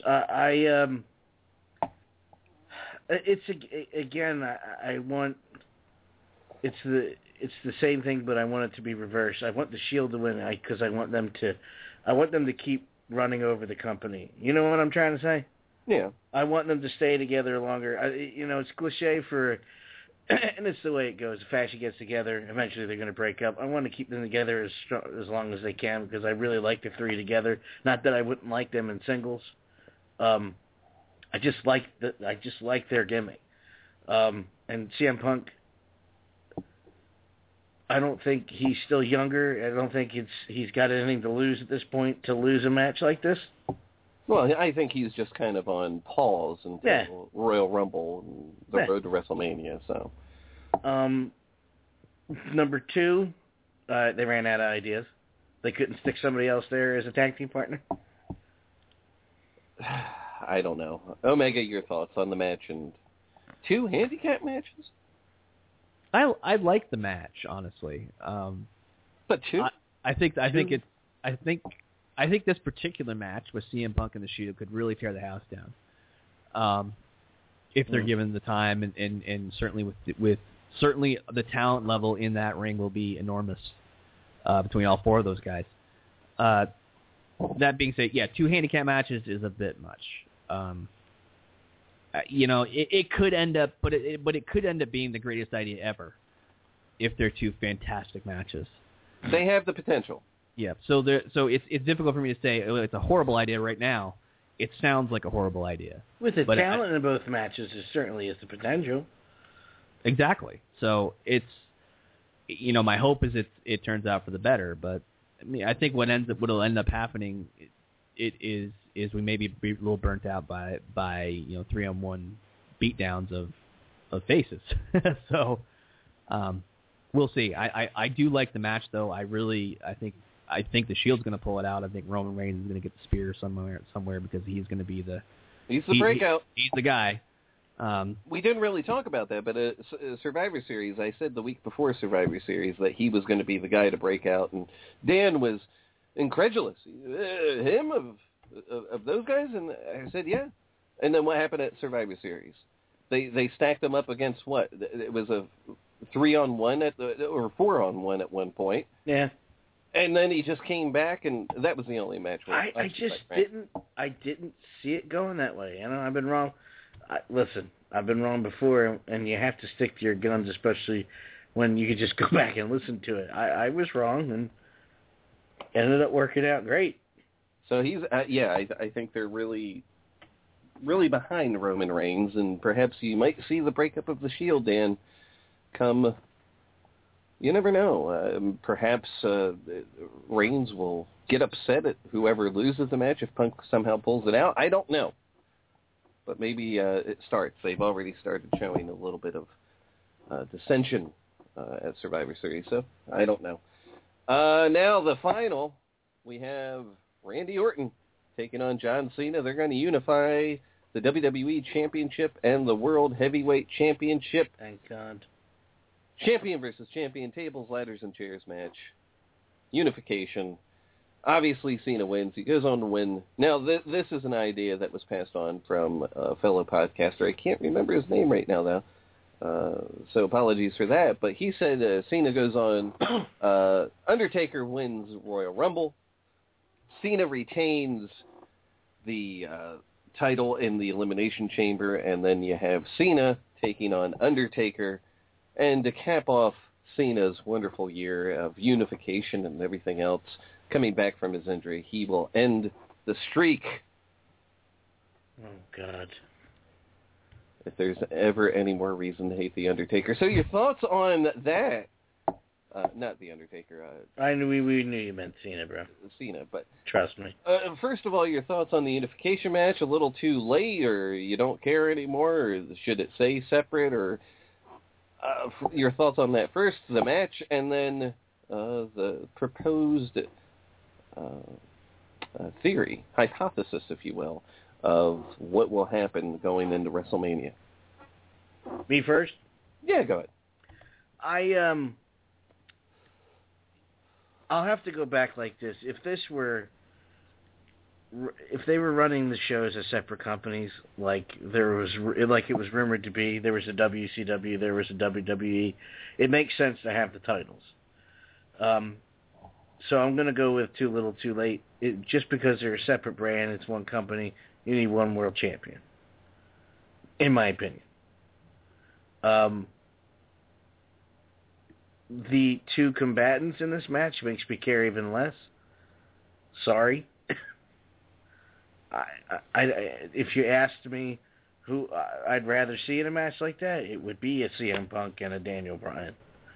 It's again. I want. It's the same thing, but I want it to be reversed. I want the Shield to win because I want them to keep running over the company. You know what I'm trying to say? Yeah. I want them to stay together longer. It's cliche and it's the way it goes. The faction gets together. Eventually, they're going to break up. I want to keep them together as long as they can because I really like the three together. Not that I wouldn't like them in singles. I just like their gimmick. And CM Punk, I don't think he's still younger. I don't think he's got anything to lose at this point to lose a match like this. Well, I think he's just kind of on pause until Royal Rumble and the road to WrestleMania. So, number two, they ran out of ideas. They couldn't stick somebody else there as a tag team partner. I don't know. Omega, your thoughts on the match and two handicap matches? I like the match, honestly. But two? I think this particular match with CM Punk and the Shield could really tear the house down. If they're given the time and certainly with certainly the talent level in that ring will be enormous between all four of those guys. That being said, two handicap matches is a bit much. It could end up, but it could end up being the greatest idea ever if they're two fantastic matches. They have the potential. Yeah. So it's difficult for me to say it's a horrible idea right now. it sounds like a horrible idea. With the talent in both matches, there certainly is the potential. Exactly. So it's, my hope is it turns out for the better. But I mean, I think what'll end up happening, is we may be a little burnt out by 3-on-1 beatdowns of faces. So we'll see. I do like the match though. I think the Shield's going to pull it out. I think Roman Reigns is going to get the spear somewhere because he's going to be he's the breakout. He's the guy. We didn't really talk about that, but Survivor Series, I said the week before Survivor Series that he was going to be the guy to break out, and Dan was incredulous. Him of those guys? And I said, yeah. And then what happened at Survivor Series? They stacked them up against what? It was a 3-on-1 or 4-on-1 at one point. Yeah. And then he just came back, and that was the only match. I didn't see it going that way. I've been wrong. Listen, I've been wrong before, and you have to stick to your guns, especially when you could just go back and listen to it. I was wrong, and ended up working out great. So he's, I think they're really, really behind Roman Reigns, and perhaps you might see the breakup of the Shield, Dan, come. You never know. Perhaps Reigns will get upset at whoever loses the match if Punk somehow pulls it out. I don't know. But maybe it starts. They've already started showing a little bit of dissension at Survivor Series, so I don't know. Now the final, we have Randy Orton taking on John Cena. They're going to unify the WWE Championship and the World Heavyweight Championship. Thank God. Champion versus champion, tables, ladders, and chairs match. Unification. Obviously, Cena wins. He goes on to win. Now, this is an idea that was passed on from a fellow podcaster. I can't remember his name right now, though. So apologies for that. But he said Cena goes on. Undertaker wins Royal Rumble. Cena retains the title in the Elimination Chamber. And then you have Cena taking on Undertaker. And to cap off Cena's wonderful year of unification and everything else, coming back from his injury, he will end the streak. Oh, God. If there's ever any more reason to hate The Undertaker. So your thoughts on that? Not The Undertaker. I knew we knew you meant Cena, bro. Cena, but... Trust me. First of all, your thoughts on the unification match? A little too late, or you don't care anymore, or should it say separate, or... your thoughts on that first, the match, and then the proposed theory, hypothesis, if you will, of what will happen going into WrestleMania. Me first? Yeah, go ahead. I'll have to go back like this. If they were running the shows as separate companies, like it was rumored to be, there was a WCW, there was a WWE, it makes sense to have the titles. So I'm going to go with Too Little Too Late. Just because they're a separate brand, it's one company, you need one world champion, in my opinion. The two combatants in this match makes me care even less. Sorry. If you asked me who I'd rather see in a match like that, it would be a CM Punk and a Daniel Bryan.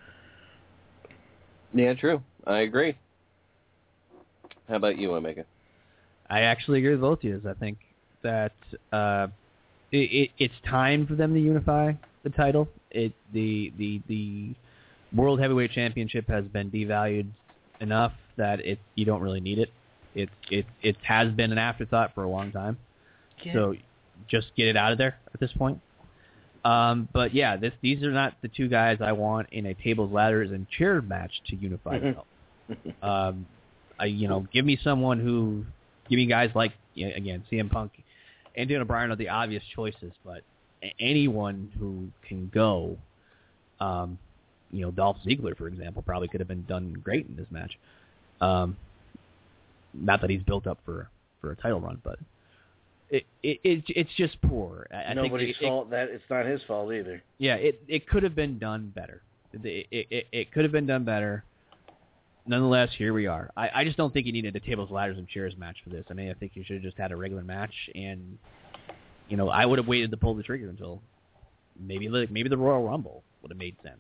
Yeah, true. I agree. How about you, Omega? I actually agree with both of you. I think that it's time for them to unify the title. The World Heavyweight Championship has been devalued enough that you don't really need it. It has been an afterthought for a long time. Yeah. So just get it out of there at this point. But yeah, these are not the two guys I want in a tables, ladders, and chairs match to unify the belt. Give me guys like, again, CM Punk and Daniel Bryan are the obvious choices, but anyone who can go, Dolph Ziggler, for example, probably could have been done great in this match. Not that he's built up for a title run, but it's just poor. Nobody's fault. It's not his fault either. Yeah, it could have been done better. It could have been done better. nonetheless, here we are. I just don't think you needed a tables, ladders, and chairs match for this. I mean, I think you should have just had a regular match, and I would have waited to pull the trigger until maybe the Royal Rumble would have made sense.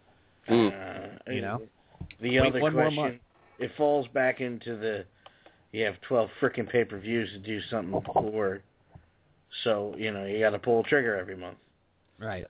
The other question, it falls back into you have 12 frickin' pay-per-views to do something before, so you got to pull the trigger every month. Right.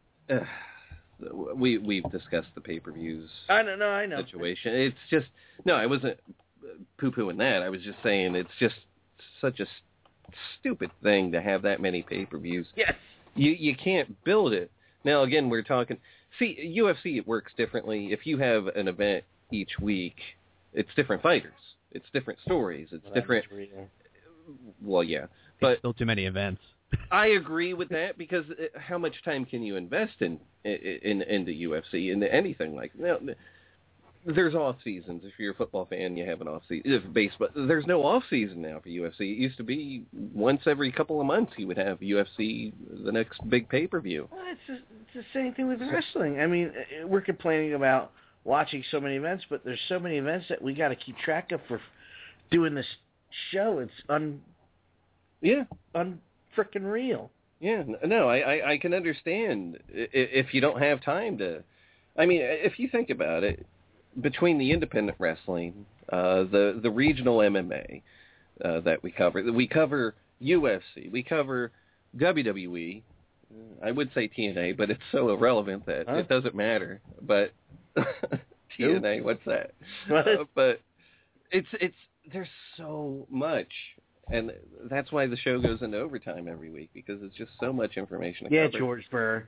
We've discussed the pay-per-views. I know. Situation. It's just I wasn't poo-pooing that. I was just saying it's just such a stupid thing to have that many pay-per-views. Yes. You can't build it. Now again, we're talking. See, UFC, it works differently. If you have an event each week, it's different fighters. It's different stories. It's different. Well, yeah, but still too many events. I agree with that because how much time can you invest in the UFC, into anything like that? Now, there's off seasons. If you're a football fan, you have an off season. If baseball, there's no off season now for UFC. It used to be once every couple of months you would have UFC, the next big pay-per-view. Well, it's the same thing with wrestling. I mean, we're complaining about watching so many events, but there's so many events that we got to keep track of for doing this show. It's unfrickin' real. Yeah, no, I can understand if you don't have time to. I mean, if you think about it, between the independent wrestling, the regional MMA that we cover UFC, we cover WWE. I would say TNA, but it's so irrelevant that it doesn't matter. But TNA, what's that? But it's there's so much, and that's why the show goes into overtime every week, because it's just so much information to cover. George Burr.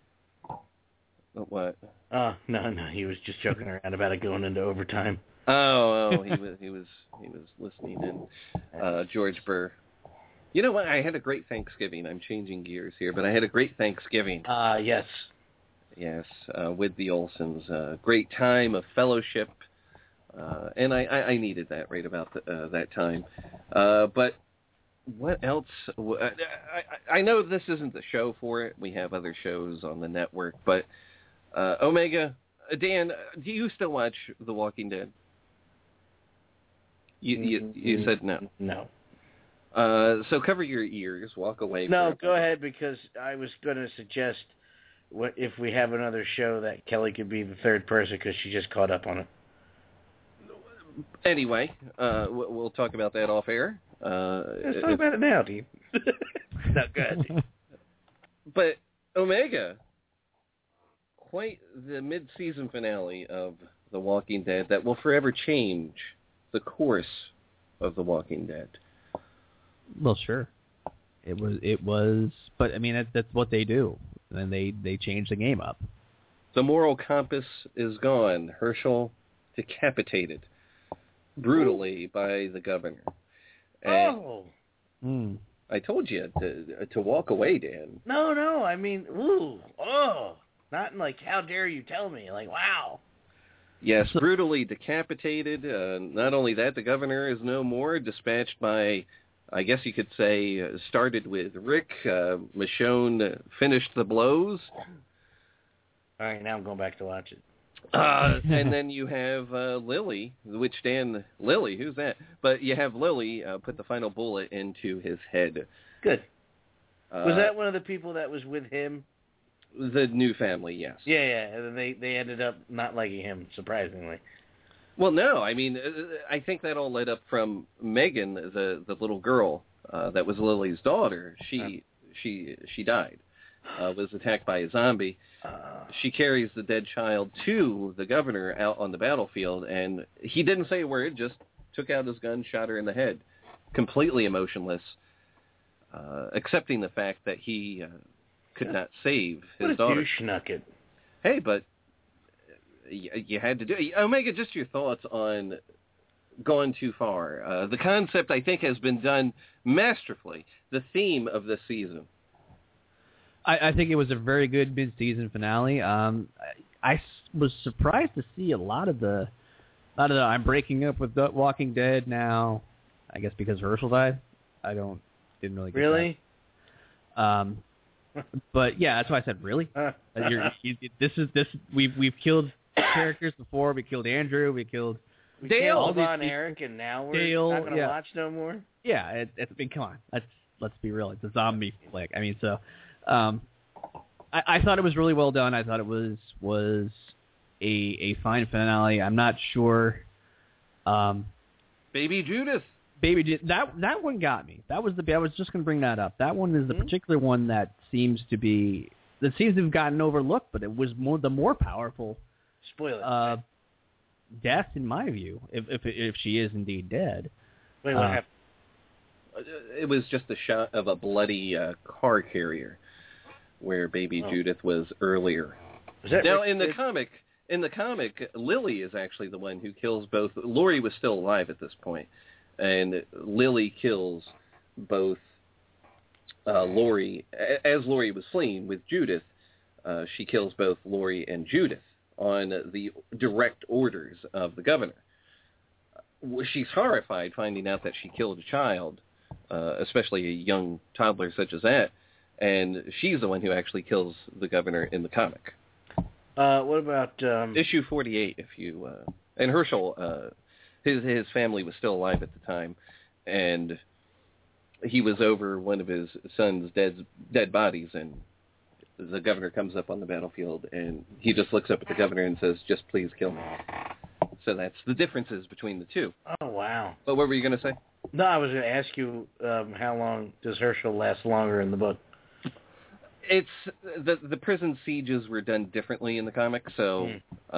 What? No, he was just joking around about it going into overtime. Oh, he was listening in. George Burr. You know what? I had a great Thanksgiving. I'm changing gears here, but I had a great Thanksgiving. Yes. Yes, with the Olsons. Great time of fellowship, and I needed that right about that time. But what else? I know this isn't the show for it. We have other shows on the network, but Omega, Dan, do you still watch The Walking Dead? You said no. No. So cover your ears, walk away. No, go ahead, because I was going to suggest if we have another show that Kelly could be the third person because she just caught up on it. Anyway, we'll talk about that off air. Let's talk about it now, Dean. No, go ahead, Dean. But Omega, quite the mid-season finale of The Walking Dead that will forever change the course of The Walking Dead. Well, sure. It was, but I mean that's what they do, and they change the game up. The moral compass is gone. Herschel decapitated brutally by the governor. And I told you to walk away, Dan. No. I mean, not in like, how dare you tell me? Like, wow. Yes, brutally decapitated. Not only that, the governor is no more. Dispatched by, I guess you could say, started with Rick. Michonne finished the blows. All right, now I'm going back to watch it. And then you have Lily, Lily, who's that? But you have Lily put the final bullet into his head. Good. Was that one of the people that was with him? The new family, yes. Yeah, and then they ended up not liking him, surprisingly. Well, no, I mean, I think that all led up from Megan, the little girl that was Lily's daughter. She died, was attacked by a zombie. She carries the dead child to the governor out on the battlefield, and he didn't say a word, just took out his gun, shot her in the head, completely emotionless, accepting the fact that he could not save his daughter. What a douche nugget. Hey, but you had to do it. Omega, just your thoughts on Gone Too Far. The concept, I think, has been done masterfully. The theme of this season. I think it was a very good mid-season finale. I was surprised to see a lot of the I'm breaking up with The Walking Dead now. I guess because Herschel died. Didn't really get really. That. But yeah, that's why I said really. We've killed characters before. We killed Andrew. We killed We Dale, hold on, Eric, and now we're Dale, not going to watch no more? Yeah, it's been, come on. Let's be real. It's a zombie flick. I mean, so I thought it was really well done. I thought it was a fine finale. I'm not sure. Baby Judith. That one got me. I was just going to bring that up. That one is the particular one that seems to have gotten overlooked, but it was the more powerful. Spoiler. Death, in my view, if she is indeed dead. Wait, what happened? It was just a shot of a bloody car carrier, where Baby Judith was earlier. Now, in the comic, Lily is actually the one who kills both. Laurie was still alive at this point, and Lily kills both Laurie. As Laurie was fleeing with Judith, she kills both Laurie and Judith on the direct orders of the governor. She's horrified finding out that she killed a child, especially a young toddler such as that, and she's the one who actually kills the governor in the comic. What about issue 48? If you and Herschel, his family was still alive at the time, and he was over one of his son's dead bodies, and the governor comes up on the battlefield, and he just looks up at the governor and says, "Just please kill me." So that's the differences between the two. Oh, wow. But what were you going to say? No, I was going to ask you how long does Herschel last longer in the book? It's the prison sieges were done differently in the comic, so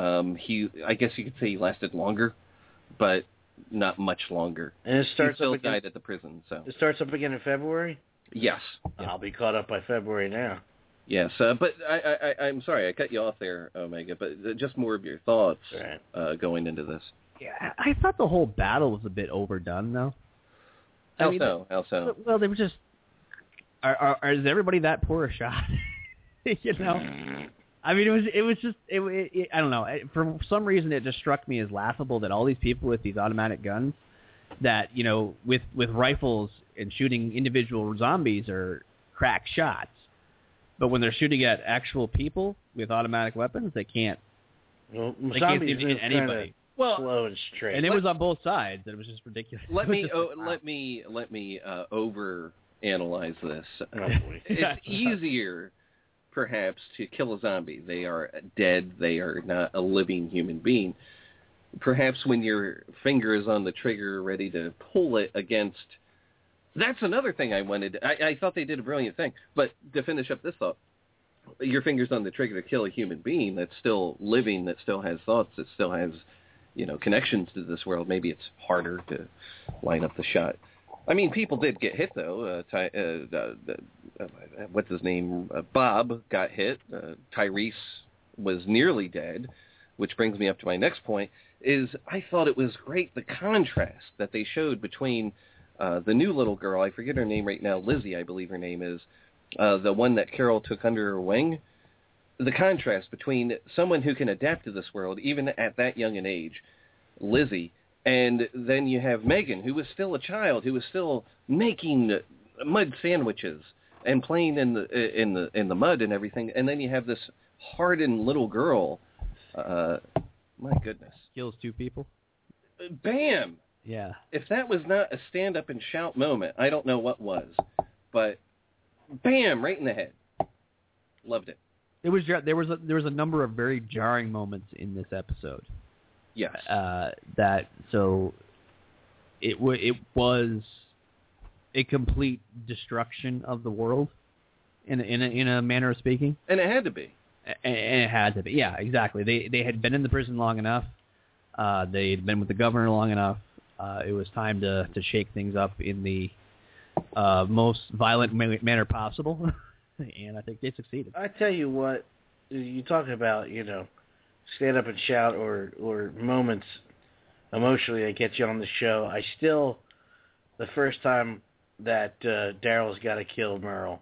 I guess you could say he lasted longer, but not much longer. And it starts he still up again, died at the prison. So it starts up again in February? Yes. I'll be caught up by February now. Yes, but I'm sorry I cut you off there, Omega, but just more of your thoughts going into this. Yeah, I thought the whole battle was a bit overdone, though. How so? Well, they were just... Is everybody that poor a shot? You know? I mean, it was just... I don't know. For some reason, it just struck me as laughable that all these people with these automatic guns that, you know, with rifles and shooting individual zombies are crack shots. But when they're shooting at actual people with automatic weapons, they can't. Well, they can't seem to hit anybody. Slow and straight. And it was on both sides. It was just ridiculous. Let me over analyze this. It's easier, perhaps, to kill a zombie. They are dead. They are not a living human being. Perhaps when your finger is on the trigger, ready to pull it against. That's another thing I wanted. I thought they did a brilliant thing. But to finish up this thought, your finger's on the trigger to kill a human being that's still living, that still has thoughts, that still has, you know, connections to this world. Maybe it's harder to line up the shot. I mean, people did get hit, though. What's his name? Bob got hit. Tyrese was nearly dead, which brings me up to my next point, is I thought it was great, the contrast that they showed between the new little girl, I forget her name right now, Lizzie, I believe her name is, the one that Carol took under her wing. The contrast between someone who can adapt to this world, even at that young an age, Lizzie, and then you have Megan, who was still a child, who was still making mud sandwiches and playing in the mud and everything, and then you have this hardened little girl. My goodness, kills two people. Bam. Yeah. If that was not a stand up and shout moment, I don't know what was. But bam, right in the head. Loved it. There was a number of very jarring moments in this episode. Yes. It was a complete destruction of the world in a manner of speaking. And it had to be. And it had to be. Yeah, exactly. They had been in the prison long enough. They had been with the governor long enough. It was time to shake things up in the most violent manner possible, and I think they succeeded. I tell you what, you talking about, you know, stand up and shout or moments emotionally that get you on the show. The first time that Daryl's got to kill Merle,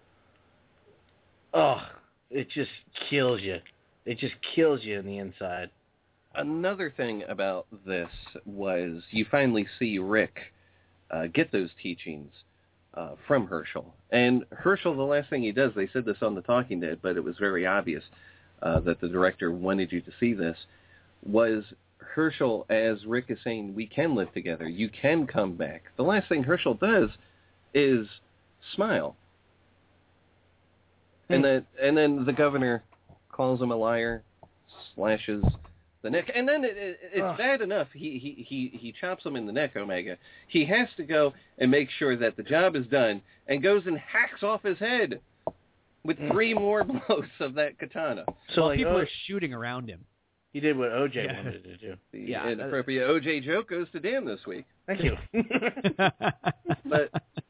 it just kills you. It just kills you in the inside. Another thing about this was you finally see Rick get those teachings from Herschel. And Herschel, the last thing he does, they said this on The Talking Dead, but it was very obvious that the director wanted you to see this, was Herschel, as Rick is saying, we can live together. You can come back. The last thing Herschel does is smile. And then the governor calls him a liar, slashes the neck, and then it's bad enough. He chops him in the neck, Omega. He has to go and make sure that the job is done, and goes and hacks off his head with 3 more blows of that katana. So people are shooting around him. He did what OJ wanted to do. The inappropriate OJ joke goes to Dan this week. Thank you. But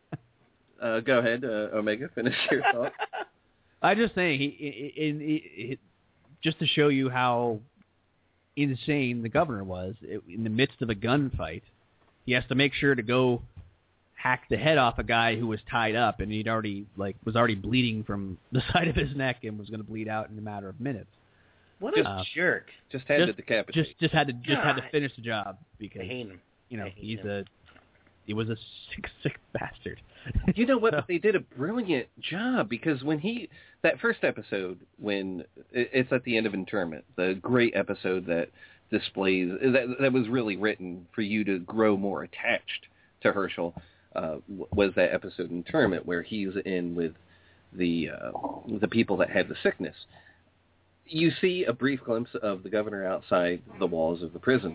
go ahead, Omega. Finish your thought. I'm just saying, he just to show you how insane the governor was, in the midst of a gunfight, he has to make sure to go hack the head off a guy who was tied up, and he'd already was already bleeding from the side of his neck and was going to bleed out in a matter of minutes. What a jerk! Just had to decapitate. Just had to finish the job because I hate him. He was a sick bastard. You know what? But they did a brilliant job, because when that first episode, when it's at the end of Internment, the great episode that displays that was really written for you to grow more attached to Herschel, was that episode Internment, where he's in with the people that had the sickness. You see a brief glimpse of the governor outside the walls of the prison.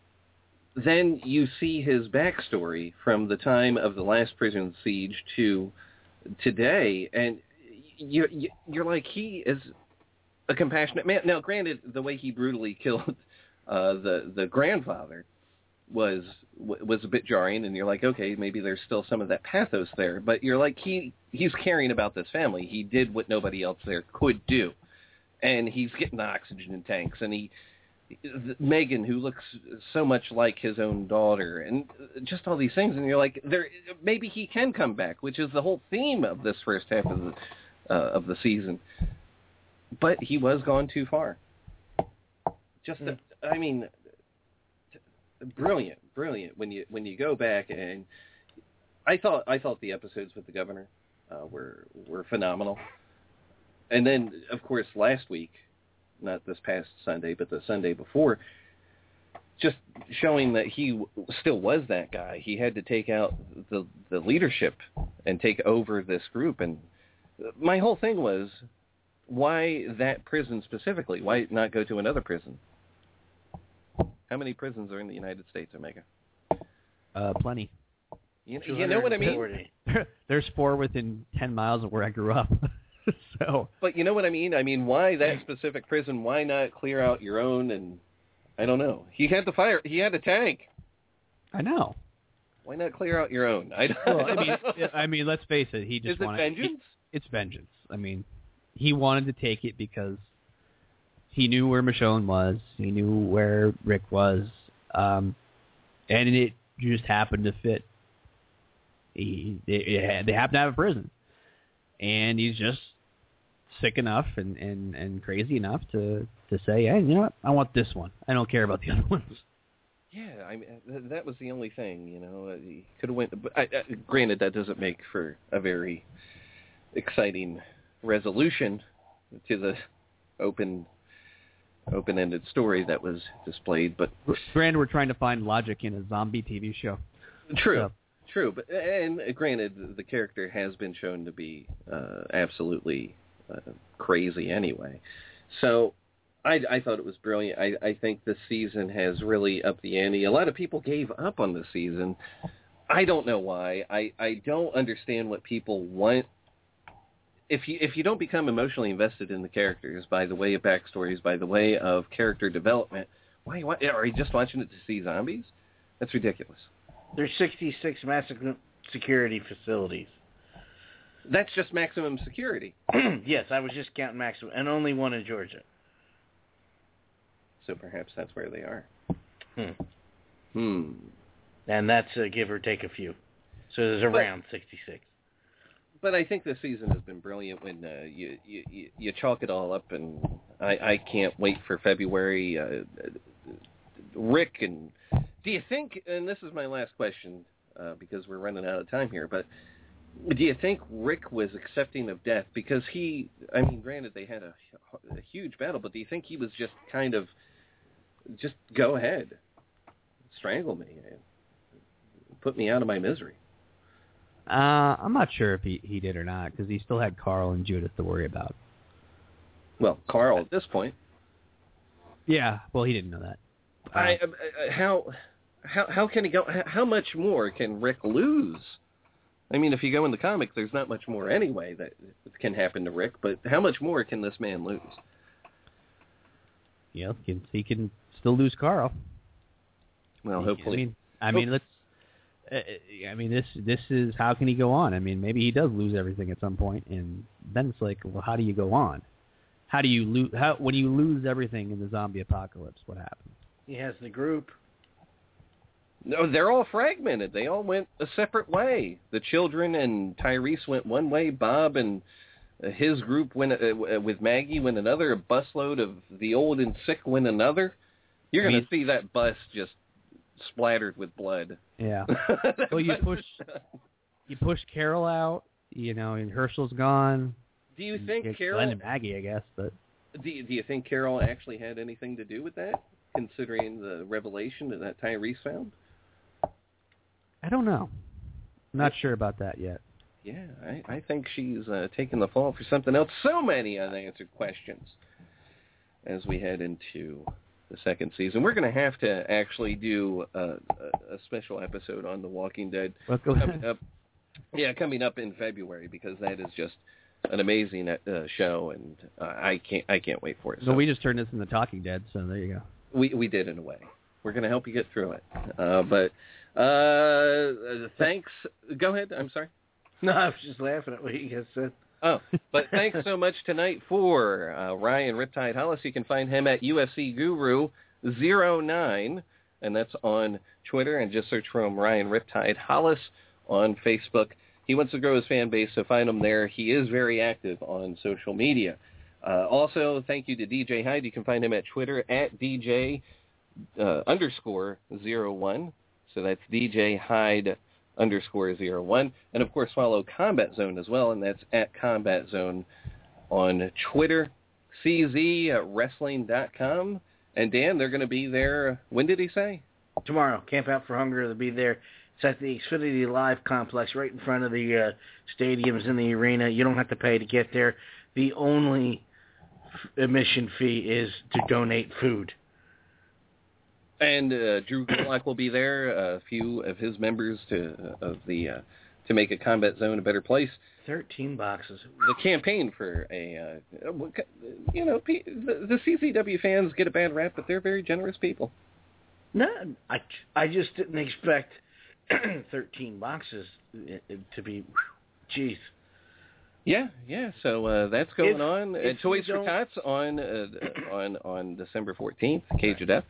Then you see his backstory from the time of the last prison siege to today, and you're like, he is a compassionate man. Now, granted, the way he brutally killed the grandfather was a bit jarring, and you're like, okay, maybe there's still some of that pathos there, but you're like, he's caring about this family. He did what nobody else there could do, and he's getting the oxygen tanks, and Megan, who looks so much like his own daughter, and just all these things, and you're like, maybe he can come back, which is the whole theme of this first half of the season. But he was gone too far. Brilliant when you go back, and I thought the episodes with the governor were phenomenal, and then of course last week. Not this past Sunday, but the Sunday before, just showing that he still was that guy. He had to take out the leadership and take over this group. And my whole thing was, why that prison specifically? Why not go to another prison? How many prisons are in the United States, Omega? Plenty. You know what I mean? There's 4 within 10 miles of where I grew up. But you know what I mean? I mean, why that specific prison? Why not clear out your own? And I don't know. He had the fire. He had a tank. I know. Why not clear out your own? I mean, let's face it. He just wanted. Vengeance? It's vengeance. I mean, he wanted to take it because he knew where Michonne was. He knew where Rick was, and it just happened to fit. They happen to have a prison. And he's just sick enough and crazy enough to say, hey, you know what? I want this one. I don't care about the other ones. Yeah, I mean, that was the only thing, you know. He could have went. But granted, that doesn't make for a very exciting resolution to the open-ended story that was displayed. But granted, we're trying to find logic in a zombie TV show. True. True, but and granted, the character has been shown to be absolutely crazy anyway. So I thought it was brilliant. I think this season has really upped the ante. A lot of people gave up on the season. I don't know why. I don't understand what people want. If you don't become emotionally invested in the characters by the way of backstories, by the way of character development, why are you just watching it to see zombies? That's ridiculous. There's 66 maximum security facilities. That's just maximum security. Yes, I was just counting maximum, and only one in Georgia. So perhaps that's where they are. And that's give or take a few. So there's around 66. But I think this season has been brilliant when you chalk it all up, and I can't wait for February. Rick, and do you think, and this is my last question because we're running out of time here, but do you think Rick was accepting of death because granted they had a huge battle, but do you think he was just kind of just go ahead. Strangle me. Put me out of my misery. I'm not sure if he did or not, because he still had Carl and Judith to worry about. Well, Carl at this point. Yeah, well, he didn't know that. How can he go? How much more can Rick lose? I mean, if you go in the comic, there's not much more anyway that can happen to Rick, but how much more can this man lose? Yeah, he can still lose Carl. Well, hopefully. This is, how can he go on? I mean, maybe he does lose everything at some point, and then it's like, well, how do you go on? How do you lose? When you lose everything in the zombie apocalypse, what happens? He has the group. No, they're all fragmented. They all went a separate way. The children and Tyrese went one way. Bob and his group went with Maggie went another. A busload of the old and sick went another. You're going to see that bus just splattered with blood. Yeah. Well, you push Carol out, and Herschel's gone. Do you think Carol... Glenn and Maggie, I guess, but... Do you think Carol actually had anything to do with that, considering the revelation that Tyrese found? I don't know. I'm not sure about that yet. Yeah, I think she's taking the fall for something else. So many unanswered questions as we head into the second season. We're going to have to actually do a special episode on The Walking Dead. Coming up in February, because that is just an amazing show, and I can't wait for it. So we just turned this into Talking Dead, so there you go. We did, in a way. We're going to help you get through it. But thanks. Go ahead. I'm sorry. No, I was just laughing at what you guys said. Oh, but thanks so much tonight for Ryan Riptide Hollis. You can find him at UFC Guru 09, and that's on Twitter, and just search for him, Ryan Riptide Hollis, on Facebook. He wants to grow his fan base, so find him there. He is very active on social media. Also, thank you to DJ Hyde. You can find him at Twitter at DJ _01. So that's DJ Hyde _01. And, of course, follow Combat Zone as well, and that's at Combat Zone on Twitter. CZWrestling.com. And, Dan, they're going to be there, when did he say? Tomorrow. Camp Out for Hunger. They'll be there. It's at the Xfinity Live complex right in front of the stadiums in the arena. You don't have to pay to get there. The only admission fee is to donate food. And Drew Gulak will be there. A few of his members to make a Combat Zone a better place. 13 boxes. The campaign for the CCW fans get a bad rap, but they're very generous people. No, I just didn't expect 13 boxes to be. Jeez. Yeah. So that's going on. Toys for Tots on December 14th. Cage of Death.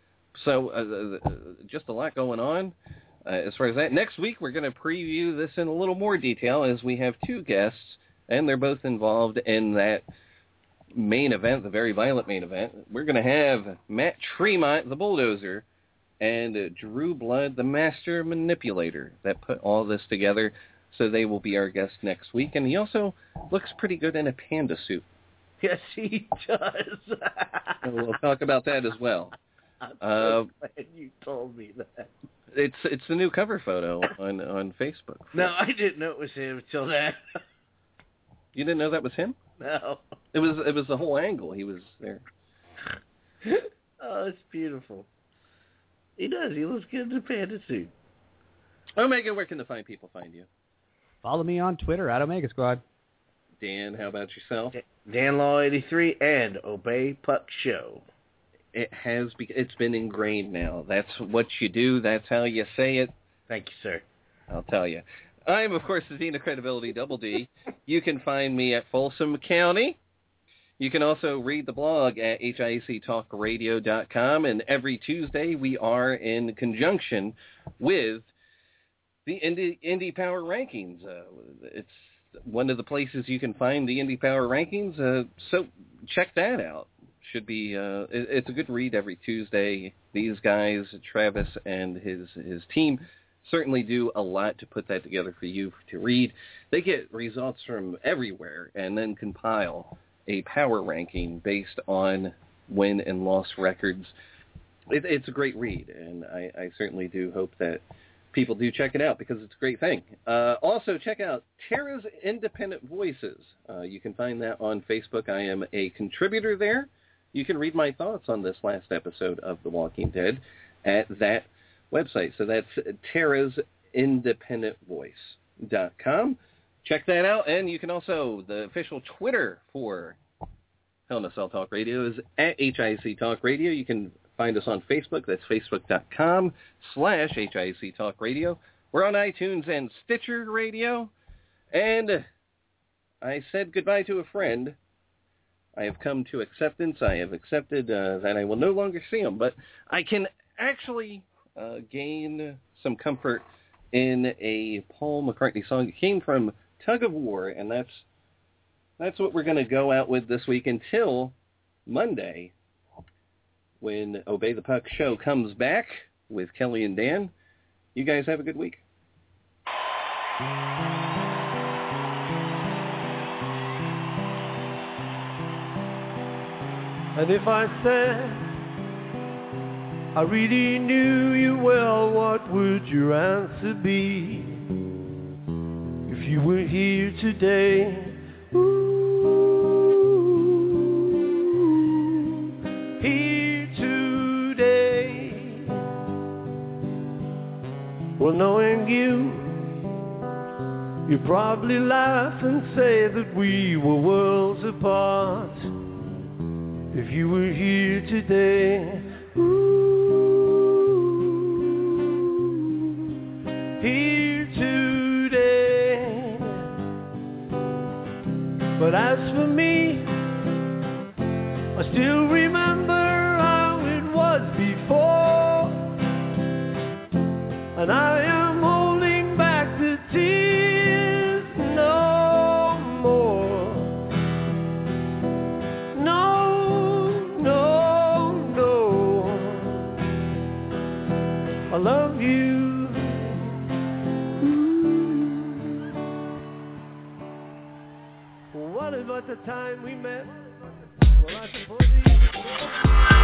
So just a lot going on as far as that. Next week, we're going to preview this in a little more detail, as we have two guests, and they're both involved in that main event, the very violent main event. We're going to have Matt Tremont, the Bulldozer, and Drew Blood, the Master Manipulator, that put all this together. So they will be our guest next week. And he also looks pretty good in a panda suit. Yes, he does. So we'll talk about that as well. I'm so glad you told me that. It's the new cover photo on Facebook. No, I didn't know it was him until that. You didn't know that was him? No. It was the whole angle. He was there. Oh, it's beautiful. He does. He looks good in a panda suit. Omega, where can the fine people find you? Follow me on Twitter at Omega Squad. Dan, how about yourself? Dan Law 83 and Obey Puck Show. It's been ingrained now. That's what you do. That's how you say it. Thank you, sir. I'll tell you. I'm, of course, the Dean of Credibility, Double D. You can find me at Folsom County. You can also read the blog at HIACTalkRadio.com, and every Tuesday we are in conjunction with the Indie Power Rankings. It's one of the places you can find the Indie Power Rankings, so check that out. Should be it's a good read every Tuesday. These guys, Travis and his team, certainly do a lot to put that together for you to read. They get results from everywhere and then compile a power ranking based on win and loss records. it's a great read, and I certainly do hope that people do check it out because it's a great thing. Also, check out Tara's Independent Voices. You can find that on Facebook. I am a contributor there. You can read my thoughts on this last episode of The Walking Dead at that website. So that's tarasindependentvoice.com. Check that out, and you can also, the official Twitter for Hell in a Cell Talk Radio is at HIC Talk Radio. You can find us on Facebook. That's facebook.com/HIC Talk Radio. We're on iTunes and Stitcher Radio. And I said goodbye to a friend. I have come to acceptance. I have accepted that I will no longer see him. But I can actually gain some comfort in a Paul McCartney song. It came from Tug of War, and that's what we're going to go out with this week until Monday, when Obey the Puck show comes back with Kelly and Dan. You guys have a good week. And if I said I really knew you well, what would your answer be? If you were here today, here today. Well, knowing you'd probably laugh and say that we were worlds apart. If you were here today, here today. But as for me, I still remember how it was before, and I am holding back the tears no more. No, no, no. I love you. What about the time we met? Well, I suppose